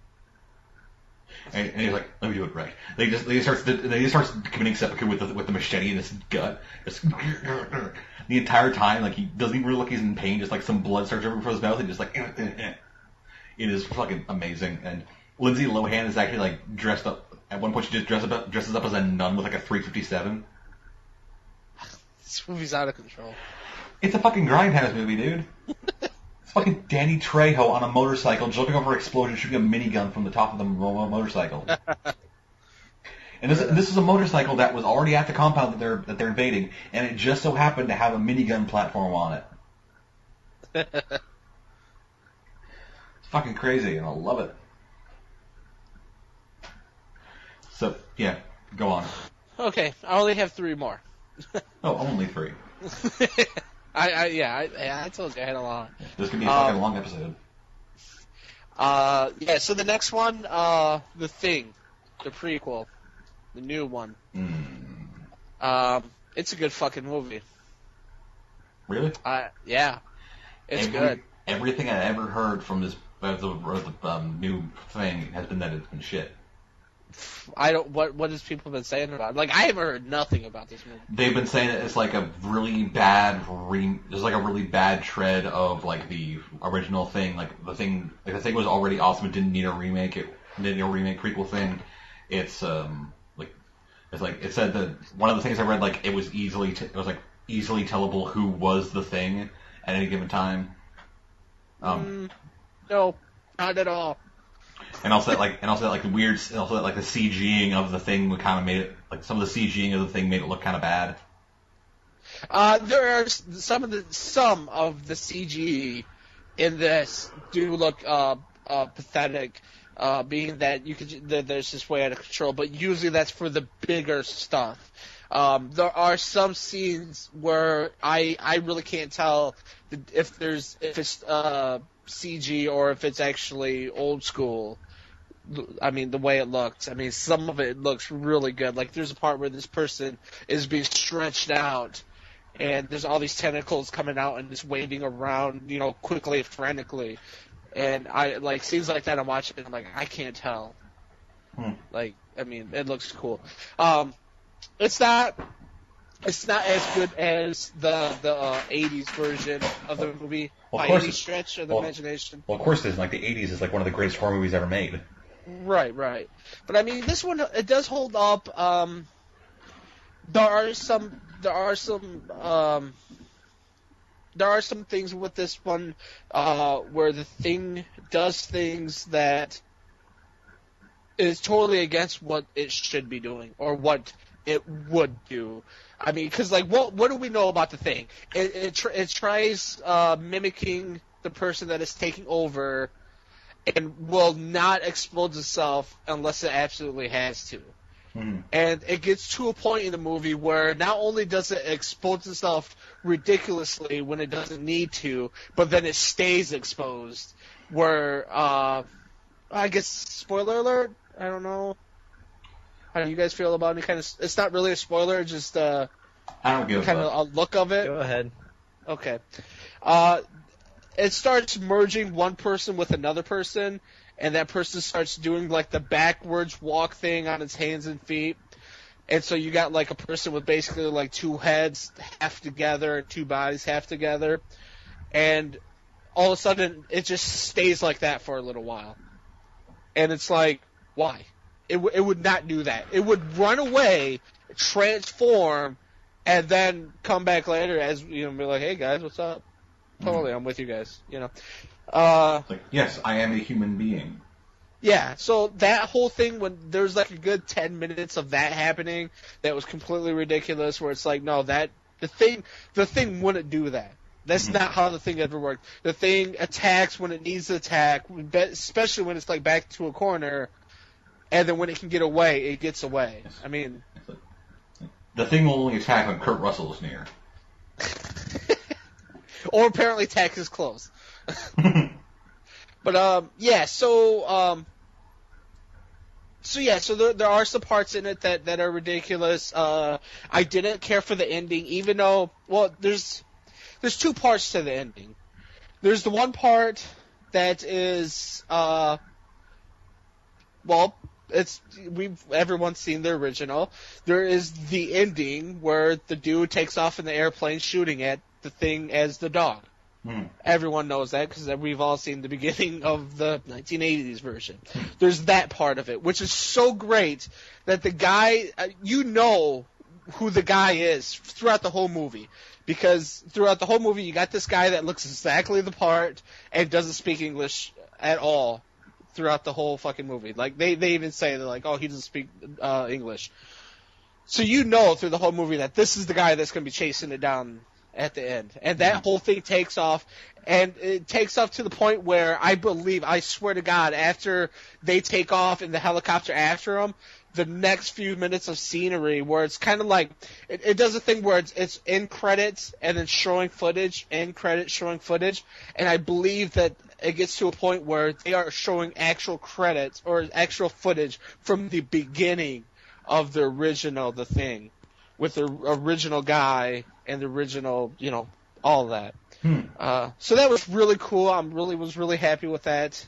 And he's like, let me do it right. Then he starts committing seppuku with the machete in his gut. Just the entire time, like he doesn't even really look like he's in pain. Just like some blood starts over from his mouth, and just like, It is fucking amazing. And Lindsay Lohan is actually like dressed up. At one point, she just dresses up as a nun with like a 357. This movie's out of control. It's a fucking Grindhouse movie, dude. It's fucking Danny Trejo on a motorcycle jumping over an explosion, shooting a minigun from the top of the motorcycle. And this is a motorcycle that was already at the compound that they're invading, and it just so happened to have a minigun platform on it. It's fucking crazy, and I love it. So yeah, go on. Okay, I only have 3 more. Oh, only 3. I told you I had a lot. This could be a fucking long episode. Yeah, so the next one, The Thing, the prequel, the new one. It's a good fucking movie. Really? Yeah, it's good. Everything I ever heard from this the new thing has been that it's been shit. What has people been saying about it? Like, I haven't heard nothing about this movie. They've been saying that it's like a really bad there's like a really bad tread of like the original thing. The thing was already awesome. It didn't need a remake. It didn't need a remake prequel thing. It said that one of the things I read, like, it was easily tellable who was the thing at any given time. No, not at all. And also that the CGing of the thing would kind of made it, like, some of the CGing of the thing made it look kind of bad. There are some of the CG in this do look pathetic, being that there's just way out of control. But usually that's for the bigger stuff. There are some scenes where I really can't tell if it's CG or if it's actually old school. I mean, the way it looks. I mean, some of it looks really good. Like, there's a part where this person is being stretched out, and there's all these tentacles coming out and just waving around, quickly, frantically. And scenes like that I'm watching, I'm like, I can't tell. Like, I mean, it looks cool. It's not as good as the 80s version of the movie, by any stretch of the imagination. Well, of course it is. Like, the 80s is like one of the greatest horror movies ever made. Right. But I mean, this one, it does hold up. There are some things with this one where the thing does things that is totally against what it should be doing or what it would do. I mean, because, like, what do we know about the thing? It tries mimicking the person that is taking over, and will not explode itself unless it absolutely has to. And it gets to a point in the movie where not only does it expose itself ridiculously when it doesn't need to, but then it stays exposed. Where, I guess, spoiler alert? I don't know. How do you guys feel about any kind of... It's not really a spoiler, just I don't give kind of a look of it. Go ahead. Okay. It starts merging one person with another person, and that person starts doing, like, the backwards walk thing on its hands and feet. And so you got, like, a person with basically, like, 2 heads half together and 2 bodies half together. And all of a sudden, it just stays like that for a little while. And it's like, why? it would not do that. It would run away, transform, and then come back later as, be like, hey guys, what's up? Totally, I'm with you guys, It's like, yes, I am a human being. Yeah, so that whole thing, when there's like a good 10 minutes of that happening, that was completely ridiculous, where it's like, no, the thing wouldn't do that. That's not how the thing ever worked. The thing attacks when it needs to attack, especially when it's like back to a corner, and then when it can get away, it gets away. Yes. I mean... The thing will only attack when Kurt Russell is near. Or apparently attack his clothes. But, so there are some parts in it that are ridiculous. I didn't care for the ending, even though, well, there's two parts to the ending. There's the one part that is, everyone's seen the original. There is the ending where the dude takes off in the airplane shooting at the thing as the dog. Everyone knows that because we've all seen the beginning of the 1980s version. There's that part of it, which is so great that the guy, who the guy is throughout the whole movie. Because throughout the whole movie, you got this guy that looks exactly the part and doesn't speak English at all throughout the whole fucking movie. Like, they even say, they're like, oh, he doesn't speak English. So through the whole movie that this is the guy that's going to be chasing it down at the end. And that whole thing takes off, and it takes off to the point where I swear to God, after they take off in the helicopter after him, the next few minutes of scenery where it's kind of like, it does a thing where it's in credits and then showing footage, in credits, showing footage, and I believe that it gets to a point where they are showing actual credits or actual footage from the beginning of the original The Thing, with the original guy and the original, all that. So that was really cool. Was really happy with that.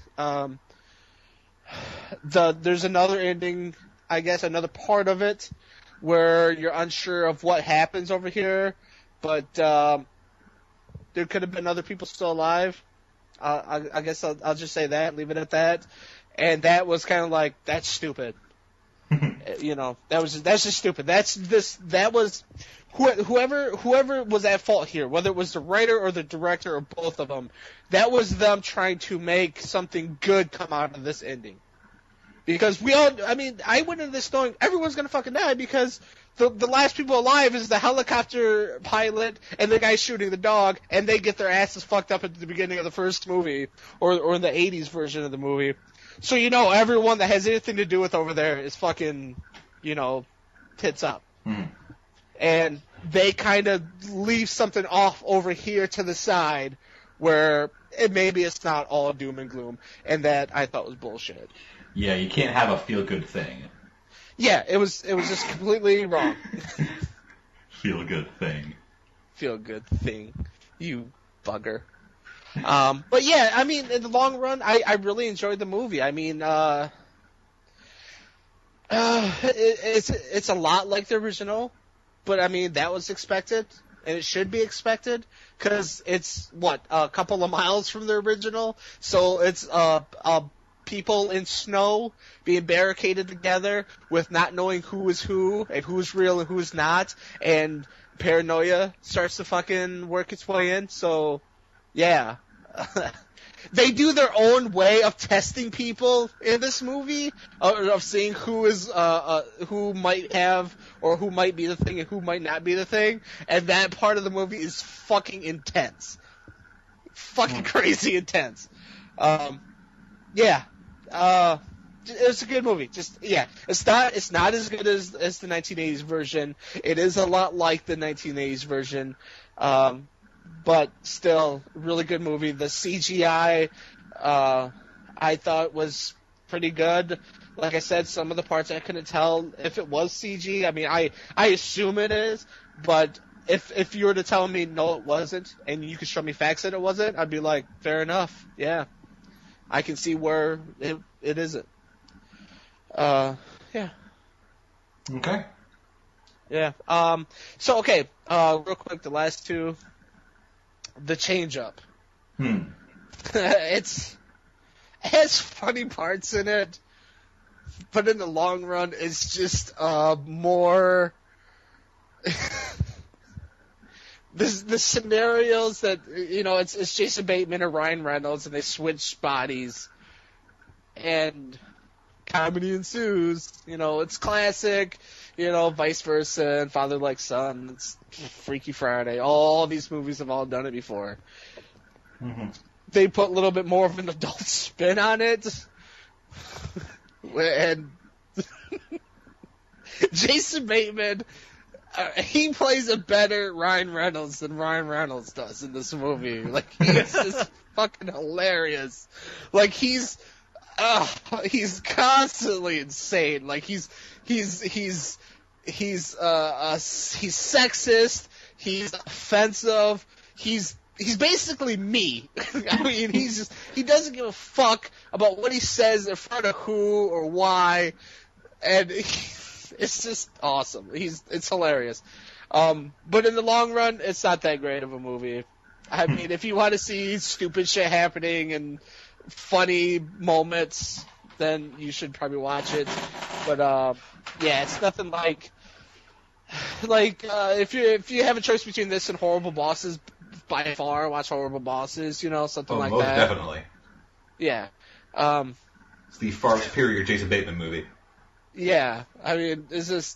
There's another ending, I guess, another part of it where you're unsure of what happens over here, but there could have been other people still alive. I guess I'll just say that, leave it at that. And that was kind of like, that's stupid. That's just stupid. That was whoever was at fault here, whether it was the writer or the director or both of them, that was them trying to make something good come out of this ending. Because I went into this knowing everyone's gonna fucking die because the last people alive is the helicopter pilot and the guy shooting the dog, and they get their asses fucked up at the beginning of the first movie, or in the 80s version of the movie. So everyone that has anything to do with over there is fucking, tits up. And they kind of leave something off over here to the side where maybe it's not all doom and gloom, and that I thought was bullshit. Yeah, you can't have a feel-good thing. Yeah, it was just completely wrong. Feel-good thing. Feel-good thing. You bugger. But yeah, in the long run, I really enjoyed the movie. It's a lot like the original, but that was expected, and it should be expected, because it's, a couple of miles from the original, so it's, people in snow being barricaded together with not knowing who is who, and who's real and who's not, and paranoia starts to fucking work its way in, so, yeah. They do their own way of testing people in this movie, of seeing who is, who might have, or who might be the thing and who might not be the thing, and that part of the movie is fucking intense. Fucking crazy intense. Yeah. It's a good movie. It's not as good as the 1980s version. It is a lot like the 1980s version. But still, really good movie. The CGI, I thought was pretty good. Like I said, some of the parts I couldn't tell if it was CG. I assume it is, but if you were to tell me no, it wasn't, and you could show me facts that it wasn't, I'd be like, fair enough. Yeah, I can see where it isn't. Yeah. Okay. Yeah. So okay. Real quick, the last two. The Change Up. It has funny parts in it. but in the long run, it's just more. The scenarios that it's Jason Bateman or Ryan Reynolds, and they switch bodies, and comedy ensues. It's classic. Vice versa, and Father Like Son. It's Freaky Friday. All these movies have all done it before. Mm-hmm. They put a little bit more of an adult spin on it, and Jason Bateman. He plays a better Ryan Reynolds than Ryan Reynolds does in this movie. Like, he's just fucking hilarious. Like, he's constantly insane. Like, he's sexist. He's offensive. He's basically me. I mean, he doesn't give a fuck about what he says in front of who or why, and it's just awesome. It's hilarious. But in the long run, it's not that great of a movie. I mean, if you want to see stupid shit happening and funny moments, then you should probably watch it. But yeah, it's nothing like if you have a choice between this and Horrible Bosses, by far watch Horrible Bosses. Something like most that. Definitely. Yeah. It's the far superior Jason Bateman movie. Yeah, I mean, it's just.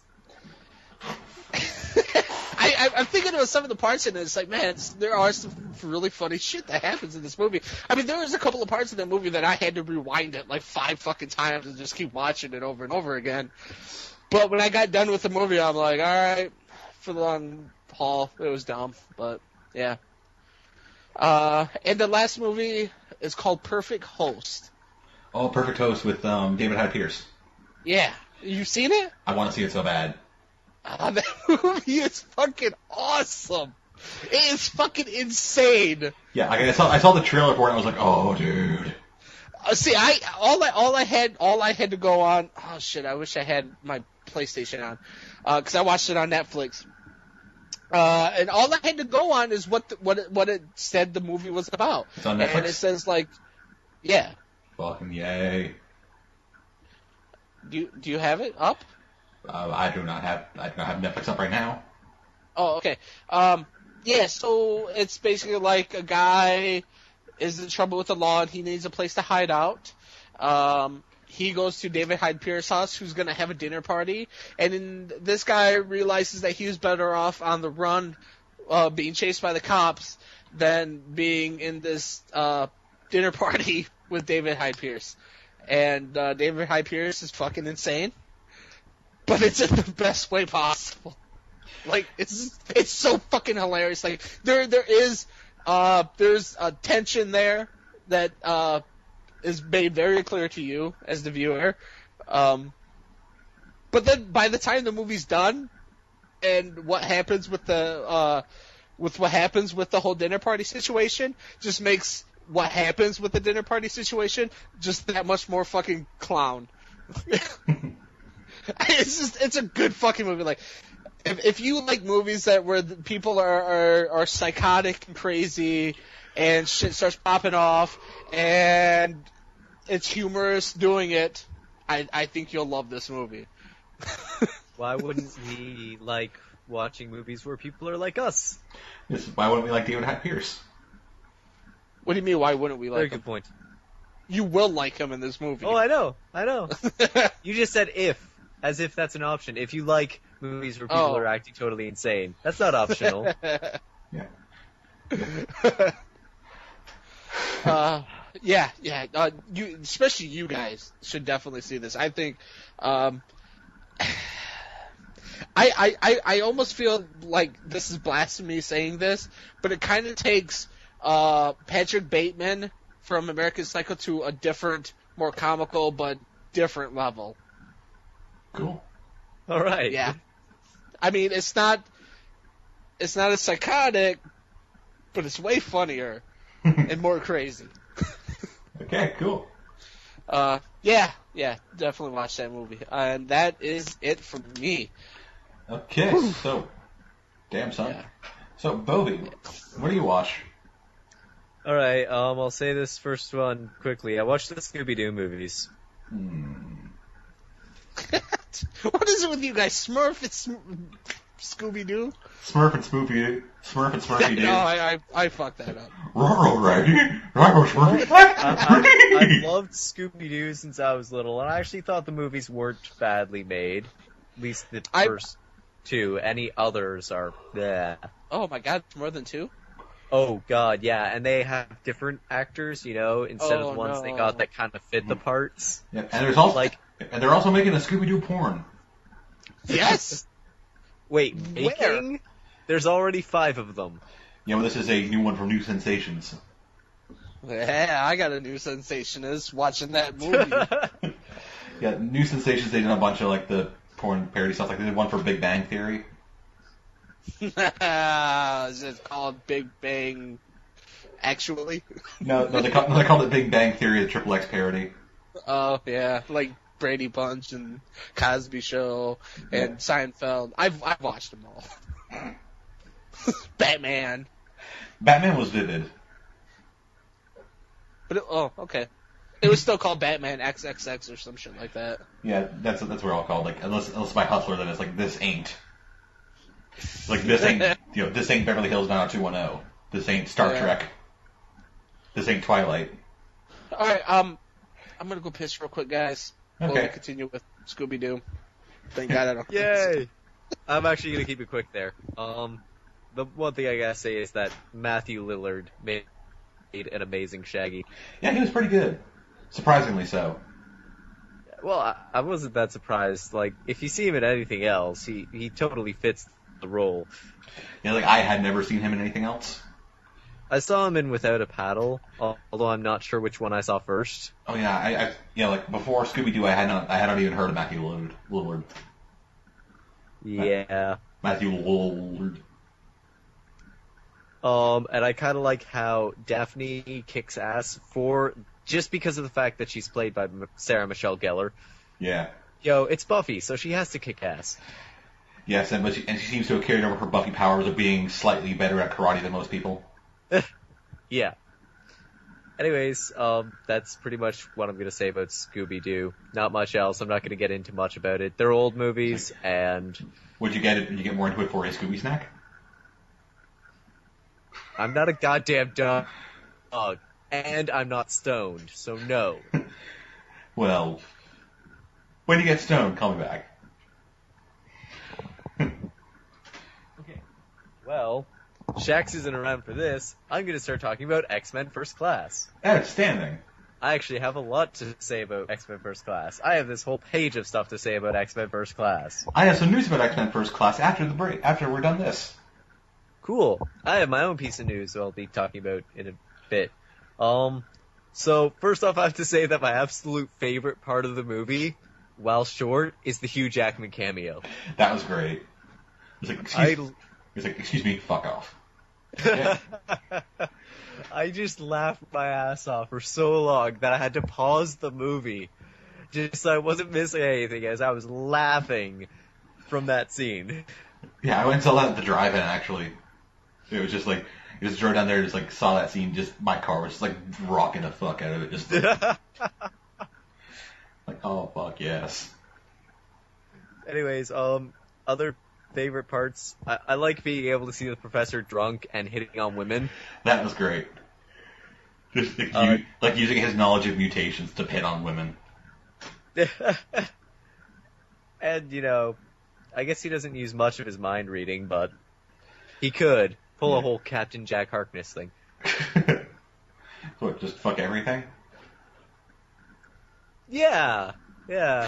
I'm thinking about some of the parts in it. It's like, man, there are some really funny shit that happens in this movie. I mean, there was a couple of parts in that movie that I had to rewind it like 5 fucking times and just keep watching it over and over again. But when I got done with the movie, I'm like, all right, for the long haul, it was dumb, but yeah. And the last movie is called Perfect Host. Oh, Perfect Host with David Hyde Pierce. Yeah. You seen it? I want to see it so bad. That movie is fucking awesome. It is fucking insane. Yeah, I saw the trailer for it and I was like, oh, dude. See, all I had to go on. Oh shit! I wish I had my PlayStation on, because I watched it on Netflix. And all I had to go on is what it said the movie was about. It's on Netflix? And it says yeah. Fucking yay. Do you have it up? I do not have Netflix up right now. Oh, okay. Yeah, so it's basically like a guy is in trouble with the law and he needs a place to hide out. He goes to David Hyde Pierce's house, who's going to have a dinner party, and then this guy realizes that he was better off on the run, being chased by the cops, than being in this dinner party with David Hyde Pierce. And David Hyde Pierce is fucking insane, but it's in the best way possible. Like, it's so fucking hilarious. Like, there's a tension there that is made very clear to you as the viewer. But then by the time the movie's done, and what happens with the whole dinner party situation just makes what happens with the dinner party situation just that much more fucking clown. It's a good fucking movie. Like, if you like movies where the people are psychotic and crazy and shit starts popping off and it's humorous doing it, I think you'll love this movie. Why wouldn't we like watching movies where people are like us? Why wouldn't we like David Hyde Pierce? What do you mean, why wouldn't we like Very him? good point. You will like him in this movie. Oh, I know. You just said as if that's an option. If you like movies where people are acting totally insane, that's not optional. Yeah. Yeah. You, especially you guys, should definitely see this. I think, I almost feel like this is blasphemy saying this, but it kind of takes Patrick Bateman from American Psycho to a different, more comical but different level. Cool. All right. Yeah. I mean, it's not as psychotic, but it's way funnier and more crazy. Okay, cool. Yeah, definitely watch that movie. And that is it for me. Okay, so, damn son. Yeah. So, Bovie, what do you watch? All right. I'll say this first one quickly. I watched the Scooby-Doo movies. What is it with you guys? Smurf and Scooby-Doo? Smurf and Smurfy Doo. No, I fucked that up. I've loved Scooby-Doo since I was little, and I actually thought the movies weren't badly made. At least the first two. Any others are, bleh. Oh my god, more than two? Oh god, yeah, and they have different actors, instead of the ones they got that kind of fit the parts. Yeah, and there's also and they're also making a Scooby-Doo porn. Yes! Wait, Where? making? There's already 5 of them. Yeah, well, this is a new one from New Sensations. Yeah, I got a new sensation is watching that movie. Yeah, New Sensations, they did a bunch of, the porn parody stuff. Like, they did one for Big Bang Theory. Is it called Big Bang Actually? No, they called it Big Bang Theory, the Triple X parody. Oh, yeah, like Brady Bunch and Cosby Show and Seinfeld. I've watched them all. Batman. Batman was vivid. But okay. It was still called Batman XXX or some shit like that. Yeah, that's what they're all called. Like, unless by Hustler, then it's like, this ain't. Like, this ain't, this ain't Beverly Hills 90210. This ain't Star Trek. This ain't Twilight. Alright, I'm gonna go piss real quick, guys. Okay. We'll continue with Scooby-Doo. Thank God I don't. Yay! I'm actually gonna keep it quick there. The one thing I gotta say is that Matthew Lillard made an amazing Shaggy. Yeah, he was pretty good. Surprisingly so. Well, I wasn't that surprised. Like, if you see him in anything else, he totally fits the role. Yeah, I had never seen him in anything else. I saw him in Without a Paddle, although I'm not sure which one I saw first. Oh yeah, before Scooby-Doo, I had not even heard of Matthew Lillard. Yeah. Matthew Lillard. And I kind of like how Daphne kicks ass just because of the fact that she's played by Sarah Michelle Gellar. Yeah. It's Buffy, so she has to kick ass. Yes, and she seems to have carried over her Buffy powers of being slightly better at karate than most people. Yeah. Anyways, that's pretty much what I'm going to say about Scooby-Doo. Not much else. I'm not going to get into much about it. They're old movies, and... Would you get more into it for a Scooby snack? I'm not a goddamn dog, and I'm not stoned, so no. Well, when you get stoned, call me back. Okay. Well, Shax isn't around for this. I'm going to start talking about X-Men First Class. Outstanding. I actually have a lot to say about X-Men First Class. I have this whole page of stuff to say about X-Men First Class. I have some news about X-Men First Class after the break, after we're done this. Cool. I have my own piece of news that I'll be talking about in a bit. So first off, I have to say that my absolute favorite part of the movie, while short, is the Hugh Jackman cameo. That was great. Excuse me, fuck off. Yeah. I just laughed my ass off for so long that I had to pause the movie just so I wasn't missing anything as I was laughing from that scene. Yeah, I went and saw that at the drive-in, actually. It was just like, you just drove down there, just saw that scene, my car was just rocking the fuck out of it, just oh fuck yes. Anyways, other favorite parts, I like being able to see the professor drunk and hitting on women. That was great. Just using his knowledge of mutations to hit on women. And, I guess he doesn't use much of his mind reading, but he could pull a whole Captain Jack Harkness thing. What, just fuck everything? Yeah. I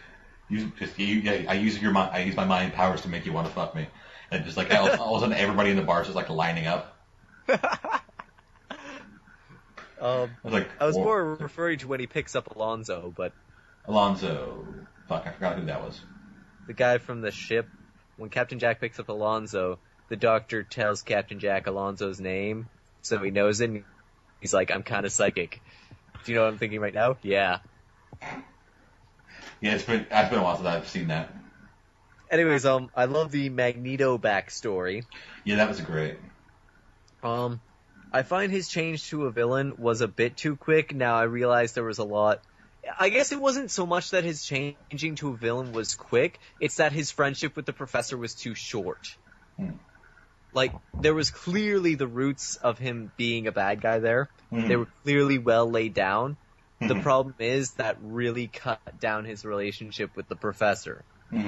use my mind powers to make you want to fuck me, and just all of a sudden everybody in the bar is just lining up. I was whoa. more referring to when he picks up Alonzo, but Alonzo. Fuck, I forgot who that was. the guy from the ship. When Captain Jack picks up Alonzo, the doctor tells Captain Jack Alonzo's name, so he knows it. And he's like, "I'm kind of psychic." Do you know what I'm thinking right now? Yeah. Yeah, it's been a while since I've seen that. Anyways, I love the Magneto backstory. Yeah, that was great. I find his change to a villain was a bit too quick. Now I realize there was a lot I guess it wasn't so much that his changing to a villain was quick, it's that his friendship with the professor was too short. Like, there was clearly the roots of him being a bad guy there. They were clearly well laid down. The problem is that really cut down his relationship with the professor.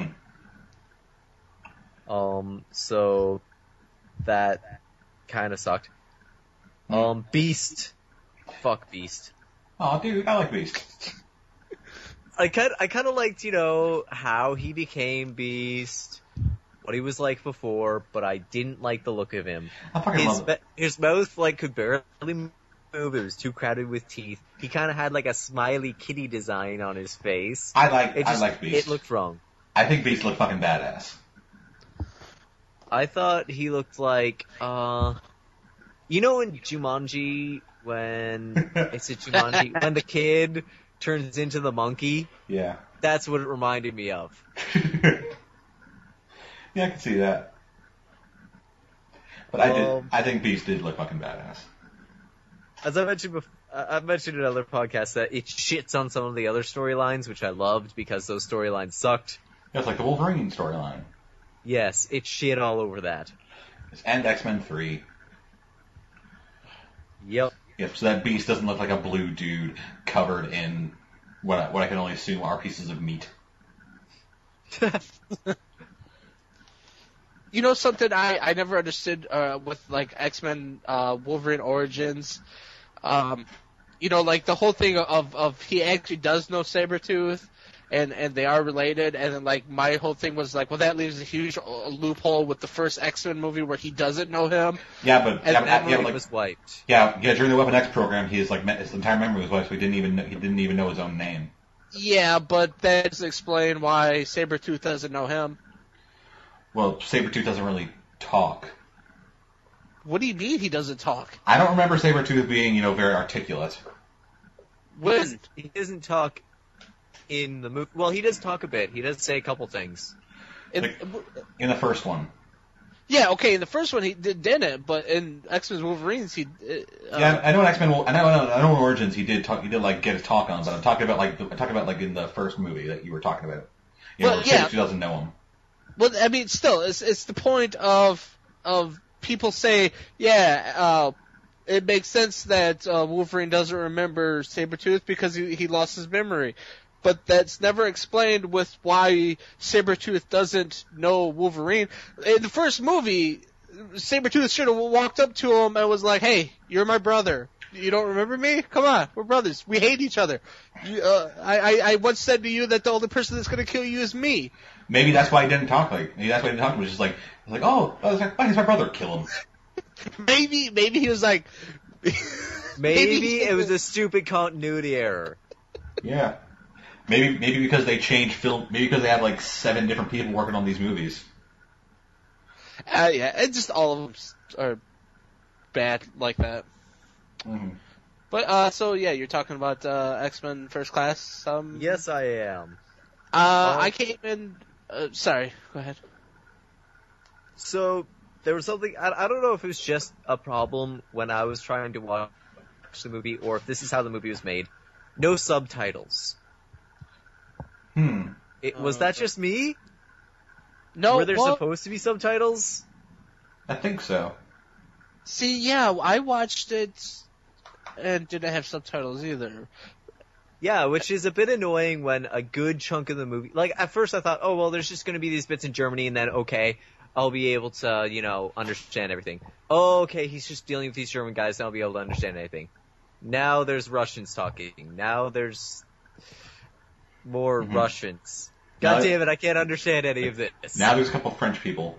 So that kind of sucked. Beast. Fuck Beast. Oh, dude, I like Beast. I kind of liked, how he became Beast, what he was like before, but I didn't like the look of him. I fucking love it. His mouth, could barely move. It was too crowded with teeth. He kind of had, a smiley kitty design on his face. I like Beast. It looked wrong. I think Beast looked fucking badass. I thought he looked like, in Jumanji, when the kid turns into the monkey? Yeah. That's what it reminded me of. Yeah, I can see that. But I think Beast did look fucking badass. As I mentioned before, I've mentioned in other podcasts that it shits on some of the other storylines, which I loved because those storylines sucked. Yeah, it's like the Wolverine storyline. Yes, it shit all over that. And X-Men 3. Yep. Yep, so that Beast doesn't look like a blue dude covered in what I can only assume are pieces of meat. You know something I never understood with X-Men Wolverine Origins, the whole thing of he actually does know Sabretooth, and they are related, and then my whole thing was well, that leaves a huge loophole with the first X-Men movie where he doesn't know him. Yeah, but that movie was wiped. Yeah, during the Weapon X program, his entire memory was wiped, so he didn't even know his own name. Yeah, but that doesn't explain why Sabretooth doesn't know him. Well, Sabretooth doesn't really talk. What do you mean he doesn't talk? I don't remember Sabretooth being, very articulate. When? He doesn't talk in the movie. Well, he does talk a bit. He does say a couple things. In the first one. Yeah, okay, in the first one he didn't, but in X-Men Wolverines he... yeah, I know in X-Men, I know in Origins he did get his talk on, but I'm talking about in the first movie that you were talking about. Where Sabretooth doesn't know him. Well, I mean, still, it's the point of people say, it makes sense that Wolverine doesn't remember Sabretooth because he lost his memory. But that's never explained with why Sabretooth doesn't know Wolverine. In the first movie, Sabretooth should have walked up to him and was like, hey, you're my brother. You don't remember me? Come on, we're brothers. We hate each other. I once said to you that the only person that's going to kill you is me. Maybe that's why he didn't talk. Maybe that's why he didn't talk. It was just he's my brother. Kill him. Maybe he was like. Maybe it was a stupid continuity error. Yeah. Maybe because they changed film. Maybe because they had 7 different people working on these movies. Yeah, and just all of them are bad like that. Mm-hmm. But you're talking about X-Men First Class. Yes, I am. I came in. Sorry, go ahead. So there was something. I don't know if it was just a problem when I was trying to watch the movie, or if this is how the movie was made. No subtitles. Was that just me? No. Were there supposed to be subtitles? I think so. See, yeah, I watched it and didn't have subtitles either. Yeah, which is a bit annoying when a good chunk of the movie... at first I thought, oh, well, there's just going to be these bits in Germany, and then, okay, I'll be able to, understand everything. Oh, okay, he's just dealing with these German guys, and I'll be able to understand anything. Now there's Russians talking. Now there's more Russians. God damn it, I can't understand any of this. Now there's a couple French people.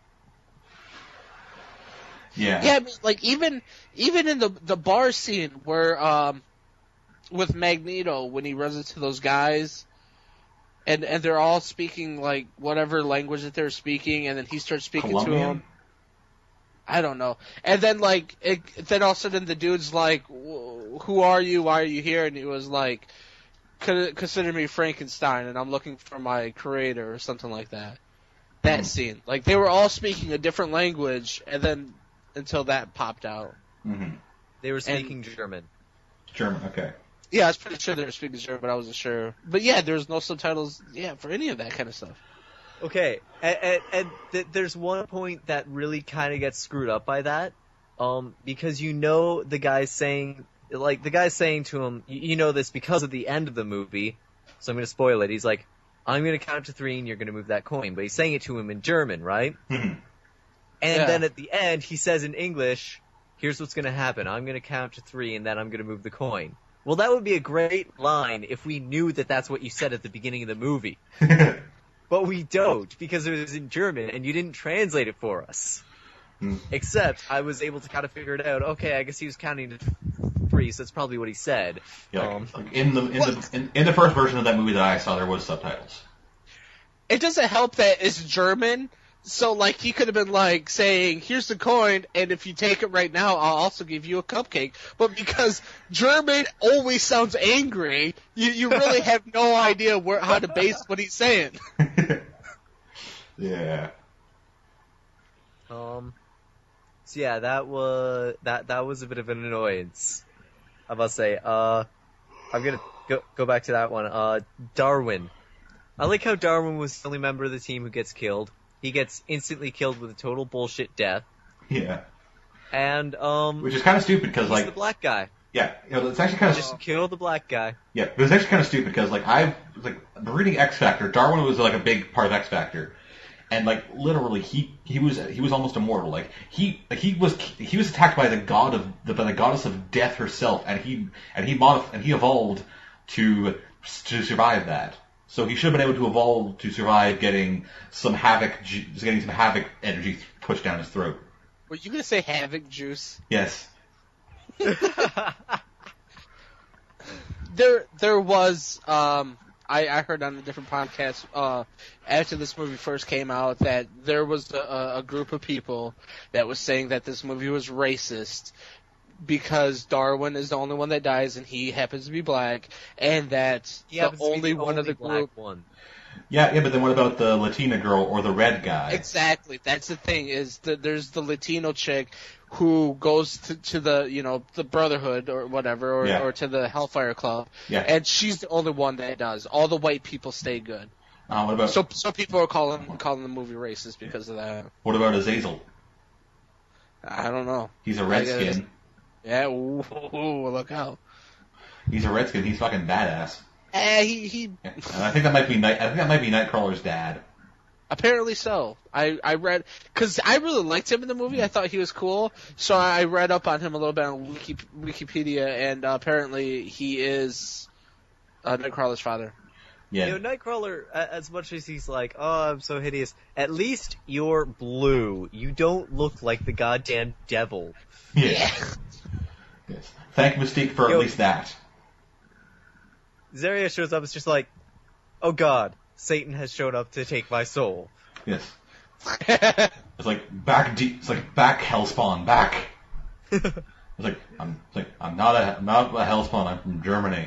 Yeah. Yeah, I mean, even in the bar scene where with Magneto when he runs into those guys and they're all speaking whatever language that they're speaking, and then he starts speaking Colombian? to them. I don't know. And then then all of a sudden the dude's like, "Who are you? Why are you here?" And he was like, "Consider me Frankenstein, and I'm looking for my creator," or something like that. That scene, they were all speaking a different language, and then until that popped out. Mm-hmm. They were speaking German. German, okay. Yeah, I was pretty sure they were speaking German, but I wasn't sure. But yeah, there's no subtitles. Yeah, for any of that kind of stuff. Okay, and there's one point that really kind of gets screwed up by that, because the guy's saying to him, you know this because of the end of the movie, so I'm going to spoil it. He's like, I'm going to count to 3 and you're going to move that coin, but he's saying it to him in German, right? Mhm. And then at the end, he says in English, here's what's going to happen. I'm going to count to 3 and then I'm going to move the coin. Well, that would be a great line if we knew that that's what you said at the beginning of the movie. But we don't, because it was in German, and you didn't translate it for us. Except, I was able to kind of figure it out. Okay, I guess he was counting to 3, so that's probably what he said. Yeah, like in the first version of that movie that I saw, there was subtitles. It doesn't help that it's German, so like he could have been like saying, "Here's the coin, and if you take it right now, I'll also give you a cupcake." But because German always sounds angry, you really have no idea how to base what he's saying. Yeah. So yeah, that was a bit of an annoyance. I must say. I'm gonna go back to that one. Darwin. I like how Darwin was the only member of the team who gets killed. He gets instantly killed with a total bullshit death. Yeah. And which is kind of stupid because he's the black guy. Yeah, it's actually kind of just kill the black guy. Yeah, but it's actually kind of stupid because reading X Factor. Darwin was like a big part of X Factor. And like literally, he was almost immortal. Like he was attacked by the goddess of death herself, and he evolved to survive that. So he should have been able to evolve to survive getting some havoc energy pushed down his throat. Were you gonna say havoc juice? Yes. There was I heard on a different podcast after this movie first came out that there was a group of people that was saying that this movie was racist because Darwin is the only one that dies and he happens to be black, and that the only one of the group. Yeah, but then what about the Latina girl or the red guy? Exactly, that's the thing. Is that there's the Latino chick who goes to the the Brotherhood or whatever, or to the Hellfire Club, and she's the only one that does. All the white people stay good. What about? So people are calling the movie racist because of that. What about Azazel? I don't know. He's a redskin. Yeah, ooh, look out. He's a redskin. He's fucking badass. He. Yeah. And I think that might be Nightcrawler's dad. Apparently so. I read, because I really liked him in the movie. I thought he was cool, so I read up on him a little bit on Wikipedia, and apparently he is Nightcrawler's father. Yeah. Nightcrawler, as much as he's like, oh, I'm so hideous, at least you're blue. You don't look like the goddamn devil. Yeah. Yes. Thank Mystique for at least that. Zarya shows up, it's just like, oh god, Satan has shown up to take my soul. Yes. It's like back deep. It's like back Hellspawn, back. I'm not a Hellspawn. I'm from Germany.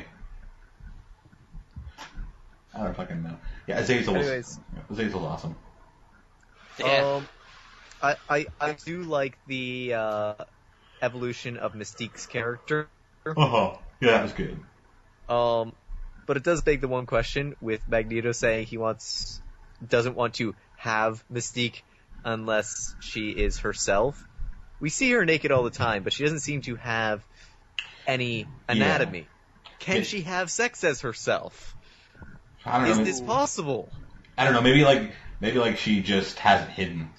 I don't fucking know. Yeah, Azazel's awesome. Yeah. I do like the evolution of Mystique's character. Yeah, that was good. But it does beg the one question with Magneto saying he doesn't want to have Mystique unless she is herself. We see her naked all the time, but she doesn't seem to have any anatomy. Yeah. Can she have sex as herself? I don't know. Is this possible? I don't know. Maybe she just has it hidden.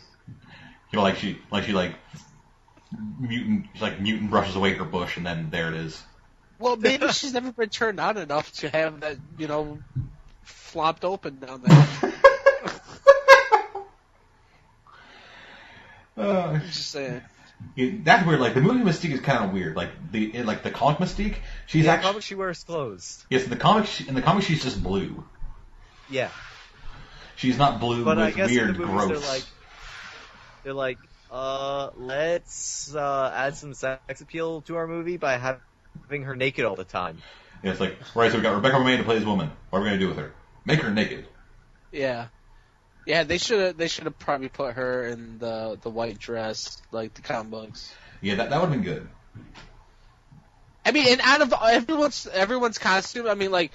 Mutant brushes away her bush, and then there it is. Well, maybe she's never been turned on enough to have that, flopped open down there. I'm just saying. That's weird. Like the movie Mystique is kind of weird. Like the comic Mystique, she's actually. In the comic she wears clothes. Yes, in the comic she's just blue. Yeah. She's not blue but with I guess weird in the movies growths. They're like, let's add some sex appeal to our movie by having her naked all the time. Yeah, it's like, right, so we got Rebecca Romijn to play this woman. What are we gonna do with her? Make her naked. Yeah. Yeah, they should have probably put her in the white dress, like the comic books. Yeah, that would have been good. I mean, and out of everyone's costume, I mean, like,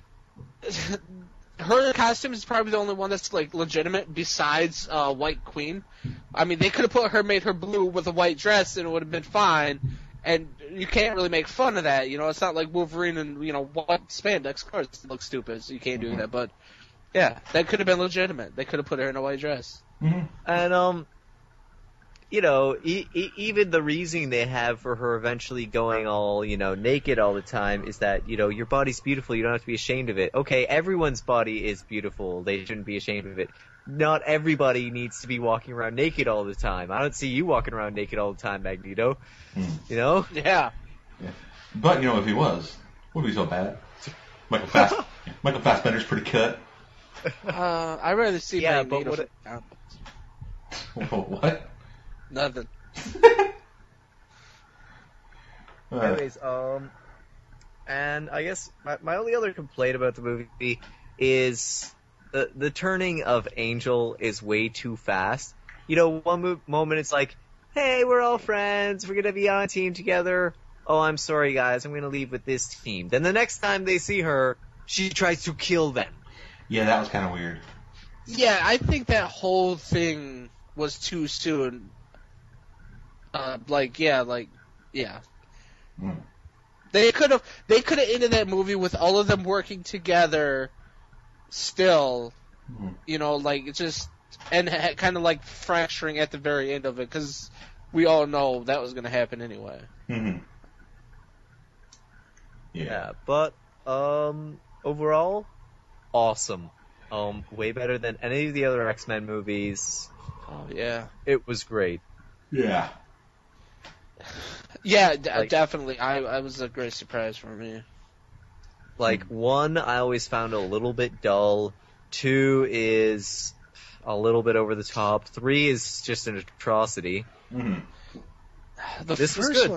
her costume is probably the only one that's like legitimate besides White Queen. I mean, they could have made her blue with a white dress and it would have been fine. And you can't really make fun of that, you know. It's not like Wolverine and white spandex. Of course, it looks stupid, so you can't do that. But yeah, that could have been legitimate. They could have put her in a white dress. Mm-hmm. And even the reasoning they have for her eventually going all, naked all the time is that, your body's beautiful, you don't have to be ashamed of it. Okay, everyone's body is beautiful, they shouldn't be ashamed of it. Not everybody needs to be walking around naked all the time. I don't see you walking around naked all the time, Magneto. Yeah. Yeah. But, if he was, wouldn't be so bad. Michael Fassbender's pretty cut. I'd rather see Magneto. What? Nothing. Anyways, and I guess my only other complaint about the movie is the turning of Angel is way too fast. One moment it's like, hey, we're all friends, we're gonna be on a team together. Oh, I'm sorry guys, I'm gonna leave with this team. Then the next time they see her, she tries to kill them. Yeah, that was kind of weird. Yeah, I think that whole thing was too soon. Yeah. Mm. They could have ended that movie with all of them working together still, and kind of like fracturing at the very end of it, because we all know that was going to happen anyway. Mm-hmm. Yeah, but overall, awesome. Way better than any of the other X-Men movies. Oh yeah, it was great. Yeah. Yeah, definitely. I was a great surprise for me. Like, 1, I always found a little bit dull. 2 is a little bit over the top. 3 is just an atrocity. Mm-hmm. This was good. One.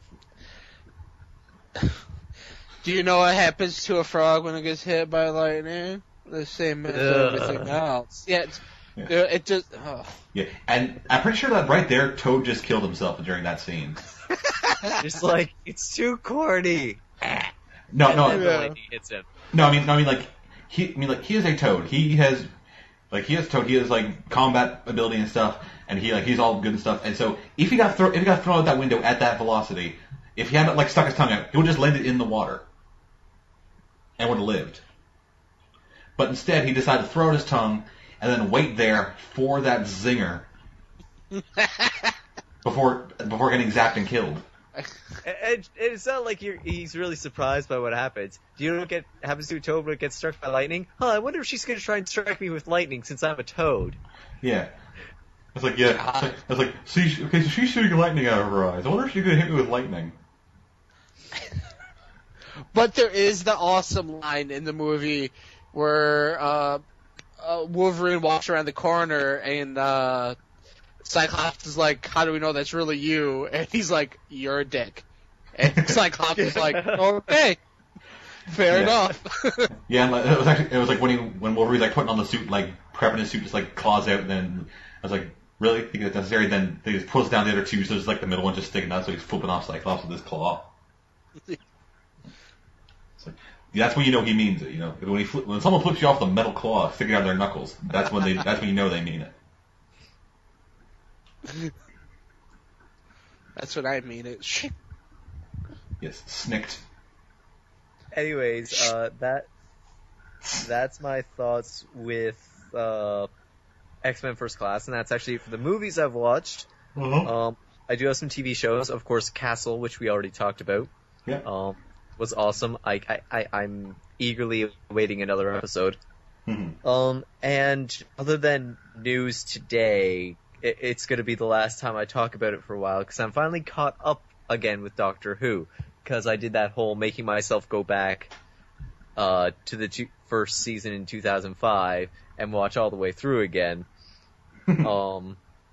Do you know what happens to a frog when it gets hit by lightning? The same as everything else. Yeah, it just... Oh. Yeah, and I'm pretty sure that right there, Toad just killed himself during that scene. Just like, it's too corny. No. Lightning hits him. No, I mean, he is a Toad. He has Toad. He has like combat ability and stuff, and he's all good and stuff. And so if he got thrown out that window at that velocity, if he hadn't like stuck his tongue out, he would just landed in the water and would have lived. But instead, he decided to throw out his tongue and then wait there for that zinger before getting zapped and killed. It's not like he's really surprised by what happens. Do you know what happens to a Toad when it gets struck by lightning? I wonder if she's going to try and strike me with lightning since I'm a Toad. Yeah. It's like, yeah. It's like, so she's shooting lightning out of her eyes. I wonder if she's going to hit me with lightning. But there is the awesome line in the movie where Wolverine walks around the corner and Cyclops is like, how do we know that's really you? And he's like, you're a dick. And Cyclops is like, okay, fair enough. Yeah, it was like when Wolverine's like putting on the suit, like prepping his suit, just like claws out, and then I was like, really? Think that's necessary? Then they just pulls down the other two, so there's like the middle one just sticking out, so he's flipping off Cyclops with his claw. That's when you know he means it. When someone flips you off with a metal claw sticking out of their knuckles, that's when you know they mean it. That's what I mean. Yes, snicked. Anyways, that's my thoughts with X-Men First Class, and that's actually for the movies I've watched. Uh-huh. I do have some TV shows, of course, Castle, which we already talked about. Yeah. Was awesome. I'm eagerly awaiting another episode. Mm-hmm. And other than news today, it's going to be the last time I talk about it for a while, because I'm finally caught up again with Doctor Who, because I did that whole making myself go back to the first season in 2005 and watch all the way through again. And,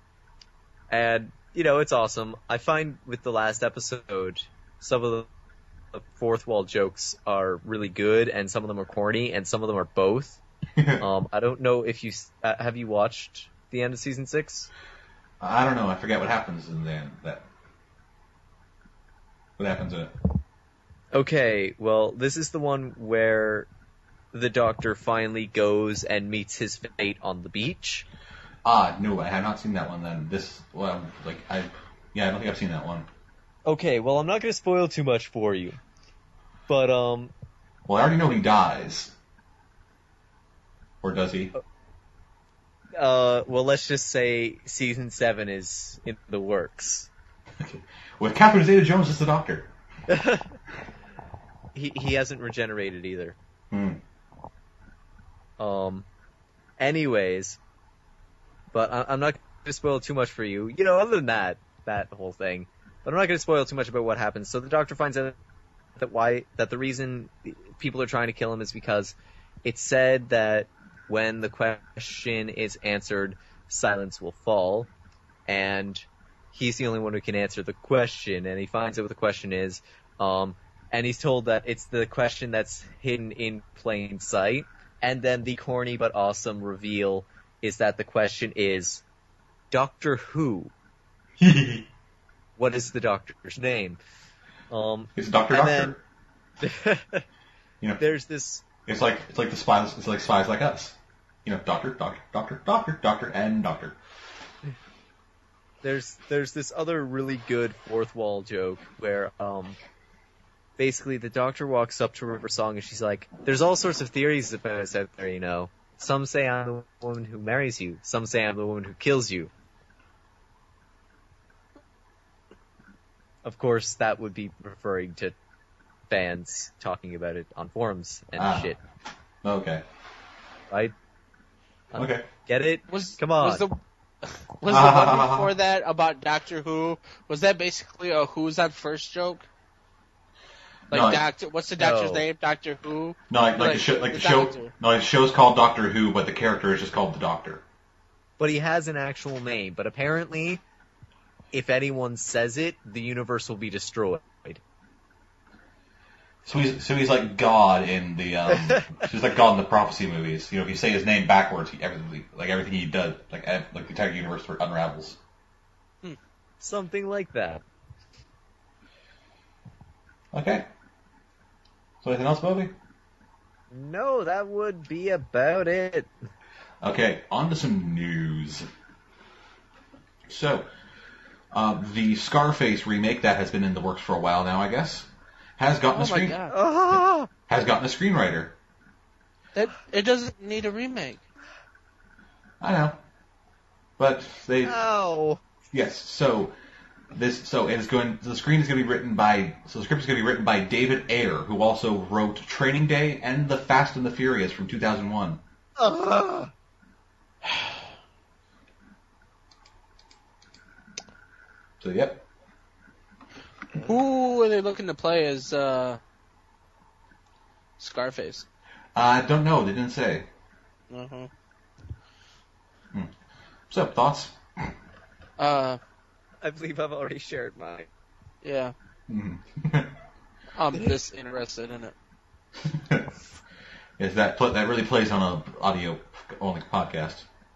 it's awesome. I find with the last episode, some of the fourth wall jokes are really good, and some of them are corny, and some of them are both. I don't know if have you watched the end of season 6? I don't know. I forget what happens in the end. What happens in it? Okay, well, this is the one where the Doctor finally goes and meets his fate on the beach. No, I have not seen that one then. I don't think I've seen that one. Okay, well, I'm not going to spoil too much for you. But, Well, I already know he dies. Or does he? well, let's just say season 7 is in the works. With Catherine Zeta-Jones as the Doctor. He hasn't regenerated either. Hmm. Anyways, but I'm not going to spoil too much for you. You know, other than that whole thing. But I'm not going to spoil too much about what happens. So the Doctor finds out that the reason people are trying to kill him is because it's said that when the question is answered, silence will fall, and he's the only one who can answer the question, and he finds out what the question is, and he's told that it's the question that's hidden in plain sight, and then the corny but awesome reveal is that the question is, Doctor Who? What is the Doctor's name? It's Doctor. Then, you know, there's this. It's like the spies. It's like Spies Like Us. You know, Doctor, and Doctor. There's this other really good fourth wall joke where basically the Doctor walks up to River Song and she's like, "There's all sorts of theories about us out there, you know. Some say I'm the woman who marries you. Some say I'm the woman who kills you." Of course, that would be referring to fans talking about it on forums and shit. Okay. Right? Okay. Get it? Come on. Was the one before that about Doctor Who? Was that basically a Who's on First joke? Like no, what's the Doctor's name? Doctor Who? No, the show. No, the show's called Doctor Who, but the character is just called the Doctor. But he has an actual name. But apparently, if anyone says it, the universe will be destroyed. So he's like God in the he's like God in the prophecy movies. You know, if you say his name backwards, everything he does, like the entire universe unravels. Something like that. Okay. So anything else, Bobby? No, that would be about it. Okay, on to some news. So, the Scarface remake that has been in the works for a while now, I guess, has gotten has gotten a screenwriter. It doesn't need a remake. I know, but they. Oh. Yes, so the script is going to be written by David Ayer, who also wrote Training Day and The Fast and the Furious from 2001. So yep. Who are they looking to play as Scarface? I don't know. They didn't say. Mm-hmm. So thoughts? I believe I've already shared mine. Yeah. Mm-hmm. I'm this interested in it. Yes, that really plays on a audio only podcast.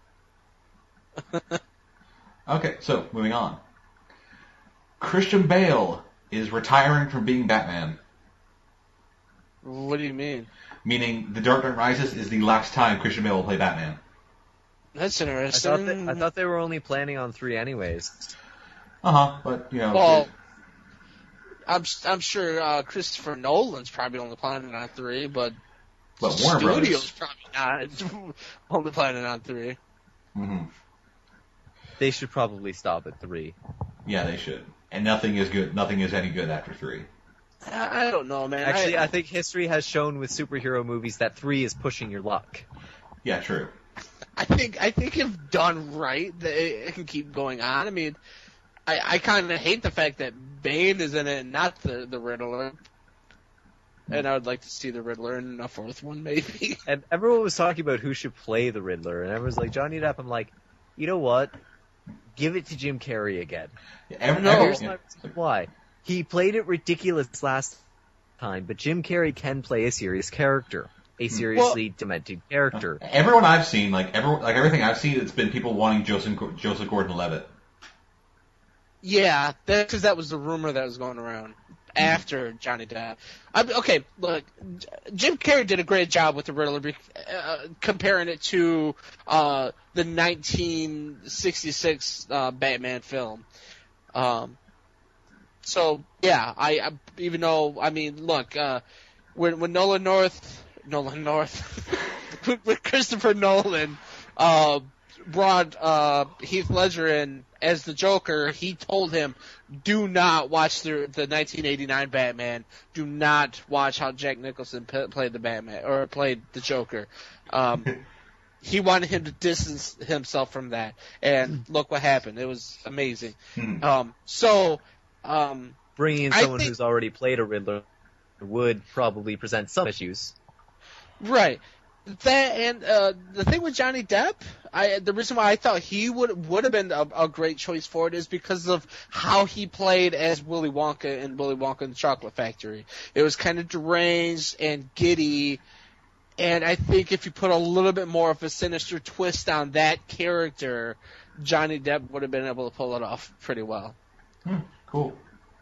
Okay, so moving on. Christian Bale is retiring from being Batman. What do you mean? Meaning, The Dark Knight Rises is the last time Christian Bale will play Batman. That's interesting. I thought they were only planning on 3 anyways. But you know. Well, I'm sure Christopher Nolan's probably only planning on 3, but Warner Studio's Brothers probably not only planning on 3. Mm-hmm. They should probably stop at 3. Yeah, they should. And nothing is good. Nothing is any good after 3. I don't know, man. Actually, I think history has shown with superhero movies that 3 is pushing your luck. Yeah, true. I think if done right, it can keep going on. I mean, I kind of hate the fact that Bane is in it and not the Riddler. And I would like to see the Riddler in a 4th one, maybe. And everyone was talking about who should play the Riddler, and everyone's like, Johnny Depp. I'm like, you know what? Give it to Jim Carrey again. Here's my reason why. He played it ridiculous last time, but Jim Carrey can play a serious character. A seriously demented character. Everyone I've seen, everything I've seen, it's been people wanting Joseph Gordon-Levitt. Yeah, because that was the rumor that was going around. after Johnny Depp. Okay, look, Jim Carrey did a great job with the Riddler, comparing it to the 1966 Batman film. So yeah, I even though I mean, look, when Nolan North, with Christopher Nolan, brought Heath Ledger in as the Joker, he told him, do not watch the 1989 Batman. Do not watch how Jack Nicholson played the Batman or played the Joker. He wanted him to distance himself from that, and look what happened. It was amazing. Bringing in someone who's already played a Riddler would probably present some issues. Right. That and the thing with Johnny Depp, the reason why I thought he would have been a great choice for it is because of how he played as Willy Wonka in Willy Wonka and the Chocolate Factory. It was kind of deranged and giddy, and I think if you put a little bit more of a sinister twist on that character, Johnny Depp would have been able to pull it off pretty well. Cool.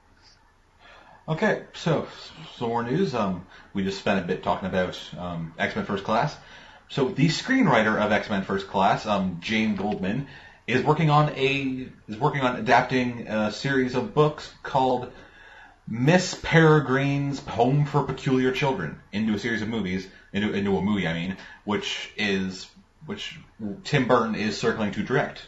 Okay, so some more news. We just spent a bit talking about X-Men First Class. So the screenwriter of X-Men First Class, Jane Goldman, is working on adapting a series of books called Miss Peregrine's Home for Peculiar Children into a series of movies, into a movie, I mean, which Tim Burton is circling to direct.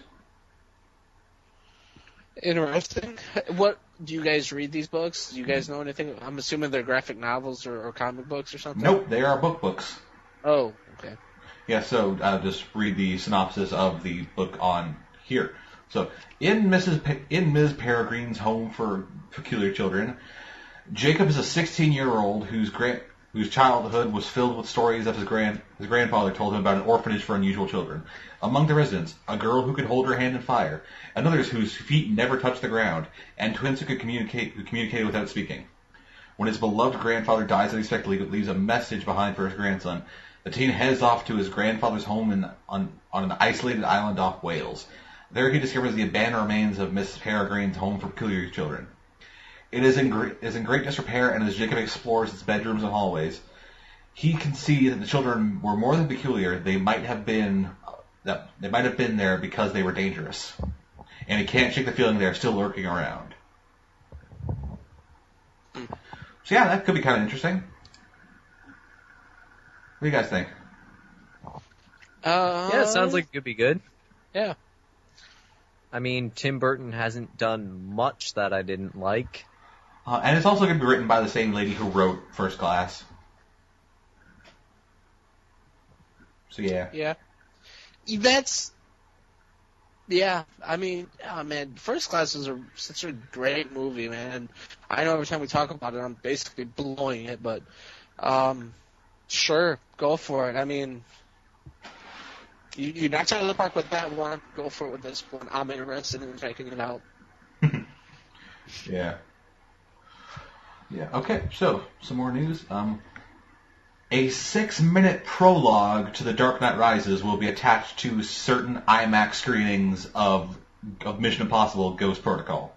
Interesting. What do you guys read these books? Do you guys know anything? I'm assuming they're graphic novels or comic books or something. Nope, they are books. Oh, okay. Yeah, so I'll just read the synopsis of the book on here. So, in Ms. Peregrine's Home for Peculiar Children, Jacob is a 16-year-old whose childhood was filled with stories that his grandfather told him about an orphanage for unusual children. Among the residents, a girl who could hold her hand in fire, and others whose feet never touched the ground, and twins who communicated without speaking. When his beloved grandfather dies unexpectedly, but leaves a message behind for his grandson, the teen heads off to his grandfather's home on an isolated island off Wales. There he discovers the abandoned remains of Miss Peregrine's Home for Peculiar Children. It is in great disrepair, and as Jacob explores its bedrooms and hallways, he can see that the children were more than peculiar. They might have been there because they were dangerous, and he can't shake the feeling they're still lurking around. So yeah, that could be kind of interesting. What do you guys think? Yeah, it sounds like it could be good. Yeah. I mean, Tim Burton hasn't done much that I didn't like. And it's also going to be written by the same lady who wrote First Class. So yeah. Yeah. I mean, oh man, First Class is such a great movie, man. I know every time we talk about it, I'm basically blowing it, but sure, go for it. I mean, you knocked it out of the park with that one. Go for it with this one. I'm interested in checking it out. Yeah. Yeah. Okay. So some more news. A 6-minute prologue to The Dark Knight Rises will be attached to certain IMAX screenings of Mission Impossible: Ghost Protocol.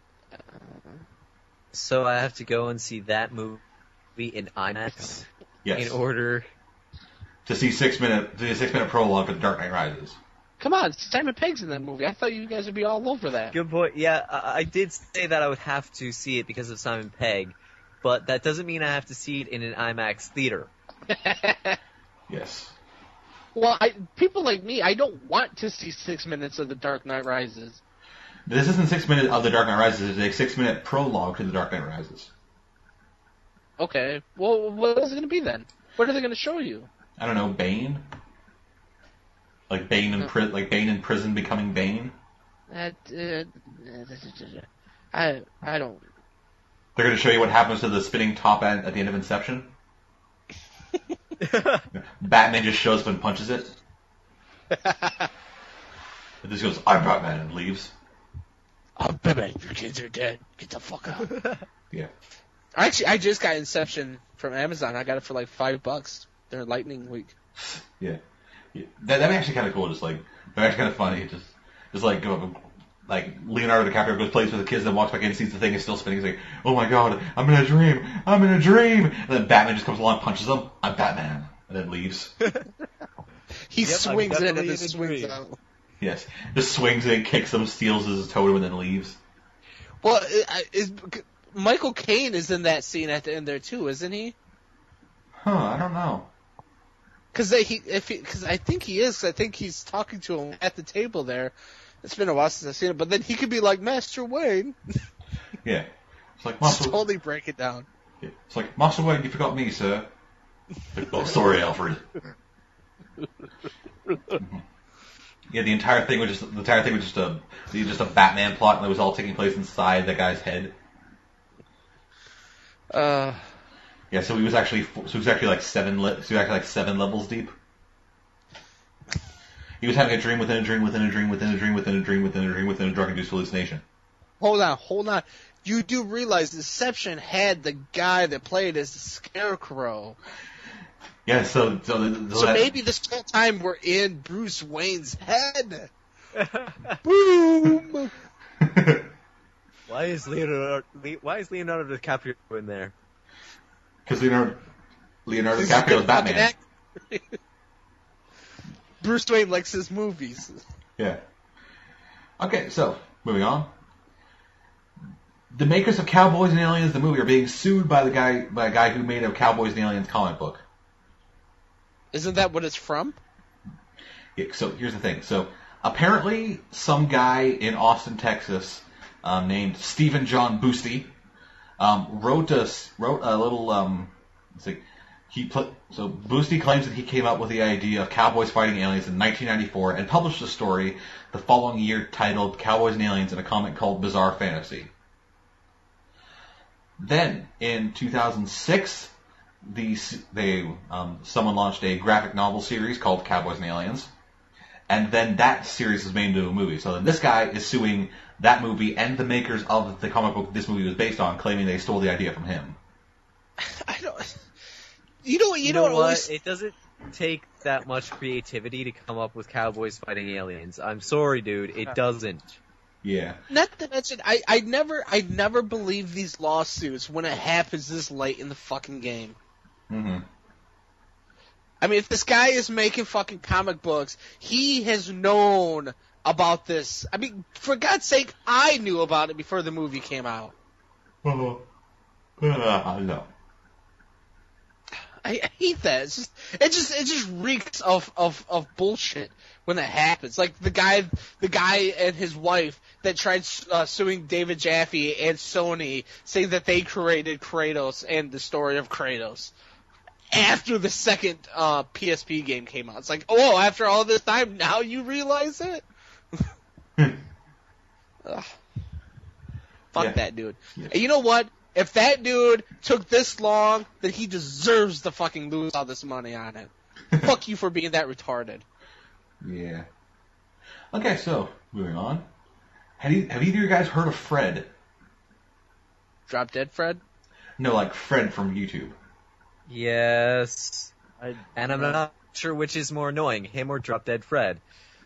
So I have to go and see that movie in IMAX Yes. in order To see 6-minute prologue to The Dark Knight Rises. Come on, Simon Pegg's in that movie. I thought you guys would be all over that. Good point. Yeah, I did say that I would have to see it because of Simon Pegg, but that doesn't mean I have to see it in an IMAX theater. Yes. Well, people like me, I don't want to see 6 minutes of The Dark Knight Rises. This isn't 6 minutes of The Dark Knight Rises. It's a 6-minute prologue to The Dark Knight Rises. Okay. Well, what is it going to be then? What are they going to show you? I don't know, Bane? Like Bane in prison becoming Bane? I don't... They're going to show you what happens to the spinning top end at the end of Inception? Batman just shows up and punches it. It just goes, I'm Batman, and leaves. I'm Batman, your kids are dead. Get the fuck out. Yeah. Actually, I just got Inception from Amazon. I got it for like $5 during Lightning Week. Yeah. That'd be actually kind of cool. Just like, that'd be actually kind of funny. Just like like Leonardo DiCaprio goes plays with the kids, then walks back in, sees the thing is still spinning. He's like, "Oh my god, I'm in a dream! I'm in a dream!" And then Batman just comes along, punches him. "I'm Batman," and then leaves. He Yep, swings I'm in and definitely then in a swings dream. out. Yes, just swings in, kicks him, steals his totem, and then leaves. Well, Michael Caine is in that scene at the end there too, isn't he? Huh? I don't know. Because I think he is. 'Cause I think he's talking to him at the table there. It's been a while since I've seen it, but then he could be like Master Wayne. Yeah, it's like Just Master. totally break it down. Yeah. It's like, "Master Wayne, you forgot me, sir." Like, "Oh, sorry, Alfred." Yeah, the entire thing was just a Batman plot, and it was all taking place inside that guy's head. Yeah, so he was actually like seven levels deep. He was having a dream within a dream within a dream within a dream within a dream within a dream within a drug-induced hallucination. Hold on. You do realize Inception had the guy that played as the Scarecrow. Yeah, so Maybe this whole time we're in Bruce Wayne's head. Boom! Why is Leonardo DiCaprio in there? Because Leonardo DiCaprio is Batman. Bruce Wayne likes his movies. Yeah. Okay, so moving on. The makers of Cowboys and Aliens, the movie, are being sued by a guy who made a Cowboys and Aliens comic book. Isn't that what it's from? Yeah, so here's the thing. So apparently, some guy in Austin, Texas, named Stephen John Boosty, wrote a little. So Boosty claims that he came up with the idea of cowboys fighting aliens in 1994 and published a story the following year titled "Cowboys and Aliens" in a comic called Bizarre Fantasy. Then in 2006. Someone launched a graphic novel series called Cowboys and Aliens, and then that series was made into a movie. So then this guy is suing that movie and the makers of the comic book this movie was based on, claiming they stole the idea from him. I don't. You know what? It doesn't take that much creativity to come up with cowboys fighting aliens. I'm sorry, dude. It doesn't. Yeah. Not to mention, I never believe these lawsuits when it happens this late in the fucking game. Mm-hmm. I mean, if this guy is making fucking comic books, he has known about this. I mean, for God's sake, I knew about it before the movie came out. No. I hate that. It just reeks of bullshit when that happens. Like the guy and his wife that tried suing David Jaffe and Sony, saying that they created Kratos and the story of Kratos after the second PSP game came out. It's like, oh, after all this time, now you realize it? Fuck that dude. Yeah. And you know what? If that dude took this long, then he deserves to fucking lose all this money on it. Fuck you for being that retarded. Yeah. Okay, so moving on. Have either of you guys heard of Fred? Drop Dead Fred? No, like Fred from YouTube. Yes. And I'm not sure which is more annoying, him or Drop Dead Fred.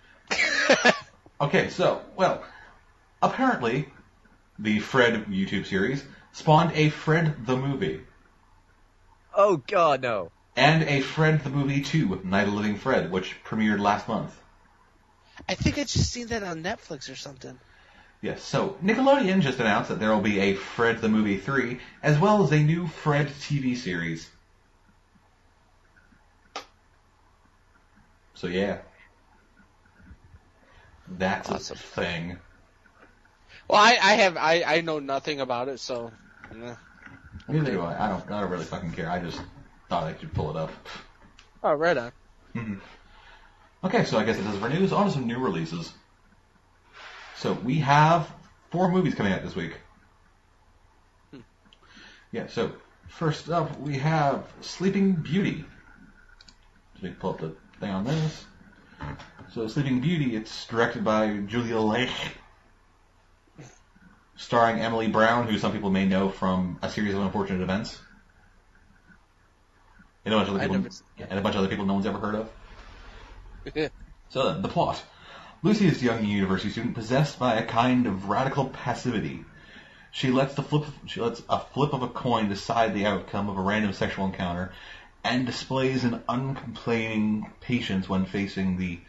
Okay, so, well, apparently, the Fred YouTube series spawned a Fred the Movie. Oh god, no. And a Fred the Movie 2, Night of the Living Fred, which premiered last month. I think I just seen that on Netflix or something. Yes, so Nickelodeon just announced that there will be a Fred the Movie 3, as well as a new Fred TV series. So yeah. That's Awesome. a thing. Well, I know nothing about it, so. Neither do I. I don't really fucking care. I just thought I could pull it up. Oh, right on. Mm-hmm. Okay, so I guess it does it for news. On to some new releases. So we have 4 movies coming out this week. Yeah, so first up we have Sleeping Beauty. Let me pull up the thing on this. So Sleeping Beauty, it's directed by Julia Lake, starring Emily Brown, who some people may know from A Series of Unfortunate Events. And a bunch of other people no one's ever heard of. So then, the plot. Lucy is a young university student possessed by a kind of radical passivity. She lets a flip of a coin decide the outcome of a random sexual encounter, and displays an uncomplaining patience when facing the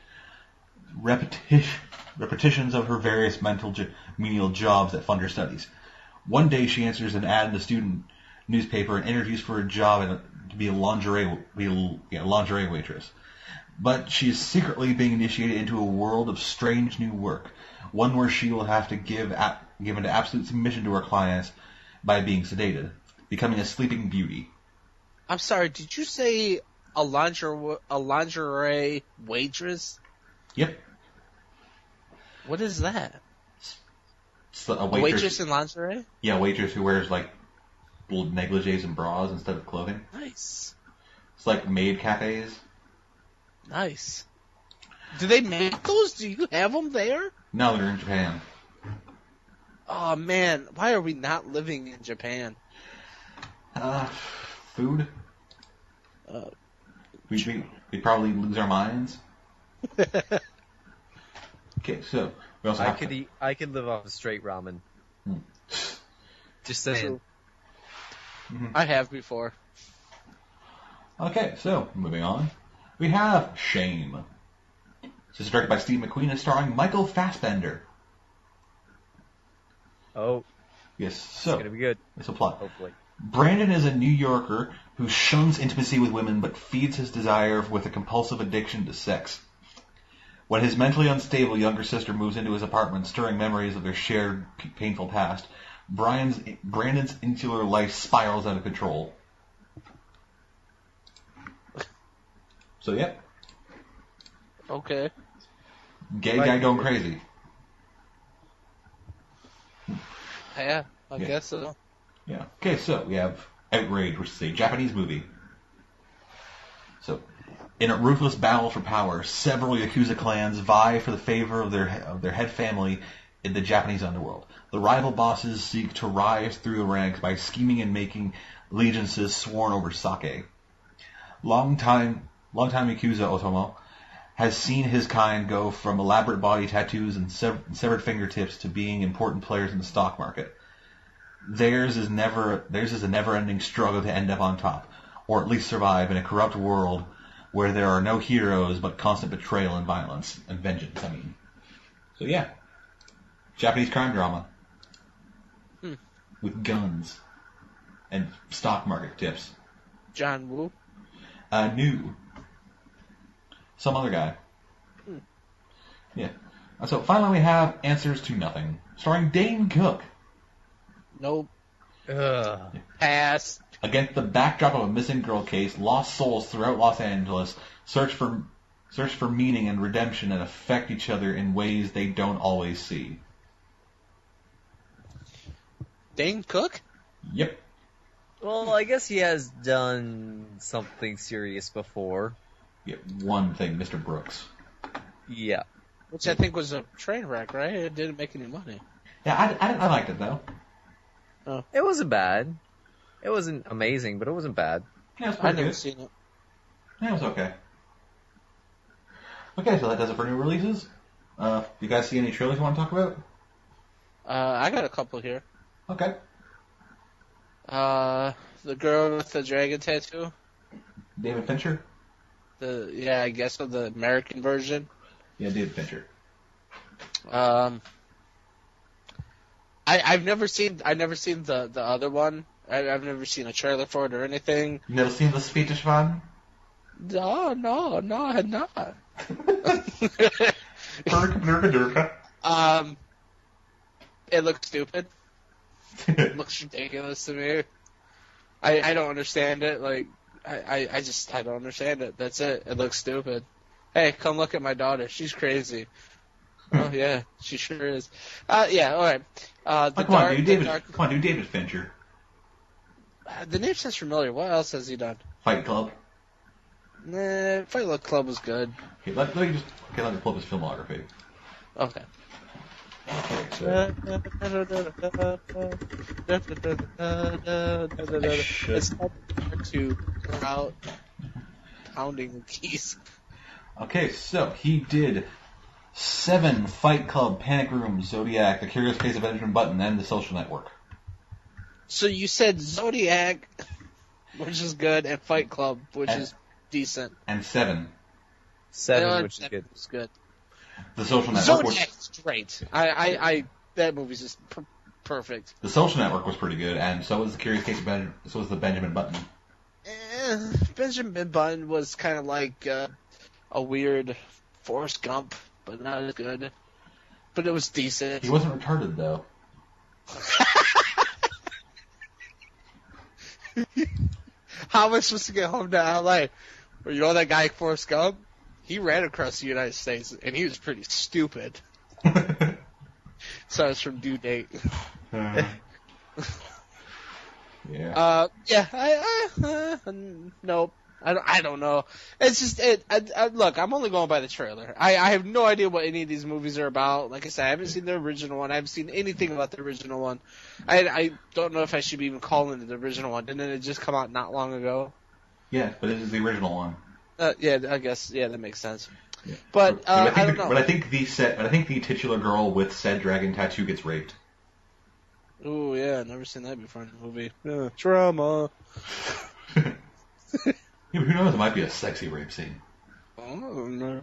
repetitions of her various menial jobs that fund her studies. One day she answers an ad in the student newspaper and interviews for a job to be a lingerie waitress. But she is secretly being initiated into a world of strange new work, one where she will have to give into absolute submission to her clients by being sedated, becoming a sleeping beauty. I'm sorry, did you say a lingerie waitress? Yep. What is that? So A waitress in lingerie? Yeah, a waitress who wears like negligees and bras instead of clothing. Nice. It's like maid cafes. Nice. Do they make those? Do you have them there? No, they're in Japan. Oh man, why are we not living in Japan? Food? We'd probably lose our minds. Okay, so we also I could live off of straight ramen. Just saying. I have before. Okay, so moving on. We have Shame. This is directed by Steve McQueen and starring Michael Fassbender. Oh, Yes, it's so gonna be good. it's a plot. Hopefully. Brandon is a New Yorker who shuns intimacy with women but feeds his desire with a compulsive addiction to sex. When his mentally unstable younger sister moves into his apartment, stirring memories of their shared painful past, Brandon's insular life spirals out of control. So, yeah. Okay. Gay guy going crazy. Yeah, I Yeah. guess so. Yeah. Okay, so we have Outrage, which is a Japanese movie. So, in a ruthless battle for power, several Yakuza clans vie for the favor of their head family in the Japanese underworld. The rival bosses seek to rise through the ranks by scheming and making allegiances sworn over sake. Longtime Yakuza Otomo has seen his kind go from elaborate body tattoos and severed fingertips to being important players in the stock market. Theirs is a never-ending struggle to end up on top, or at least survive in a corrupt world where there are no heroes but constant betrayal and violence and vengeance. So yeah, Japanese crime drama with guns and stock market tips. John Woo. New. Some other guy. Yeah. So finally we have Answers to Nothing, starring Dane Cook. Nope. Ugh. Pass. Against the backdrop of a missing girl case, lost souls throughout Los Angeles search for meaning and redemption and affect each other in ways they don't always see. Dane Cook? Yep. Well, I guess he has done something serious before. Yep. One thing, Mr. Brooks. Yeah. Which I think was a train wreck, right? It didn't make any money. Yeah, I liked it though. It wasn't bad. It wasn't amazing, but it wasn't bad. Yeah, it was I've pretty never good. seen it. Yeah, it was okay. Okay, so that does it for new releases. You guys see any trailers you want to talk about? I got a couple here. Okay. The girl with the dragon tattoo. David Fincher? I guess of the American version. Yeah, David Fincher. I've never seen the other one. I've never seen a trailer for it or anything. You never seen the Swedish one? No, I had not. It looks stupid. It looks ridiculous to me. I don't understand it. Like, I don't understand it. That's it. It looks stupid. Hey, come look at my daughter. She's crazy. Oh yeah, she sure is. Yeah, alright. Come on, dude, David Fincher. The name sounds familiar. What else has he done? Fight Club. Nah, Fight Club was good. Okay, let me pull up his filmography. Okay. Okay, so It's hard to clear out pounding the keys. Okay, so he did 7, Fight Club, Panic Room, Zodiac, The Curious Case of Benjamin Button, and The Social Network. So you said Zodiac, which is good, and Fight Club, which is decent. And 7. 7, which is good. It's good. The Social Network was... Zodiac's great. I that movie's just perfect. The Social Network was pretty good, and so was The Curious Case of so was the Benjamin Button. Benjamin Button was kind of like a weird Forrest Gump, but not as good. But it was decent. He wasn't retarded, though. How am I supposed to get home to LA? Well, you know that guy Forrest Gump? He ran across the United States, and he was pretty stupid. So it's from Due Date. Yeah. Nope. I don't know. It's just look, I'm only going by the trailer. I have no idea what any of these movies are about. Like I said, I haven't seen the original one. I haven't seen anything about the original one. I don't know if I should be even calling it the original one. Didn't it just come out not long ago? Yeah, but it is the original one. Yeah, I guess. Yeah, that makes sense. Yeah. But I don't know. But I think the titular girl with said dragon tattoo gets raped. Ooh, yeah, never seen that before in the movie. Trauma. Yeah, but who knows? It might be a sexy rape scene. What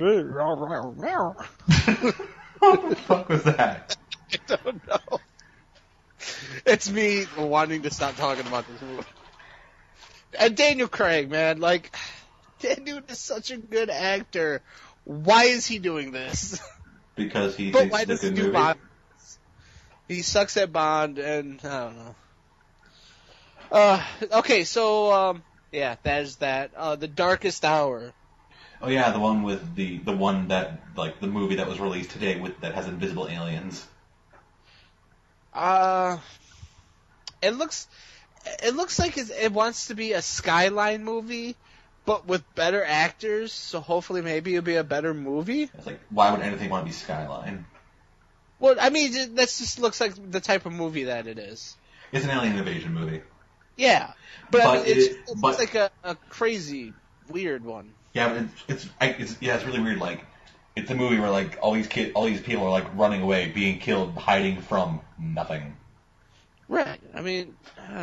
What the fuck was that? I don't know. It's me wanting to stop talking about this movie. And Daniel Craig, man, like, that dude is such a good actor. Why is he doing this? Because he But thinks why it's a does he good do movie. Bond? He sucks at Bond, and I don't know. Okay, so, yeah, there's that. The Darkest Hour. Oh yeah, the one with the one that, like, the movie that was released today that has invisible aliens. It looks like it wants to be a Skyline movie, but with better actors, so hopefully maybe it'll be a better movie. It's like, why would anything want to be Skyline? Well, I mean, that just looks like the type of movie that it is. It's an alien invasion movie. Yeah, but I mean, it looks like a crazy, weird one. Yeah, but it's really weird. Like, it's a movie where, like, all these people are, like, running away, being killed, hiding from nothing. Right. I mean, I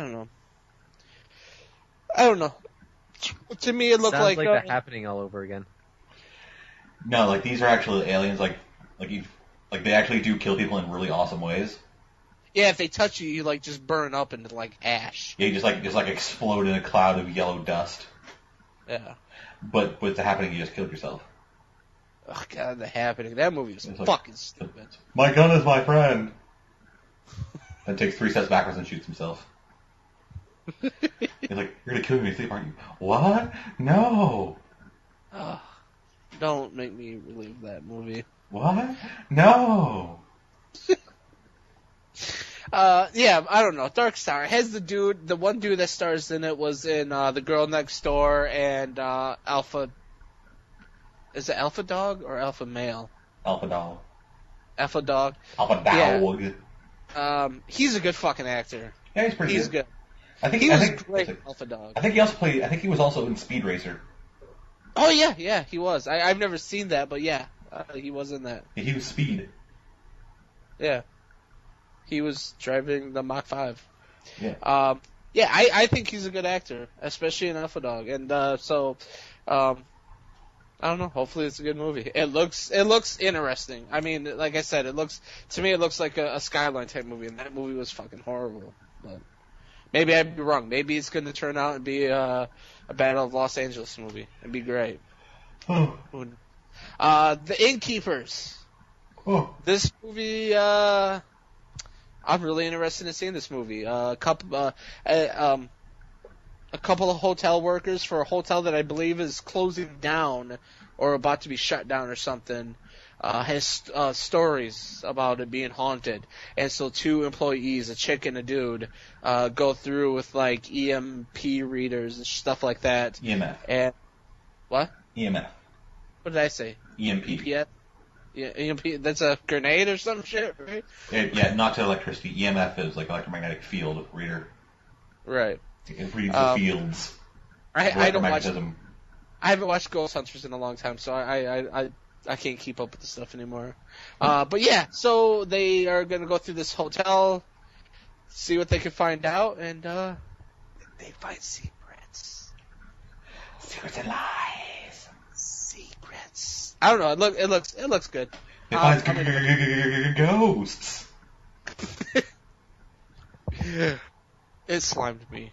don't know. To me, it looked Sounds like The Happening all over again. No, like, these are actually aliens. Like they actually do kill people in really awesome ways. yeah, if they touch you, you like just burn up into like ash. Yeah, you just explode in a cloud of yellow dust. Yeah. But with The Happening, you just killed yourself. Oh God, The Happening. That movie was It's like- fucking stupid. My gun is my friend. Then takes 3 steps backwards and shoots himself. He's like, "You're gonna kill me when you sleep, aren't you?" What? No. Ugh. Don't make me relive that movie. What? No. Yeah, I don't know. Dark Star has the one dude that stars in it was in The Girl Next Door and Alpha. Is it Alpha Dog or Alpha Male? Alpha Dog. Alpha Dog. Alpha Dog. He's a good fucking actor. Yeah, he's pretty He's good. good. I think He I was think, great in Alpha Dog. I think he was also in Speed Racer. Oh yeah, he was. I've never seen that, but yeah, he was in that. He was Speed. Yeah. He was driving the Mach 5. Yeah. Yeah, I think he's a good actor, especially in Alpha Dog. And I don't know, hopefully it's a good movie. It looks interesting. I mean, like I said, to me it looks like a Skyline type movie, and that movie was fucking horrible. But maybe I'd be wrong. Maybe it's going to turn out and be a Battle of Los Angeles movie. It'd be great. Oh. The Innkeepers. Oh. This movie, I'm really interested in seeing this movie. A couple of hotel workers for a hotel that I believe is closing down or about to be shut down or something, has stories about it being haunted. And so 2 employees, a chick and a dude, go through with like EMP readers and stuff like that. EMF. And what? EMF. What did I say? EMP. EPS? Yeah, EMP. That's a grenade or some shit, right? Yeah, not to electricity. EMF is like electromagnetic field reader. Right. It reads the fields. I don't watch. Electromagnetism. I haven't watched Ghost Hunters in a long time, so I I can't keep up with the stuff anymore. But yeah, so they are gonna go through this hotel, see what they can find out, and they find secrets. Secrets and lies. Secrets. I don't know. It looks good. They find ghosts. It slimed me.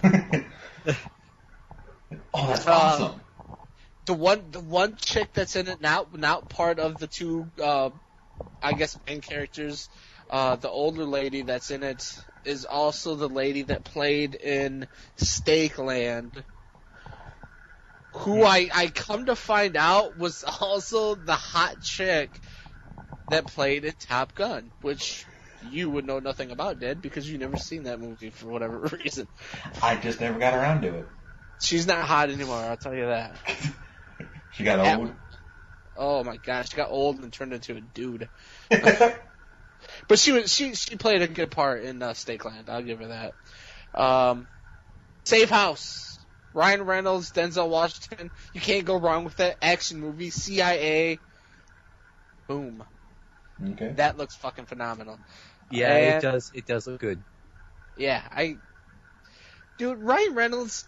Oh, that's awesome. The one chick that's in it now, not part of the two, I guess, main characters. The older lady that's in it is also the lady that played in Stakeland, who I come to find out was also the hot chick that played in Top Gun, which you would know nothing about, Dad, because you've never seen that movie for whatever reason. I just never got around to it. She's not hot anymore, I'll tell you that. She got old. Oh my gosh, she got old and turned into a dude. But she played a good part in Stakeland. I'll give her that. Safe House. Ryan Reynolds, Denzel Washington. You can't go wrong with that. Action movie. CIA. Boom. Okay. That looks fucking phenomenal. Yeah, And- it does look good. Yeah, dude, Ryan Reynolds,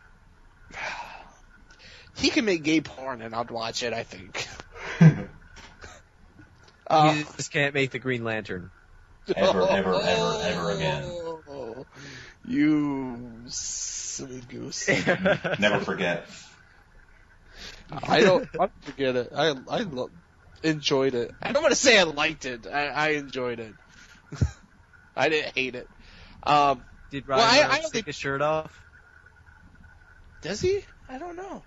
he can make gay porn and I'd watch it, I think. You just can't make the Green Lantern. Ever again. You silly goose. Never forget. I forget it. I enjoyed it. I don't want to say I liked it. I enjoyed it. I didn't hate it. Did Well, Ryan I Reynolds don't take his shirt off? Does he? I don't know.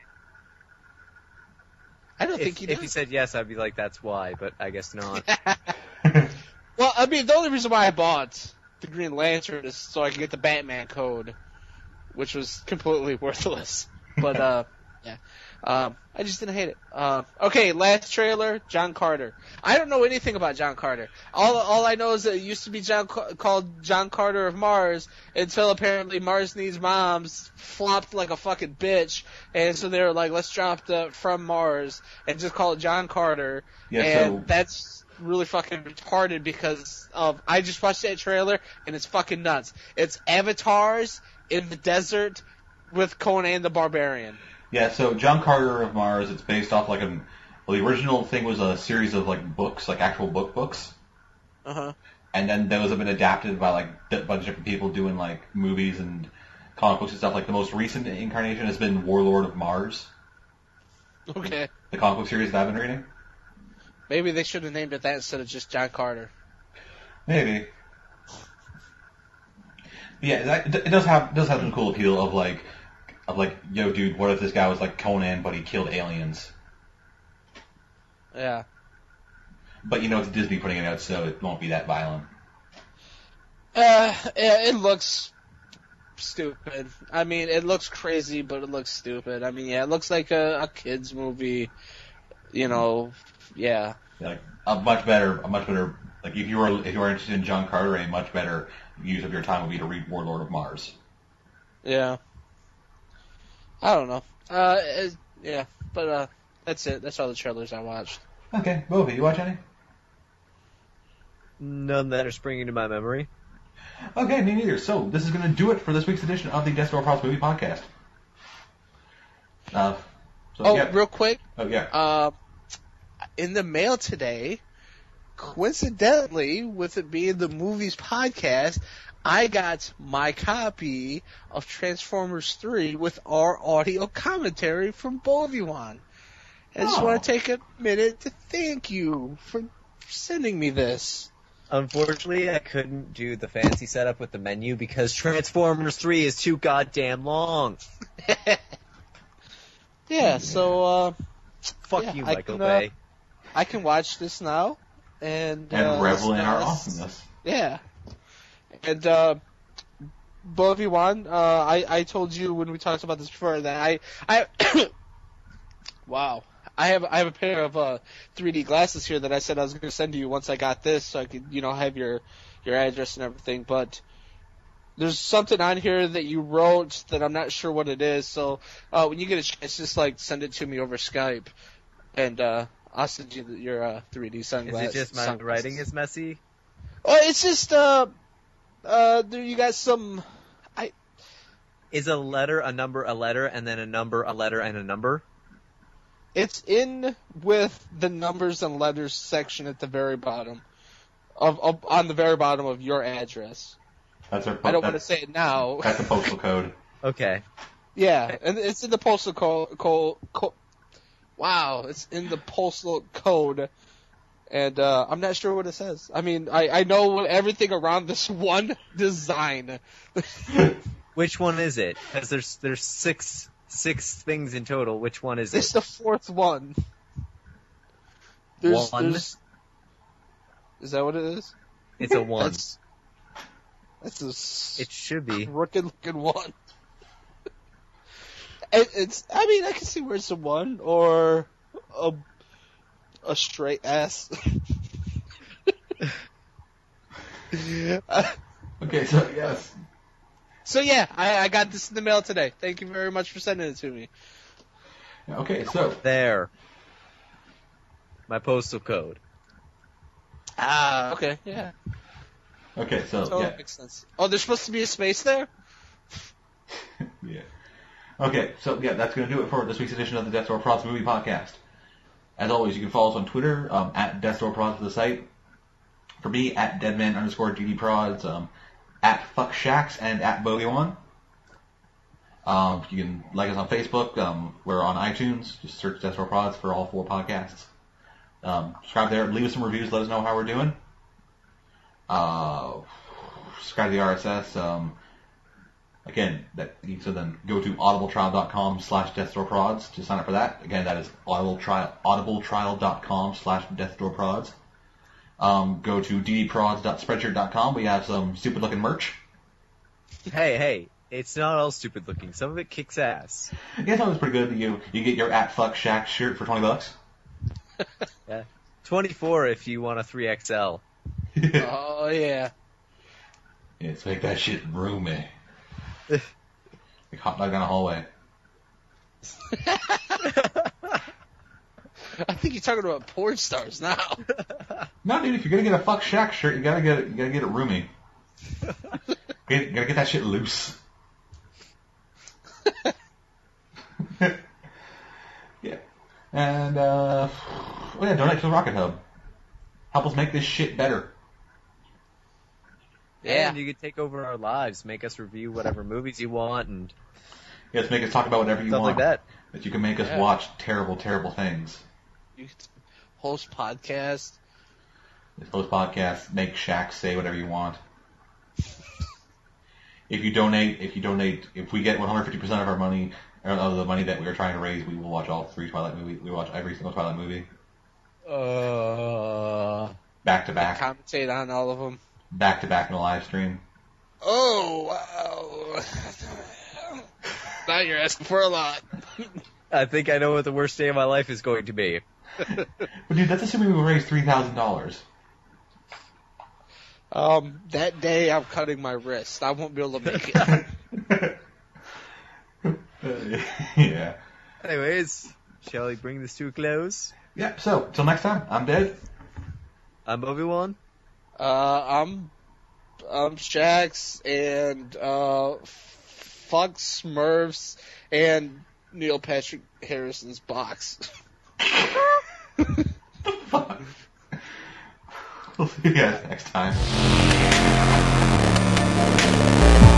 I don't think he does. If he said yes, I'd be like, that's why, but I guess not. Well, I mean, the only reason why I bought the Green Lantern is so I could get the Batman code, which was completely worthless. But, yeah. I just didn't hate it. Okay, last trailer, John Carter. I don't know anything about John Carter. All I know is that it used to be called John Carter of Mars until apparently Mars Needs Moms flopped like a fucking bitch, and so they were like, let's drop the From Mars and just call it John Carter. Yeah, and so- that's really fucking retarded because I just watched that trailer and it's fucking nuts. It's avatars in the desert with Conan the Barbarian. Yeah, so John Carter of Mars, it's based off well, the original thing was a series of books, actual books. Uh-huh. And then those have been adapted by a bunch of different people doing movies and comic books and stuff. The most recent incarnation has been Warlord of Mars, Okay. the comic book series that I've been reading. Maybe they should have named it that instead of just John Carter. Maybe. Yeah, it does have some cool appeal of yo dude, what if this guy was like Conan but he killed aliens? Yeah. But it's Disney putting it out, so it won't be that violent. It looks stupid. I mean, it looks crazy, but it looks stupid. I mean, yeah, it looks like a kid's movie. Yeah. A much better if you were interested in John Carter, a much better use of your time would be to read Warlord of Mars. Yeah. I don't know. Yeah, but that's it. That's all the trailers I watched. Okay, Bobby, you watch any? None that are springing to my memory. Okay, me neither. So this is going to do it for this week's edition of the Desktop Props Movie Podcast. Real quick. Oh yeah. In the mail today, coincidentally, with it being the movies podcast, I got my copy of Transformers 3 with our audio commentary from Boviwan. I just want to take a minute to thank you for sending me this. Unfortunately, I couldn't do the fancy setup with the menu because Transformers 3 is too goddamn long. Yeah, so, Fuck yeah, you, I Michael can, Bay. I can watch this now and revel in our listen to this. awesomeness. Yeah. And, Boviwan, I told you when we talked about this before that I wow. I have a pair of 3D glasses here that I said I was going to send to you once I got this, so I could have your address and everything. But there's something on here that you wrote that I'm not sure what it is. So when you get a chance, just send it to me over Skype, and I'll send you your 3D Is sunglasses. it just my writing is messy? Oh, it's just there you got some. Is a letter a number a letter and then a number a letter and a number? It's in with the numbers and letters section at the very bottom of on the very bottom of your address. That's our. I don't want to say it now. That's the postal code. Okay. Yeah, and it's in the postal code. Wow, it's in the postal code, and I'm not sure what it says. I mean, I know everything around this one design. Which one is it? Because there's six things in total. Which one is It's it? the fourth one. One? Is that what it is? It's a one. That's a It should be. crooked looking one. It's. I mean, I can see where it's a one or a straight S. Okay, so yes. So yeah, I got this in the mail today. Thank you very much for sending it to me. Okay, so There. My postal code. Ah, okay, yeah. okay, so Totally yeah. makes sense. Oh, there's supposed to be a space there? Yeah. Okay, so yeah, that's going to do it for this week's edition of the Death Door Prods Movie Podcast. As always, you can follow us on Twitter, at Death Door Prods for the site. For me, at Deadman_GD at FuckShacks and at Bogeywan. You can like us on Facebook. We're on iTunes. Just search Death Door Prods for all 4 podcasts. Subscribe there. Leave us some reviews. Let us know how we're doing. Subscribe to the RSS. Again, so then go to audibletrial.com/deathdoorprods to sign up for that. Again, that is audibletrial.com/deathdoorprods. Go to ddprods.spreadshirt.com. We have some stupid looking merch. Hey, it's not all stupid looking. Some of it kicks ass. Yeah, that was pretty good. You get your at Fuck Shack shirt for $20. Yeah. 24 if you want a 3XL. Oh yeah. Yeah, let's make that shit roomy. Like hot dog down a hallway. I think you're talking about porn stars now. No, dude, if you're gonna get a Fuck Shack shirt, you gotta get it roomy. Gotta get that shit loose. Yeah. And donate to the Rocket Hub. Help us make this shit better. Yeah. And you can take over our lives, make us review whatever movies you want, and Yes, make us talk about whatever you stuff want. like that. That you can make us Yeah. watch terrible, terrible things. You could host podcast. Host podcasts, make Shaq say whatever you want. If we get 150% of our money, or of the money that we are trying to raise, we will watch all 3 Twilight movies. We watch every single Twilight movie. Back to back. Commentate on all of them. Back to back in a live stream. Oh, wow. Now you're asking for a lot. I think I know what the worst day of my life is going to be. But dude, that's assuming we raise $3,000. That day I'm cutting my wrist. I won't be able to make it. Yeah. Anyways, shall we bring this to a close? Yeah, so, till next time, I'm Dead. I'm Obi-Wan. I'm Shax and fuck Smurfs and Neil Patrick Harrison's box. Fuck. We'll see you guys next time.